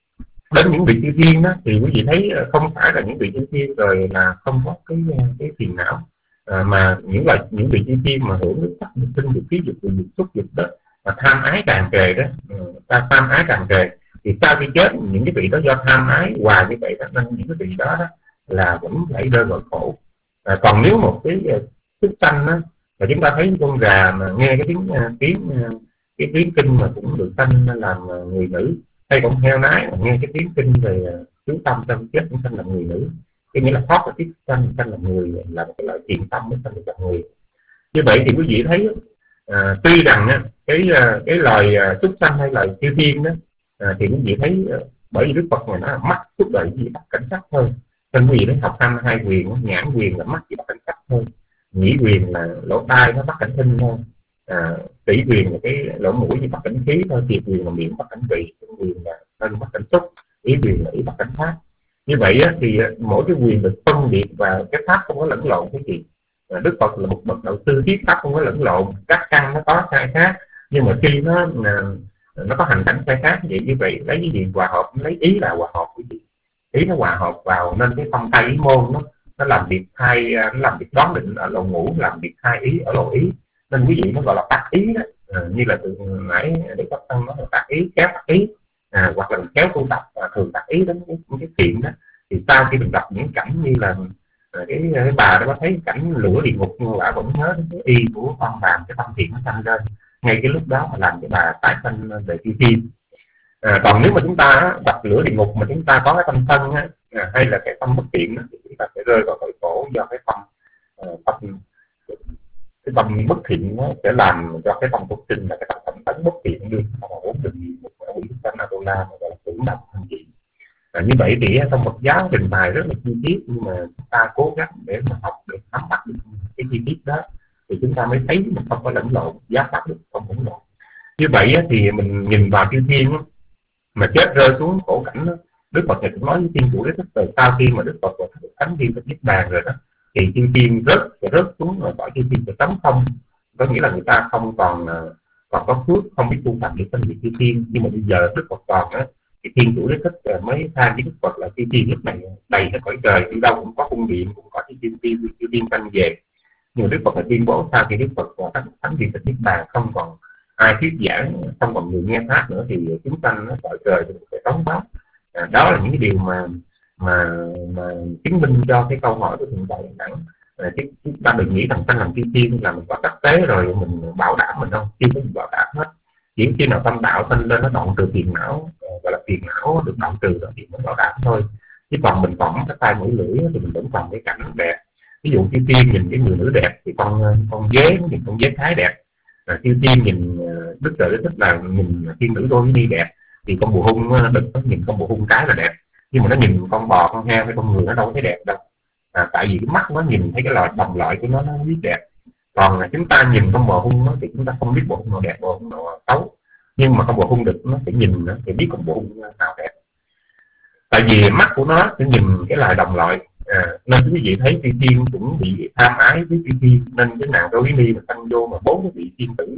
S6: đến những vị chư thiên đó thì quý vị thấy không phải là những vị chư thiên rồi là không có cái cái phiền não, à, mà những loại những vị chư thiên mà hưởng được sắc dục, sinh dục, khí dục, vị dục, xúc dục đó, mà tham ái tràn trề đó, ta tham ái tràn trề thì sau khi chết những cái vị đó do tham ái hoài như vậy đó, nên những cái vị đó, đó là vẫn phải rơi vào khổ. À, còn nếu một cái thức sanh đó là chúng ta thấy con gà mà nghe cái tiếng tiếng cái tiếng kinh mà cũng được sanh làm người nữ, hay con heo nái mà nghe cái tiếng kinh về cứu tâm tâm chết cũng sanh làm người nữ, cái nghĩa là thoát cái tiếng sanh sanh làm người, là một cái loại thiện tâm mới sanh làm người. Như vậy thì quý vị thấy à, tuy rằng á, cái cái loài súc sanh hay loài chư thiên đó à, thì quý vị thấy bởi vì Đức Phật này nó mắt suốt đời chỉ bắt cảnh sắc thôi, nên quý vị thấy học sanh hai quyền, nhãn quyền là mắt chỉ bắt cảnh sắc thôi, nhĩ quyền là lỗ tai nó bắt cảnh thinh thôi, à, tỷ quyền là cái lỗ mũi chỉ bắt cảnh khí thôi, thiệt quyền là miệng bắt cảnh vị, quyền là thân bắt cảnh xúc, ý quyền là ý bắt cảnh pháp. Như vậy á, thì mỗi cái quyền được phân biệt và cái pháp không có lẫn lộn cái gì. À, Đức Phật là một bậc đạo sư thuyết pháp không có lẫn lộn, các căn nó có sai khác, nhưng mà khi nó nó có hành cảnh sai khác vậy, như vậy lấy cái gì hòa hợp, lấy ý là hòa hợp cái gì, ý nó hòa hợp vào nên cái phong thai ý môn nó nó làm việc hai, nó làm việc đoán định ở lỗ ngũ, làm việc hai ý ở lỗ ý, nên quý vị nó gọi là tác ý đó. À, như là từ nãy Đức Phật Tăng nói là tác ý, kéo tác ý, à, hoặc là kéo tu tập à, thường tác ý đến cái, cái thiện đó. Thì sau khi mình gặp những cảnh như là à, cái, cái bà đó có thấy cảnh lửa địa ngục, nhưng bà vẫn nhớ đến cái y của con bàn, cái tâm thiện nó tăng lên ngay cái lúc đó mà làm cho bà tái sanh về chư thiên. À, còn nếu mà chúng ta gặp lửa địa ngục mà chúng ta có cái tâm sân á, à, hay là cái tâm bất thiện thì chúng ta sẽ rơi vào cõi khổ do cái tâm uh, tâm cái tâm bất thiện nó sẽ làm cho cái tâm tục sinh là cái tâm thẩm tấn bất thiện đưa vào bốn đường gì một ở ủy sanh Atola mà gọi là tưởng độc thành dị. À, như vậy thì trong một giáo trình bày rất là chi tiết, nhưng mà chúng ta cố gắng để mà học để nắm bắt được cái chi tiết đó thì chúng ta mới thấy mình không có lẫn lộn, giáo pháp được không lẫn lộn. Như vậy thì mình nhìn vào chư thiên mà chết rơi xuống khổ cảnh đó, Đức Phật này cũng nói với thiên chủ Đế Thích rồi, sau khi mà Đức Phật và Thánh Thiên Phật Niết Bàn rồi đó thì chư thiên rớt rớt xuống rồi cõi chư thiên sẽ trống không, có nghĩa là người ta không còn còn có phước, không biết tu tập để sinh về chư thiên. Nhưng mà bây giờ Đức Phật còn á thì thiên chủ Đế Thích mới than với Đức Phật là chư thiên lúc này đầy hết cõi trời, đi đâu cũng có cung điện, cũng có chư thiên tiên chư thiên sanh về. Nhưng Đức Phật là tuyên bố sau khi Đức Phật và Thánh Thiên Phật Niết Bàn không còn ai thuyết giảng, không còn người nghe pháp nữa thì chúng sanh nó cõi trời thì phải đóng pháp. À, đó là những cái điều mà mà mà chứng minh cho cái câu hỏi của thượng tọa Đẳng. À, chúng ta đừng nghĩ rằng sanh làm chư thiên là mình có tác tế rồi mình bảo đảm mình đâu, chưa có gì bảo đảm hết. Chỉ khi nào tâm đạo sanh lên nó đoạn trừ phiền não, gọi là phiền não được đoạn trừ rồi thì mới bảo đảm thôi. Chứ còn mình còn cái tai mũi lưỡi thì mình vẫn còn cái cảnh đẹp. Ví dụ chư thiên nhìn cái người nữ đẹp thì con con dế nhìn con dế thái đẹp. À, chư thiên nhìn Đức Trời Đế Thích là nhìn thiên nữ đôi đi đẹp, thì con bồ hung đừng có nhìn con bồ hung cái là đẹp, nhưng mà nó nhìn con bò, con heo hay con người nó đâu thấy đẹp đâu. À, tại vì cái mắt nó nhìn thấy cái loại đồng loại của nó nó biết đẹp. Còn là chúng ta nhìn con bò hung nó thì chúng ta không biết bò hung nào đẹp, bò hung nào xấu. Nhưng mà con bò hung đực nó sẽ nhìn nó thì biết con bò hung nào đẹp, tại vì mắt của nó sẽ nhìn cái loại đồng loại. À, nên quý vị thấy chư thiên cũng bị tham ái với chư thiên, nên cái nàng Đôi Ni mà sanh vô mà bốn cái vị thiên tử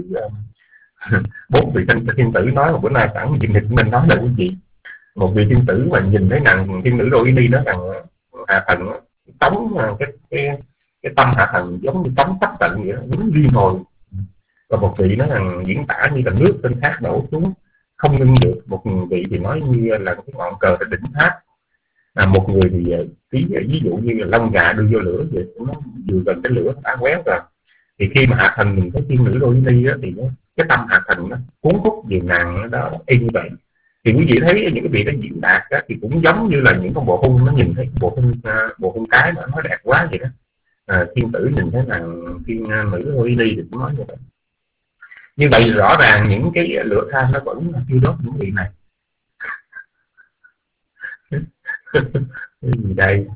S6: bốn vị thiên, thiên tử nói một bữa nay sẵn chuyện này mình nói là quý vị, một vị thiên tử mà nhìn thấy nàng thiên nữ Đôi Ni đó rằng hạ thần tống cái cái cái tâm hạ thần giống như tống tắc tận vậy đó, dính liên hồi. Và một vị nói rằng diễn tả như là nước trên thác đổ xuống không ngưng được, một vị thì nói như là cái ngọn cờ trên đỉnh tháp. À, một người thì ví, ví dụ như là lông gà đưa vô lửa vậy, nó vừa gần cái lửa đã quéo rồi, thì khi mà hạ thành mình cái thiên nữ Rohini á, thì nó, cái tâm hạ thành nó cuốn hút về nàng đó y như vậy. Thì quý vị thấy những cái vị đó diễn đạt á, thì cũng giống như là những con bộ hung nó nhìn thấy bộ hung bộ hung cái mà nó đẹp quá vậy đó. À, thiên tử nhìn thấy nàng thiên nữ Rohini thì cũng nói như vậy. Như vậy rõ ràng những cái lửa than nó vẫn thiêu đốt những vị này. Cái gì đây?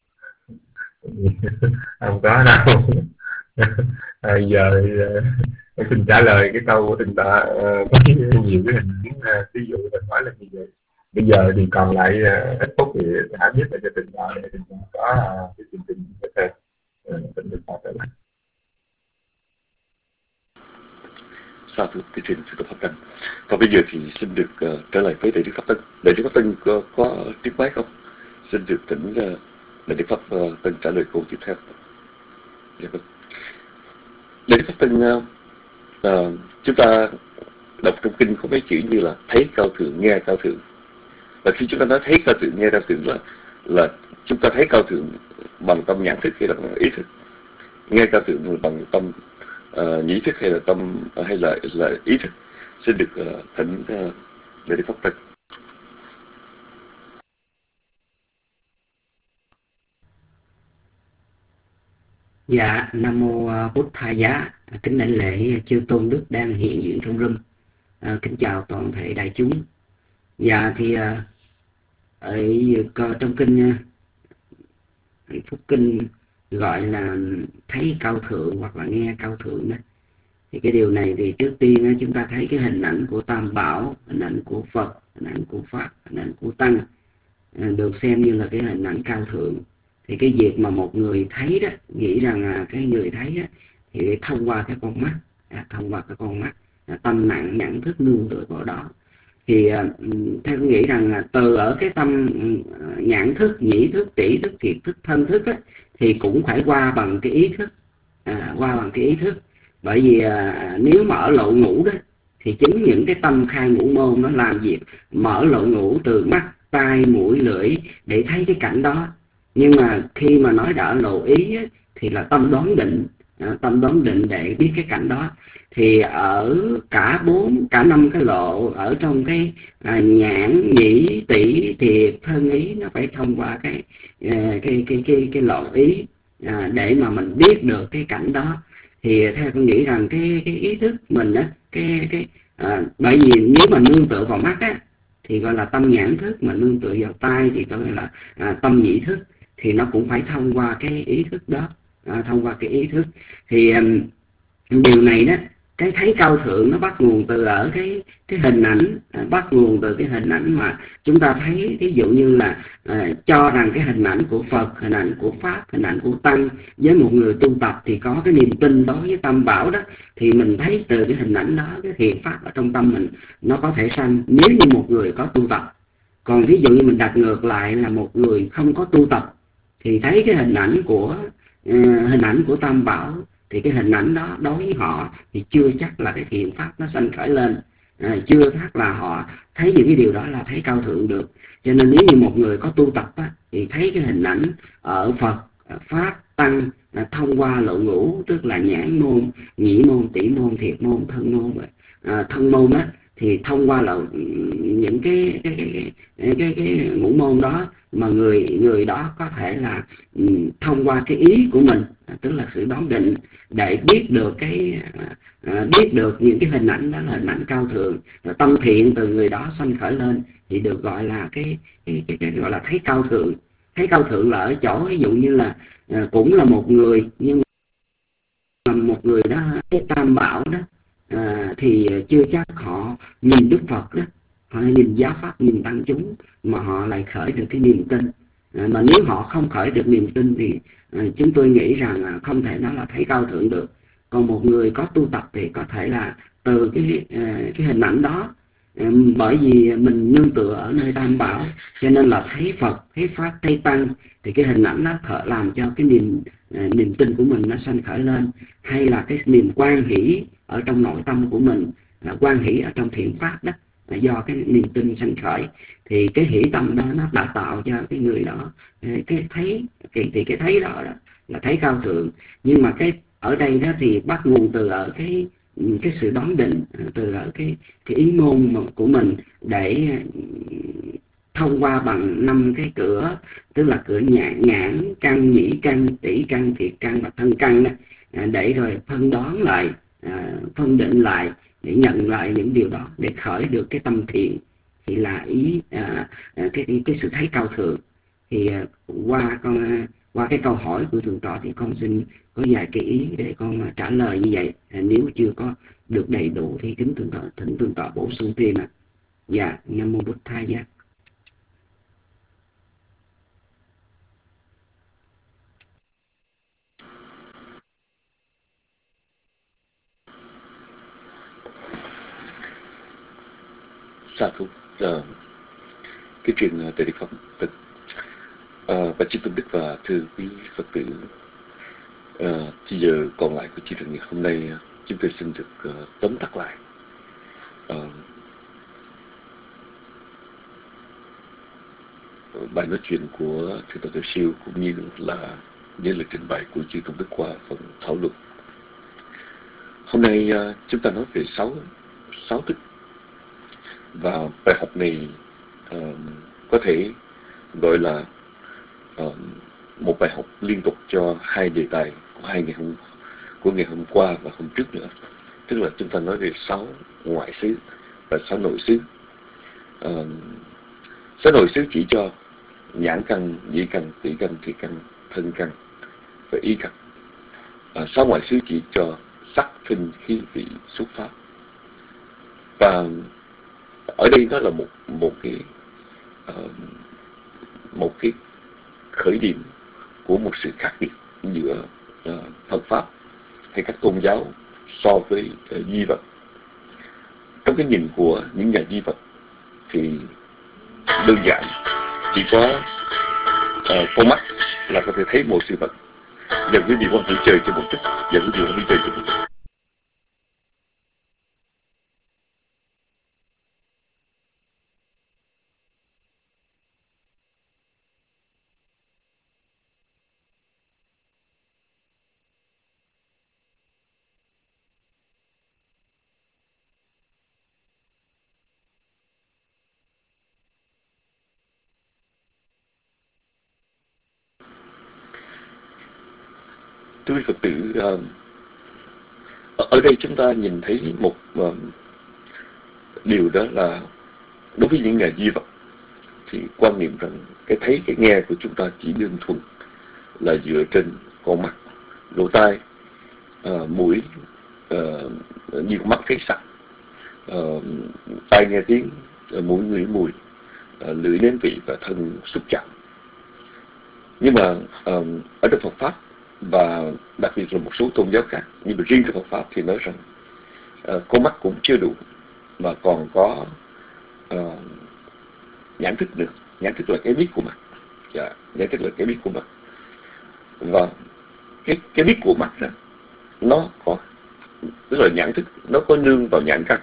S6: Không có đâu. À, giờ uh, xin trả lời cái câu của tình ta uh, có nhiều cái hình ảnh, ví dụ mình hỏi là như vậy. Bây giờ thì còn lại uh, ít phút thì hãy biết là cho tình ta để tình ta có uh, cái chương trình tiếp theo tình ta trở lại.
S4: Sa thưa Thầy Truyền Sư Tập Pháp Đăng. Và bây giờ thì xin được uh, trở lại với Đại Đức Pháp Tân. Đại Đức Pháp Tân có, có tiếng máy không? Xin được tỉnh uh, Đại Đức Pháp uh, Tân trả lời câu tiếp theo. Dạ vâng. Đại Đức Pháp Tân, uh, uh, chúng ta đọc trong kinh có mấy chữ như là thấy cao thượng, nghe cao thượng. Và khi chúng ta nói thấy cao thượng, nghe cao thượng là là chúng ta thấy cao thượng bằng tâm nhãn thức hay là bằng ý thức, nghe cao thượng bằng tâm uh, nhĩ thức hay là tâm uh, hay là là ý thức. Xin được uh, thỉnh uh, Đại Đức Pháp Tân.
S7: Dạ, Nam Mô Bút Tha Giá, kính đảnh lễ chư tôn đức đang hiện diện trong room. À, kính chào toàn thể đại chúng. Dạ thì ở trong kinh Hạnh Phúc Kinh gọi là thấy cao thượng hoặc là nghe cao thượng đó. Thì cái điều này thì trước tiên chúng ta thấy cái hình ảnh của Tam Bảo, hình ảnh của Phật, hình ảnh của Pháp, hình ảnh của Tăng được xem như là cái hình ảnh cao thượng. Thì cái việc mà một người thấy đó, nghĩ rằng là cái người thấy đó, thì thông qua cái con mắt, à, thông qua cái con mắt, à, tâm nặng nhận thức nương tựa vào đó. Thì à, theo tôi nghĩ rằng là từ ở cái tâm nhãn thức, nhĩ thức, tỷ thức, thiệt thức, thân thức á, thì cũng phải qua bằng cái ý thức, à, qua bằng cái ý thức. Bởi vì à, nếu mà ở lộ ngũ đó, thì chính những cái tâm khai ngũ môn nó làm việc mở lộ ngũ từ mắt, tai, mũi, lưỡi để thấy cái cảnh đó. Nhưng mà khi mà nói đã lộ ý á, thì là tâm đoán định, à, tâm đoán định để biết cái cảnh đó. Thì ở cả bốn, cả năm cái lộ ở trong cái à, nhãn, nhĩ, tỷ, thiệt, thân ý nó phải thông qua cái à, cái cái cái cái lộ ý à, để mà mình biết được cái cảnh đó. Thì theo tôi nghĩ rằng cái cái ý thức mình á, cái cái à, bởi vì nếu mà nương tựa vào mắt á thì gọi là tâm nhãn thức, mà nương tựa vào tai thì gọi là à, tâm nhĩ thức. Thì nó cũng phải thông qua cái ý thức đó, à, thông qua cái ý thức. Thì um, điều này đó, cái thấy cao thượng nó bắt nguồn từ ở cái cái hình ảnh, à, bắt nguồn từ cái hình ảnh mà chúng ta thấy. Ví dụ như là à, cho rằng cái hình ảnh của Phật, hình ảnh của Pháp, hình ảnh của Tăng với một người tu tập thì có cái niềm tin đối với Tam Bảo đó, thì mình thấy từ cái hình ảnh đó, cái thiện pháp ở trong tâm mình nó có thể sanh nếu như một người có tu tập. Còn ví dụ như mình đặt ngược lại là một người không có tu tập thì thấy cái hình ảnh của uh, hình ảnh của Tam Bảo, thì cái hình ảnh đó đối với họ thì chưa chắc là cái thiện pháp nó sanh khởi lên, à, chưa chắc là họ thấy những cái điều đó là thấy cao thượng được. Cho nên nếu như một người có tu tập á, thì thấy cái hình ảnh ở Phật, Pháp, Tăng à, thông qua lộ ngũ, tức là nhãn môn, nhĩ môn, tỷ môn, thiệt môn, thân môn, à, thân môn á, thì thông qua là những cái cái cái, cái, cái, cái ngũ môn đó mà người người đó có thể là um, thông qua cái ý của mình, tức là sự đoán định, để biết được cái à, biết được những cái hình ảnh đó là hình ảnh cao thượng. Rồi tâm thiện từ người đó sanh khởi lên thì được gọi là cái cái, cái, cái gọi là thấy cao thượng. Thấy cao thượng là ở chỗ ví dụ như là à, cũng là một người, nhưng mà một người đó cái Tam Bảo đó à, thì chưa chắc họ nhìn Đức Phật đó, họ nhìn giáo pháp, nhìn tăng chúng mà họ lại khởi được cái niềm tin. À, mà nếu họ không khởi được niềm tin thì à, chúng tôi nghĩ rằng à, không thể nói là thấy cao thượng được. Còn một người có tu tập thì có thể là từ cái à, cái hình ảnh đó, à, bởi vì mình nương tựa ở nơi Tam Bảo cho nên là thấy Phật, thấy Pháp, thấy Tăng, thì cái hình ảnh đó khởi làm cho cái niềm à, niềm tin của mình nó sanh khởi lên. Hay là cái niềm quan hỷ ở trong nội tâm của mình, à, quan hỷ ở trong thiện pháp đó, là do cái niềm tin sanh khởi, thì cái hỷ tâm đó nó đã tạo cho cái người đó cái thấy, cái thì cái thấy đó, đó là thấy cao thượng. Nhưng mà cái ở đây đó thì bắt nguồn từ ở cái cái sự đoán định, từ ở cái cái ý môn của mình, để thông qua bằng năm cái cửa, tức là cửa nhãn, nhãn căn, nhĩ căn, tỷ căn, thiệt căn và thân căn đó, để rồi phân đoán lại, phân định lại, để nhận lại những điều đó, để khởi được cái tâm thiện, thì là ý à, cái cái sự thấy cao thượng. Thì à, qua con qua cái câu hỏi của thượng tọa thì con xin có vài cái ý để con trả lời như vậy. À, nếu chưa có được đầy đủ thì kính thượng tọa, thỉnh thượng tọa bổ sung thêm ạ. À. Dạ, Nam mô Bụt Thầy Giá.
S4: Sa thú. Uh, cái truyền uh, Tề Địa Pháp Tịch, uh, và chư tôn đức và thưa quý Phật tử, uh, chỉ giờ còn lại của chương trình ngày hôm nay, uh, chúng tôi xin được uh, tóm tắt lại uh, bài nói chuyện của thượng tọa Tuệ Siêu, cũng như là những lời trình bày của chư tôn đức qua phần thảo luận. Hôm nay uh, chúng ta nói về sáu sáu thức, và bài học này uh, có thể gọi là uh, một bài học liên tục cho hai đề tài của hai ngày hôm của ngày hôm qua và hôm trước nữa. Tức là chúng ta nói về sáu ngoại xứ và sáu nội xứ. Uh, sáu nội xứ chỉ cho nhãn căn, nhĩ căn, tỷ căn, thiệt căn, thân căn và ý căn. Uh, sáu ngoại xứ chỉ cho sắc, thinh, khí, vị, xúc, pháp. Và ở đây nó là một một cái uh, một cái khởi điểm của một sự khác biệt giữa uh, Phật pháp hay các tôn giáo so với uh, di vật. Trong cái nhìn của những nhà di vật thì đơn giản chỉ có uh, con mắt là có thể thấy một sự vật, và quý vị quan hỷ chơi cho một chút, và quý vị quan hỷ chơi cho một chút. Thưa quý Phật tử, uh, ở đây chúng ta nhìn thấy một uh, điều, đó là đối với những nhà di vật thì quan niệm rằng cái thấy, cái nghe của chúng ta chỉ đơn thuần là dựa trên con mắt, lỗ tai, uh, mũi, uh, như con mắt thấy sắc, uh, tai nghe tiếng, uh, mũi ngửi mùi, uh, lưỡi nếm vị và thân xúc chạm. Nhưng mà uh, ở trong Phật pháp, và đặc biệt là một số tôn giáo khác, nhưng mà riêng trong Phật pháp thì nói rằng uh, con mắt cũng chưa đủ, mà còn có uh, nhãn thức nữa. Nhãn thức là cái biết của mắt. Dạ, nhãn thức là cái biết của mắt. Và cái cái biết của mắt này, nó có, tức là nhãn thức, nó có nương vào nhãn căn,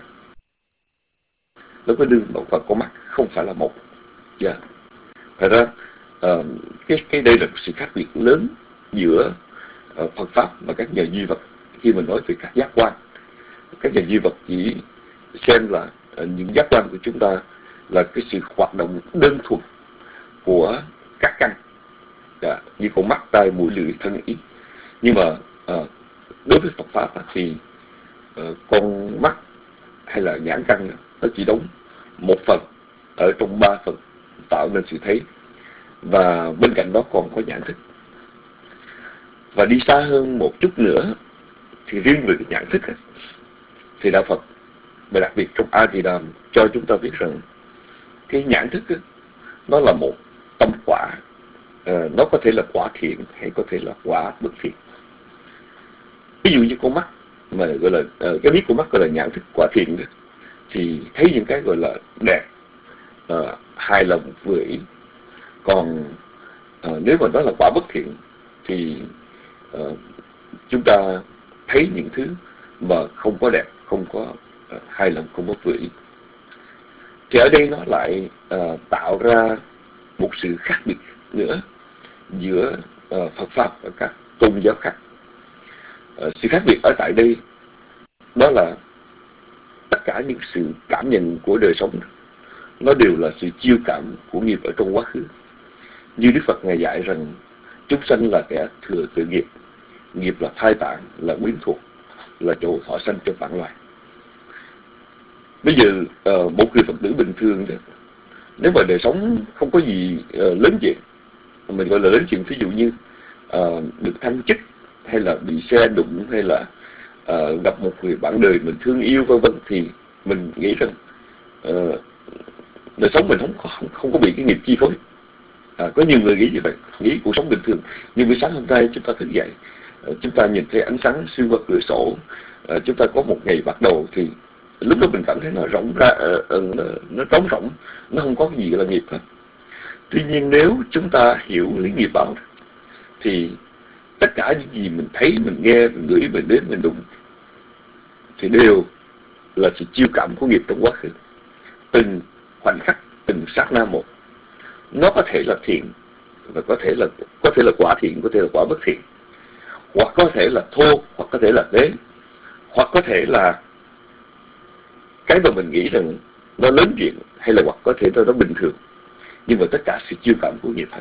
S4: nó có nương vào, vào con mắt, không phải là một. Dạ. Thật ra uh, cái cái đây là một sự khác biệt lớn giữa uh, Phật pháp và các nhà duy vật. Khi mình nói về các giác quan, các nhà duy vật chỉ xem là uh, những giác quan của chúng ta là cái sự hoạt động đơn thuần của các căn, dạ, như con mắt, tai, mũi, lưỡi, thân, ý. Nhưng mà uh, đối với Phật pháp thì uh, con mắt hay là nhãn căn nó chỉ đóng một phần ở trong ba phần tạo nên sự thấy, và bên cạnh đó còn có nhãn thức. Và đi xa hơn một chút nữa thì riêng về cái nhãn thức thì đạo Phật, và đặc biệt trong A Di Đàm, cho chúng ta biết rằng cái nhãn thức nó là một tâm quả, uh, nó có thể là quả thiện hay có thể là quả bất thiện. Ví dụ như con mắt mà gọi là uh, cái biết của mắt gọi là nhãn thức quả thiện đó, thì thấy những cái gọi là đẹp, uh, hài lòng, vừa ý. Còn uh, nếu mà nó là quả bất thiện thì uh, chúng ta thấy những thứ mà không có đẹp, không có uh, hài lòng, không có vừa ý. Thì ở đây nó lại uh, tạo ra một sự khác biệt nữa giữa uh, Phật Pháp và các tôn giáo khác. Uh, sự khác biệt ở tại đây đó là tất cả những sự cảm nhận của đời sống nó đều là sự chiêu cảm của nghiệp ở trong quá khứ. Như Đức Phật Ngài dạy rằng chúng sanh là kẻ thừa tự nghiệp, nghiệp là thai tạng, là quyến thuộc, là chỗ thọ sanh cho vạn loài. Bây giờ uh, một người Phật tử bình thường đó, nếu mà đời sống không có gì uh, lớn chuyện, mình gọi là lớn chuyện, ví dụ như uh, được thăng chức, hay là bị xe đụng, hay là uh, gặp một người bạn đời mình thương yêu vân vân, thì mình nghĩ rằng uh, đời sống mình không, không không có bị cái nghiệp chi phối. À, có nhiều người nghĩ như vậy, nghĩ cuộc sống bình thường. Nhưng buổi sáng hôm nay chúng ta thức dậy, uh, chúng ta nhìn thấy ánh sáng xuyên qua cửa sổ, uh, chúng ta có một ngày bắt đầu, thì lúc đó mình cảm thấy nó rộng ra, uh, nó, nó trống rỗng, nó không có cái gì là nghiệp hết. Tuy nhiên nếu chúng ta hiểu lý nghiệp báo, thì tất cả những gì mình thấy, mình nghe, mình ngửi, mình đến, mình đụng, thì đều là sự chiêu cảm của nghiệp trong quá khứ. Từng khoảnh khắc, từng sát na một, nó có thể là thiện, và có thể là có thể là quả thiện, có thể là quả bất thiện, hoặc có thể là thô, hoặc có thể là tế, hoặc có thể là cái mà mình nghĩ rằng nó lớn chuyện, hay là hoặc có thể nó, nó bình thường. Nhưng mà tất cả sự chiêu cảm của nghiệp hết.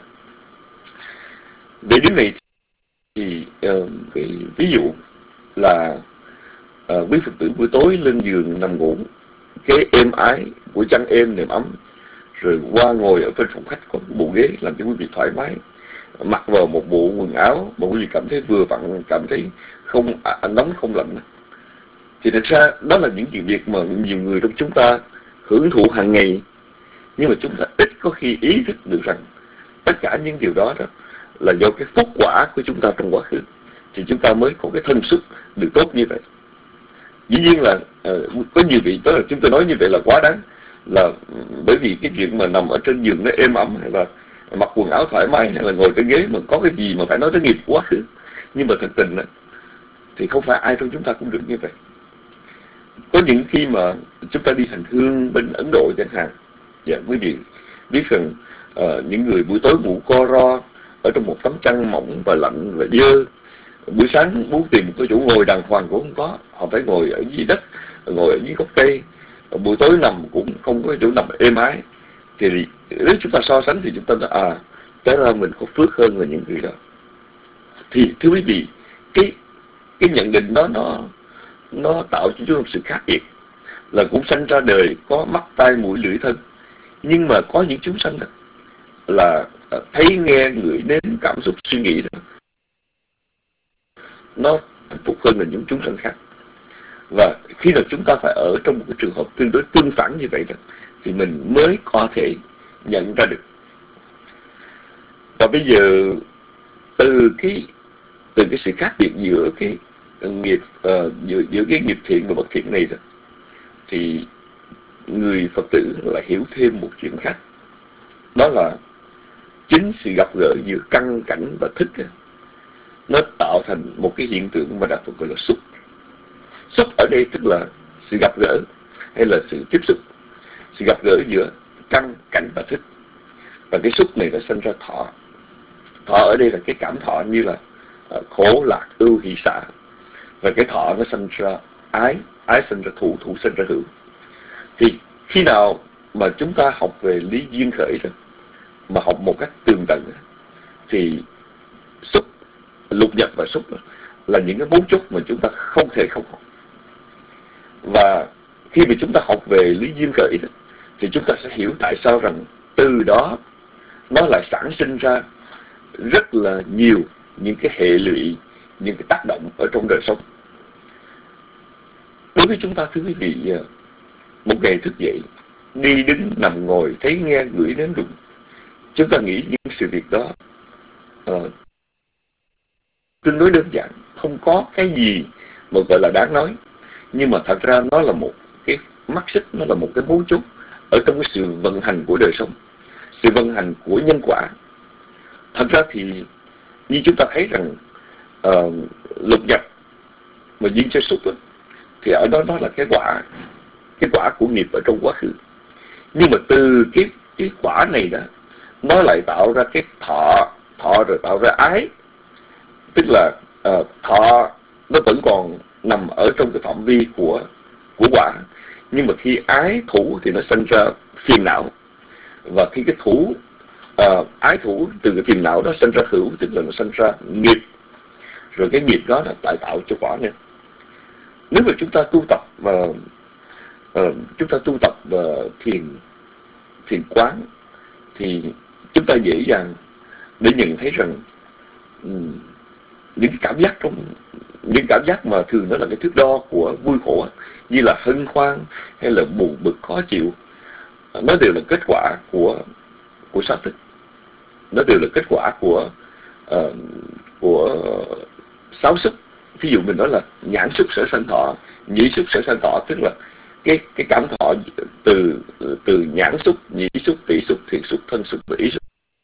S4: Về điểm này thì uh, cái ví dụ là uh, quý Phật tử buổi tối lên giường nằm ngủ, cái êm ái của chăn êm nệm ấm, rồi qua ngồi ở bên phòng khách có một bộ ghế làm cho quý vị thoải mái, mặc vào một bộ quần áo mà quý vị cảm thấy vừa vặn, cảm thấy không à, nóng không lạnh, thì thật ra đó là những chuyện việc mà nhiều người trong chúng ta hưởng thụ hàng ngày. Nhưng mà chúng ta ít có khi ý thức được rằng tất cả những điều đó, đó là do cái phúc quả của chúng ta trong quá khứ, thì chúng ta mới có cái thân sức được tốt như vậy. Dĩ nhiên là uh, có nhiều vị, đó là chúng tôi nói như vậy là quá đáng, là bởi vì cái chuyện mà nằm ở trên giường nó êm ấm, hay là mặc quần áo thoải mái, hay là ngồi cái ghế mà có cái gì mà phải nói tới nghiệp quá khứ. Nhưng mà thật tình đó, thì không phải ai trong chúng ta cũng được như vậy. Có những khi mà chúng ta đi hành hương bên Ấn Độ chẳng hạn, dạ, quý vị biết rằng uh, những người buổi tối ngủ co ro ở trong một tấm chăn mỏng và lạnh và dơ, buổi sáng muốn tìm một cái chỗ ngồi đàng hoàng cũng không có, họ phải ngồi ở dưới đất, ngồi ở dưới gốc cây, buổi tối nằm cũng không có chỗ nằm êm ái. Thì nếu chúng ta so sánh thì chúng ta nói, à, cái ra mình có phước hơn là những người đó. Thì thưa quý vị, cái cái nhận định đó nó nó tạo cho chúng ta một sự khác biệt, là cũng sanh ra đời có mắt tai mũi lưỡi thân, nhưng mà có những chúng sanh đó là thấy nghe ngửi nếm cảm xúc suy nghĩ đó, nó hạnh phúc hơn là những chúng sanh khác. Và khi nào chúng ta phải ở trong một cái trường hợp tương đối tương phản như vậy đó, thì mình mới có thể nhận ra được. Và bây giờ từ cái từ cái sự khác biệt giữa cái nghiệp uh, giữa, giữa cái nghiệp thiện và bất thiện này đó, thì người Phật tử lại hiểu thêm một chuyện khác, đó là chính sự gặp gỡ giữa căn cảnh và thức đó, nó tạo thành một cái hiện tượng mà Đạo Phật gọi là xúc. Xúc ở đây tức là sự gặp gỡ hay là sự tiếp xúc, sự gặp gỡ giữa căn cảnh và thức. Và cái xúc này nó sinh ra thọ. Thọ ở đây là cái cảm thọ như là uh, khổ lạc ưu hỷ xả. Và cái thọ nó sinh ra ái, ái sinh ra thù, thù sinh ra hữu. Thì khi nào mà chúng ta học về lý duyên khởi rồi, mà học một cách tường tận, thì xúc, lục nhập và xúc là những cái mấu chốt mà chúng ta không thể không học. Và khi mà chúng ta học về lý duyên khởi đó, thì chúng ta sẽ hiểu tại sao rằng từ đó nó lại sản sinh ra rất là nhiều những cái hệ lụy, những cái tác động ở trong đời sống. Đối với chúng ta, thưa quý vị, một ngày thức dậy, đi đứng nằm ngồi, thấy nghe ngửi nếm đụng, chúng ta nghĩ những sự việc đó uh, tương đối đơn giản, không có cái gì mà gọi là đáng nói. Nhưng mà thật ra nó là một cái mắt xích, nó là một cái mấu chốt ở trong cái sự vận hành của đời sống, sự vận hành của nhân quả. Thật ra thì như chúng ta thấy rằng uh, lục nhập mà duyên cho xúc đó, thì ở đó nó là cái quả, cái quả của nghiệp ở trong quá khứ. Nhưng mà từ cái cái quả này đó, nó lại tạo ra cái thọ, thọ rồi tạo ra ái. Tức là uh, thọ nó vẫn còn nằm ở trong cái phạm vi của của quả, nhưng mà khi ái thủ thì nó sinh ra phiền não. Và khi cái thủ uh, ái thủ từ cái phiền não đó sinh ra hữu, tức là nó sinh ra nghiệp. Rồi cái nghiệp đó là lại tạo cho quả nữa. Nếu mà chúng ta tu tập và uh, uh, chúng ta tu tập uh, thiền thiền quán thì chúng ta dễ dàng để nhận thấy rằng um, những cái cảm giác trong những cảm giác mà thường đó là cái thước đo của vui khổ, như là hân hoan hay là buồn bực khó chịu, nó đều là kết quả của của sát thức. Nó đều là kết quả của uh, của sáu xúc. Ví dụ mình nói là nhãn xúc sở sanh thọ, nhĩ xúc sở sanh thọ, tức là cái cái cảm thọ từ từ nhãn xúc, nhĩ xúc, tỷ xúc, thiệt xúc, thân xúc và ý xúc.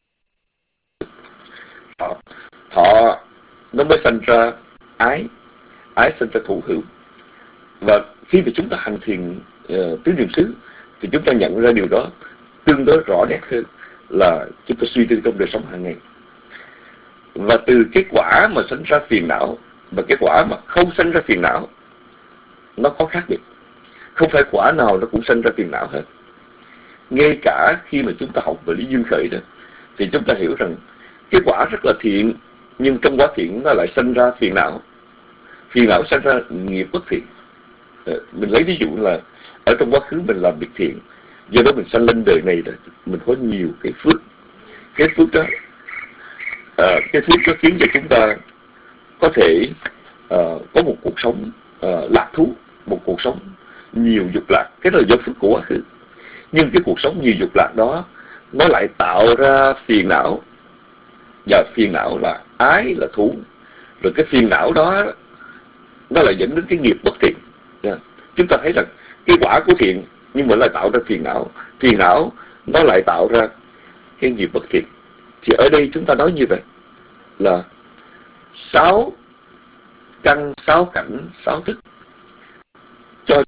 S4: Thọ, thọ nó mới sanh ra ái, ái sanh ra thủ hữu. Và khi mà chúng ta hành thiền uh, tứ niệm xứ thì chúng ta nhận ra điều đó tương đối rõ nét hơn là chúng ta suy tư trong đời sống hàng ngày. Và từ cái quả mà sanh ra phiền não và cái quả mà không sanh ra phiền não, nó có khác biệt. Không phải quả nào nó cũng sanh ra phiền não hết. Ngay cả khi mà chúng ta học về lý duyên khởi đó, thì chúng ta hiểu rằng cái quả rất là thiện, nhưng trong quả thiện nó lại sanh ra phiền não. Phiền não sanh ra nghiệp bất thiện. Mình lấy ví dụ là ở trong quá khứ mình làm việc thiện, do đó mình sanh lên đời này là mình có nhiều cái phước. Cái phước đó à, cái phước đó khiến cho chúng ta có thể à, có một cuộc sống à, lạc thú, một cuộc sống nhiều dục lạc. Cái đó là do phước của quá khứ. Nhưng cái cuộc sống nhiều dục lạc đó nó lại tạo ra phiền não. Và phiền não là ái, là thú. Rồi cái phiền não đó nó lại dẫn đến cái nghiệp bất thiện. Yeah. Chúng ta thấy rằng cái quả của thiện nhưng mà lại tạo ra phiền não. Phiền não nó lại tạo ra cái nghiệp bất thiện. Thì ở đây chúng ta nói như vậy là sáu căn, sáu cảnh, sáu thức cho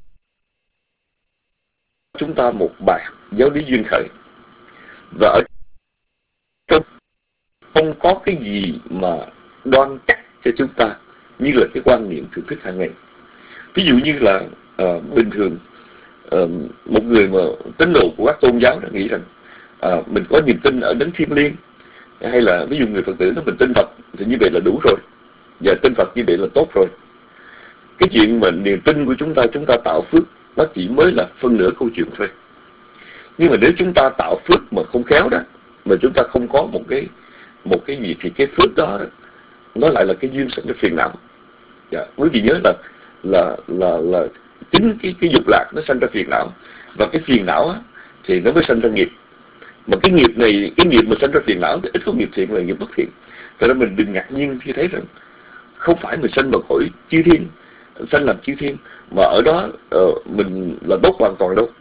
S4: chúng ta một bài giáo lý duyên khởi. Và ở trong không có cái gì mà đoan chắc cho chúng ta như là cái quan niệm thưởng thức hàng ngày. Ví dụ như là uh, bình thường uh, một người mà tín đồ của các tôn giáo đã nghĩ rằng uh, mình có niềm tin ở đấng thiêng liêng, hay là ví dụ người Phật tử nói mình tin Phật thì như vậy là đủ rồi, và tin Phật như vậy là tốt rồi. Cái chuyện mà niềm tin của chúng ta, chúng ta tạo phước, nó chỉ mới là phân nửa câu chuyện thôi. Nhưng mà nếu chúng ta tạo phước mà không khéo đó, mà chúng ta không có một cái một cái gì thì cái phước đó nó lại là cái duyên sanh cho phiền não. Dạ, quý vị nhớ là là là là chính cái cái dục lạc nó sanh ra phiền não, và cái phiền não á, thì nó mới sanh ra nghiệp. Mà cái nghiệp này, cái nghiệp mà sanh ra phiền não thì ít có nghiệp thiện là nghiệp bất thiện. Cho nên mình đừng ngạc nhiên khi thấy rằng không phải mình sanh vào cõi chư thiên, sanh làm chư thiên, mà ở đó uh, mình là tốt hoàn toàn đâu.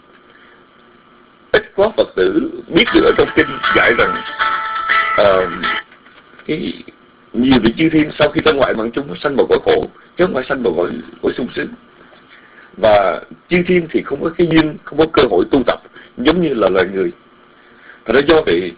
S4: Ít có Phật tử biết được ở trong kinh dạy rằng uh, cái nhiều vị chư thiên sau khi ra ngoại mạng chung nó sanh vào cõi khổ, chứ không phải sanh vào cõi cõi sung sướng. Và chư thiên thì không có cái duyên, không có cơ hội tu tập giống như là loài người. Thật ra do vậy,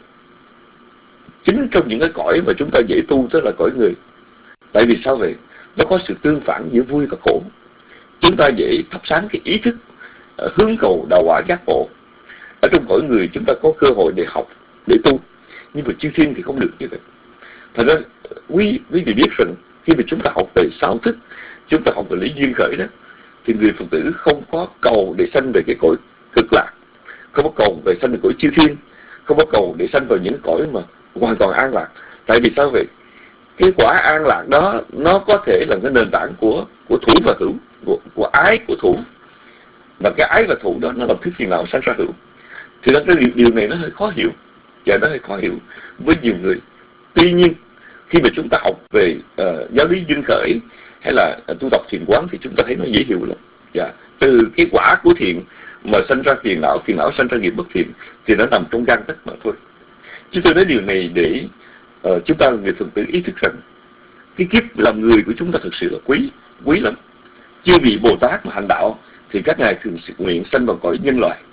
S4: chính trong những cái cõi mà chúng ta dễ tu tức là cõi người. Tại vì sao vậy? Nó có sự tương phản giữa vui và khổ. Chúng ta dễ thắp sáng cái ý thức uh, hướng cầu đạo quả giác ngộ. Ở trong cõi người chúng ta có cơ hội để học, để tu. Nhưng mà chư thiên thì không được như vậy. Thật ra quý quý vị biết rằng khi mà chúng ta học về sáu thức, chúng ta học về lý duyên khởi đó, thì người Phật tử không có cầu để sanh về cái cõi cực lạc, không có cầu về sanh về cõi chư thiên, không có cầu để sanh vào những cõi mà hoàn toàn an lạc. Tại vì sao vậy? Cái quả an lạc đó nó có thể là cái nền tảng của của thủ và hữu, của, của ái của thủ, và cái ái và thủ đó nó làm thứ phiền não sanh ra hữu. Thì đó, cái điều, điều này nó hơi khó hiểu, và nó hơi khó hiểu với nhiều người. Tuy nhiên khi mà chúng ta học về uh, giáo lý duyên khởi hay là uh, tu tập thiền quán thì chúng ta thấy nó dễ hiểu lắm. Dạ. Từ cái quả của thiện mà sanh ra phiền não, phiền não sanh ra nghiệp bất thiện, thì nó nằm trong gan tấc mà thôi. Chúng tôi nói điều này để uh, chúng ta người Phật tử ý thức rằng cái kiếp làm người của chúng ta thực sự là quý, quý lắm. Chưa bị Bồ Tát mà hành đạo thì các ngài thường nguyện sanh vào cõi nhân loại,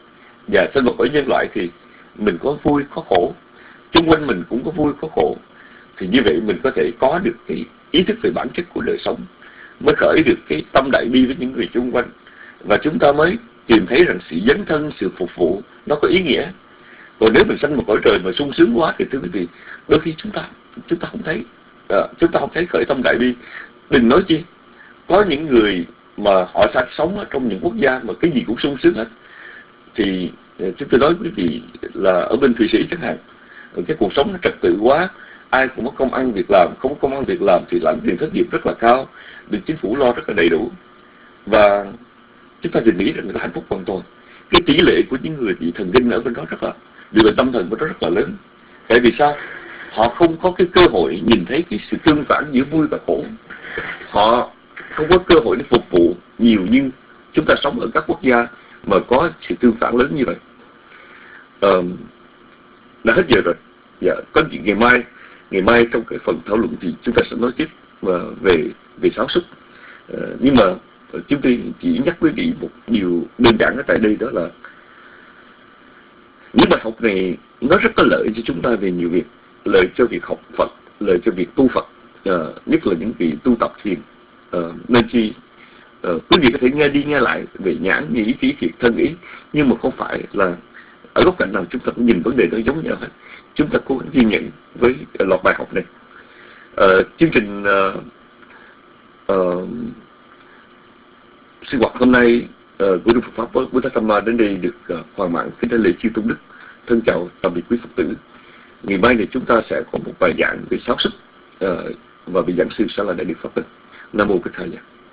S4: Và sinh vào cõi nhân loại thì mình có vui có khổ, xung quanh mình cũng có vui có khổ. Thì như vậy mình có thể có được cái ý thức về bản chất của đời sống, mới khởi được cái tâm đại bi với những người xung quanh, và chúng ta mới tìm thấy rằng sự dấn thân, sự phục vụ nó có ý nghĩa. Còn nếu mình sanh một cõi trời mà sung sướng quá thì thưa quý vị, đôi khi chúng ta chúng ta không thấy, à, chúng ta không thấy khởi tâm đại bi. Đừng nói chi có những người mà họ sẽ sống ở trong những quốc gia mà cái gì cũng sung sướng hết. Thì chúng tôi nói quý vị là ở bên Thụy Sĩ chẳng hạn, cái cuộc sống nó trật tự quá, ai cũng có công ăn việc làm, không có công ăn việc làm thì lãnh tiền thất nghiệp rất là cao, được chính phủ lo rất là đầy đủ, và chúng ta thì nghĩ rằng người ta hạnh phúc hoàn toàn. Cái tỷ lệ của những người bị thần kinh ở bên đó rất là, bị bệnh tâm thần bên đó rất là lớn. Tại vì sao? Họ không có cái cơ hội nhìn thấy cái sự tương phản giữa vui và khổ. Họ không có cơ hội để phục vụ nhiều như chúng ta sống ở các quốc gia mà có sự tương phản lớn như vậy. Uh, đã hết giờ rồi. Dạ, có chuyện ngày mai, ngày mai trong cái phần thảo luận thì chúng ta sẽ nói tiếp uh, về về giáo xúc. Uh, nhưng mà uh, chúng tôi chỉ nhắc quý vị một điều đơn giản ở tại đây, đó là những bài học này nó rất có lợi cho chúng ta về nhiều việc, lợi cho việc học Phật, lợi cho việc tu Phật, uh, nhất là những vị tu tập thiền. Uh, nên chi uh, quý vị có thể nghe đi nghe lại về nhãn, nhĩ, trí, thiệt, thân, ý, nhưng mà không phải là ở góc cạnh nào chúng ta cũng nhìn vấn đề nó giống nhau hết. Chúng ta cố gắng ghi nhận với loạt bài học này. Uh, chương trình uh, uh, sinh hoạt hôm nay uh, của Đức Phật Pháp Bồ Tát Tham Ma đến đây được uh, hoàn mãn. Kính thưa lễ chư tôn đức, thân chào tạm biệt quý Phật tử. Ngày mai thì chúng ta sẽ có một bài giảng về giáo xúc, uh, và vị giảng sư sẽ là Đại Đức Pháp Minh. Nam mô Bích Thầy.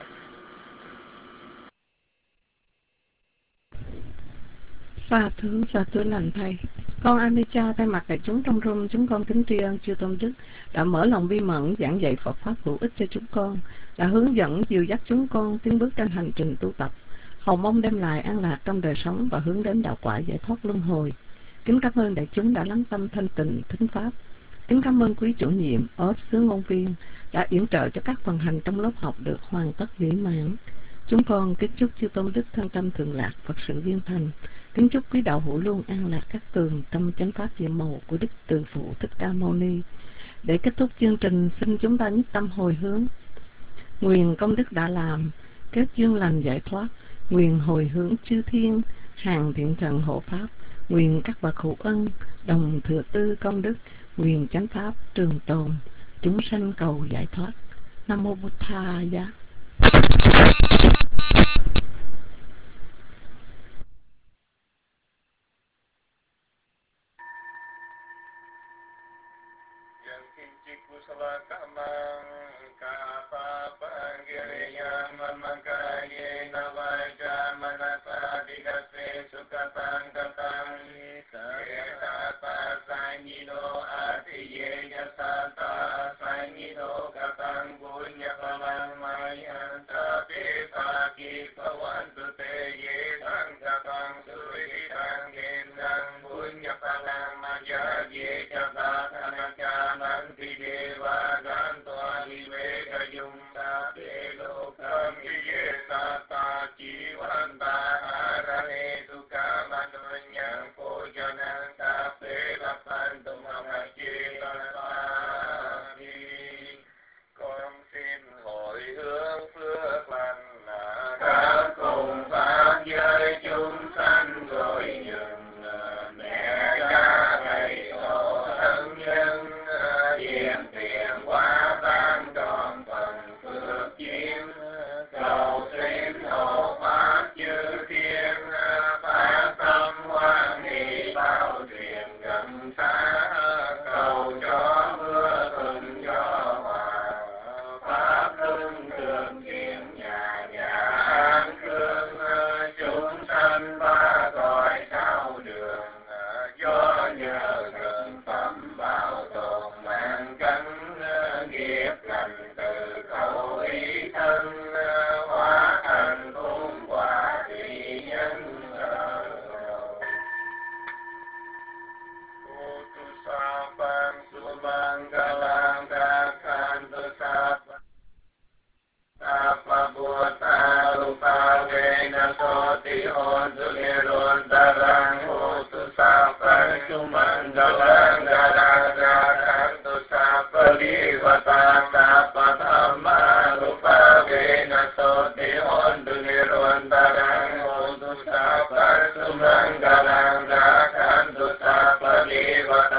S2: Sa thú, sa thú lành thầy. Con Anica thay mặt đại chúng trong room, chúng con kính tri ân chư tôn đức đã mở lòng bi mẫn giảng dạy Phật pháp hữu ích cho chúng con, đã hướng dẫn dìu dắt chúng con tiến bước trên hành trình tu tập, hầu mong đem lại an lạc trong đời sống và hướng đến đạo quả giải thoát luân hồi. Kính cảm ơn đại chúng đã lắng tâm thanh tịnh thính pháp. Kính cảm ơn quý chủ nhiệm, ốp sứ ngôn viên đã yểm trợ cho các phần hành trong lớp học được hoàn tất mỹ mãn. Chúng con kính chúc chư tôn đức thân tâm thường lạc, Phật sự viên thành. Kính chúc quý đạo hữu luôn an lạc các tường tâm chánh pháp diệu màu của Đức Từ Phụ Thích Ca Mâu Ni. Để kết thúc chương trình, xin chúng ta nhất tâm hồi hướng. Nguyện công đức đã làm, kết duyên lành giải thoát. Nguyện hồi hướng chư thiên, hàng thiện thần hộ pháp. Nguyện các bậc hữu ân, đồng thừa tư công đức. Nguyện chánh pháp trường tồn, chúng sanh cầu giải thoát. Nam mô Bụt Tha Giá.
S1: Jivan ta arane tu kama hôn tu nirantarang hotu sapa sumangalang galakantu sapa livata sapa dhamma rupa vena soti hôn tu nirantarang hotu sapa sumangalang galakantu sapa livata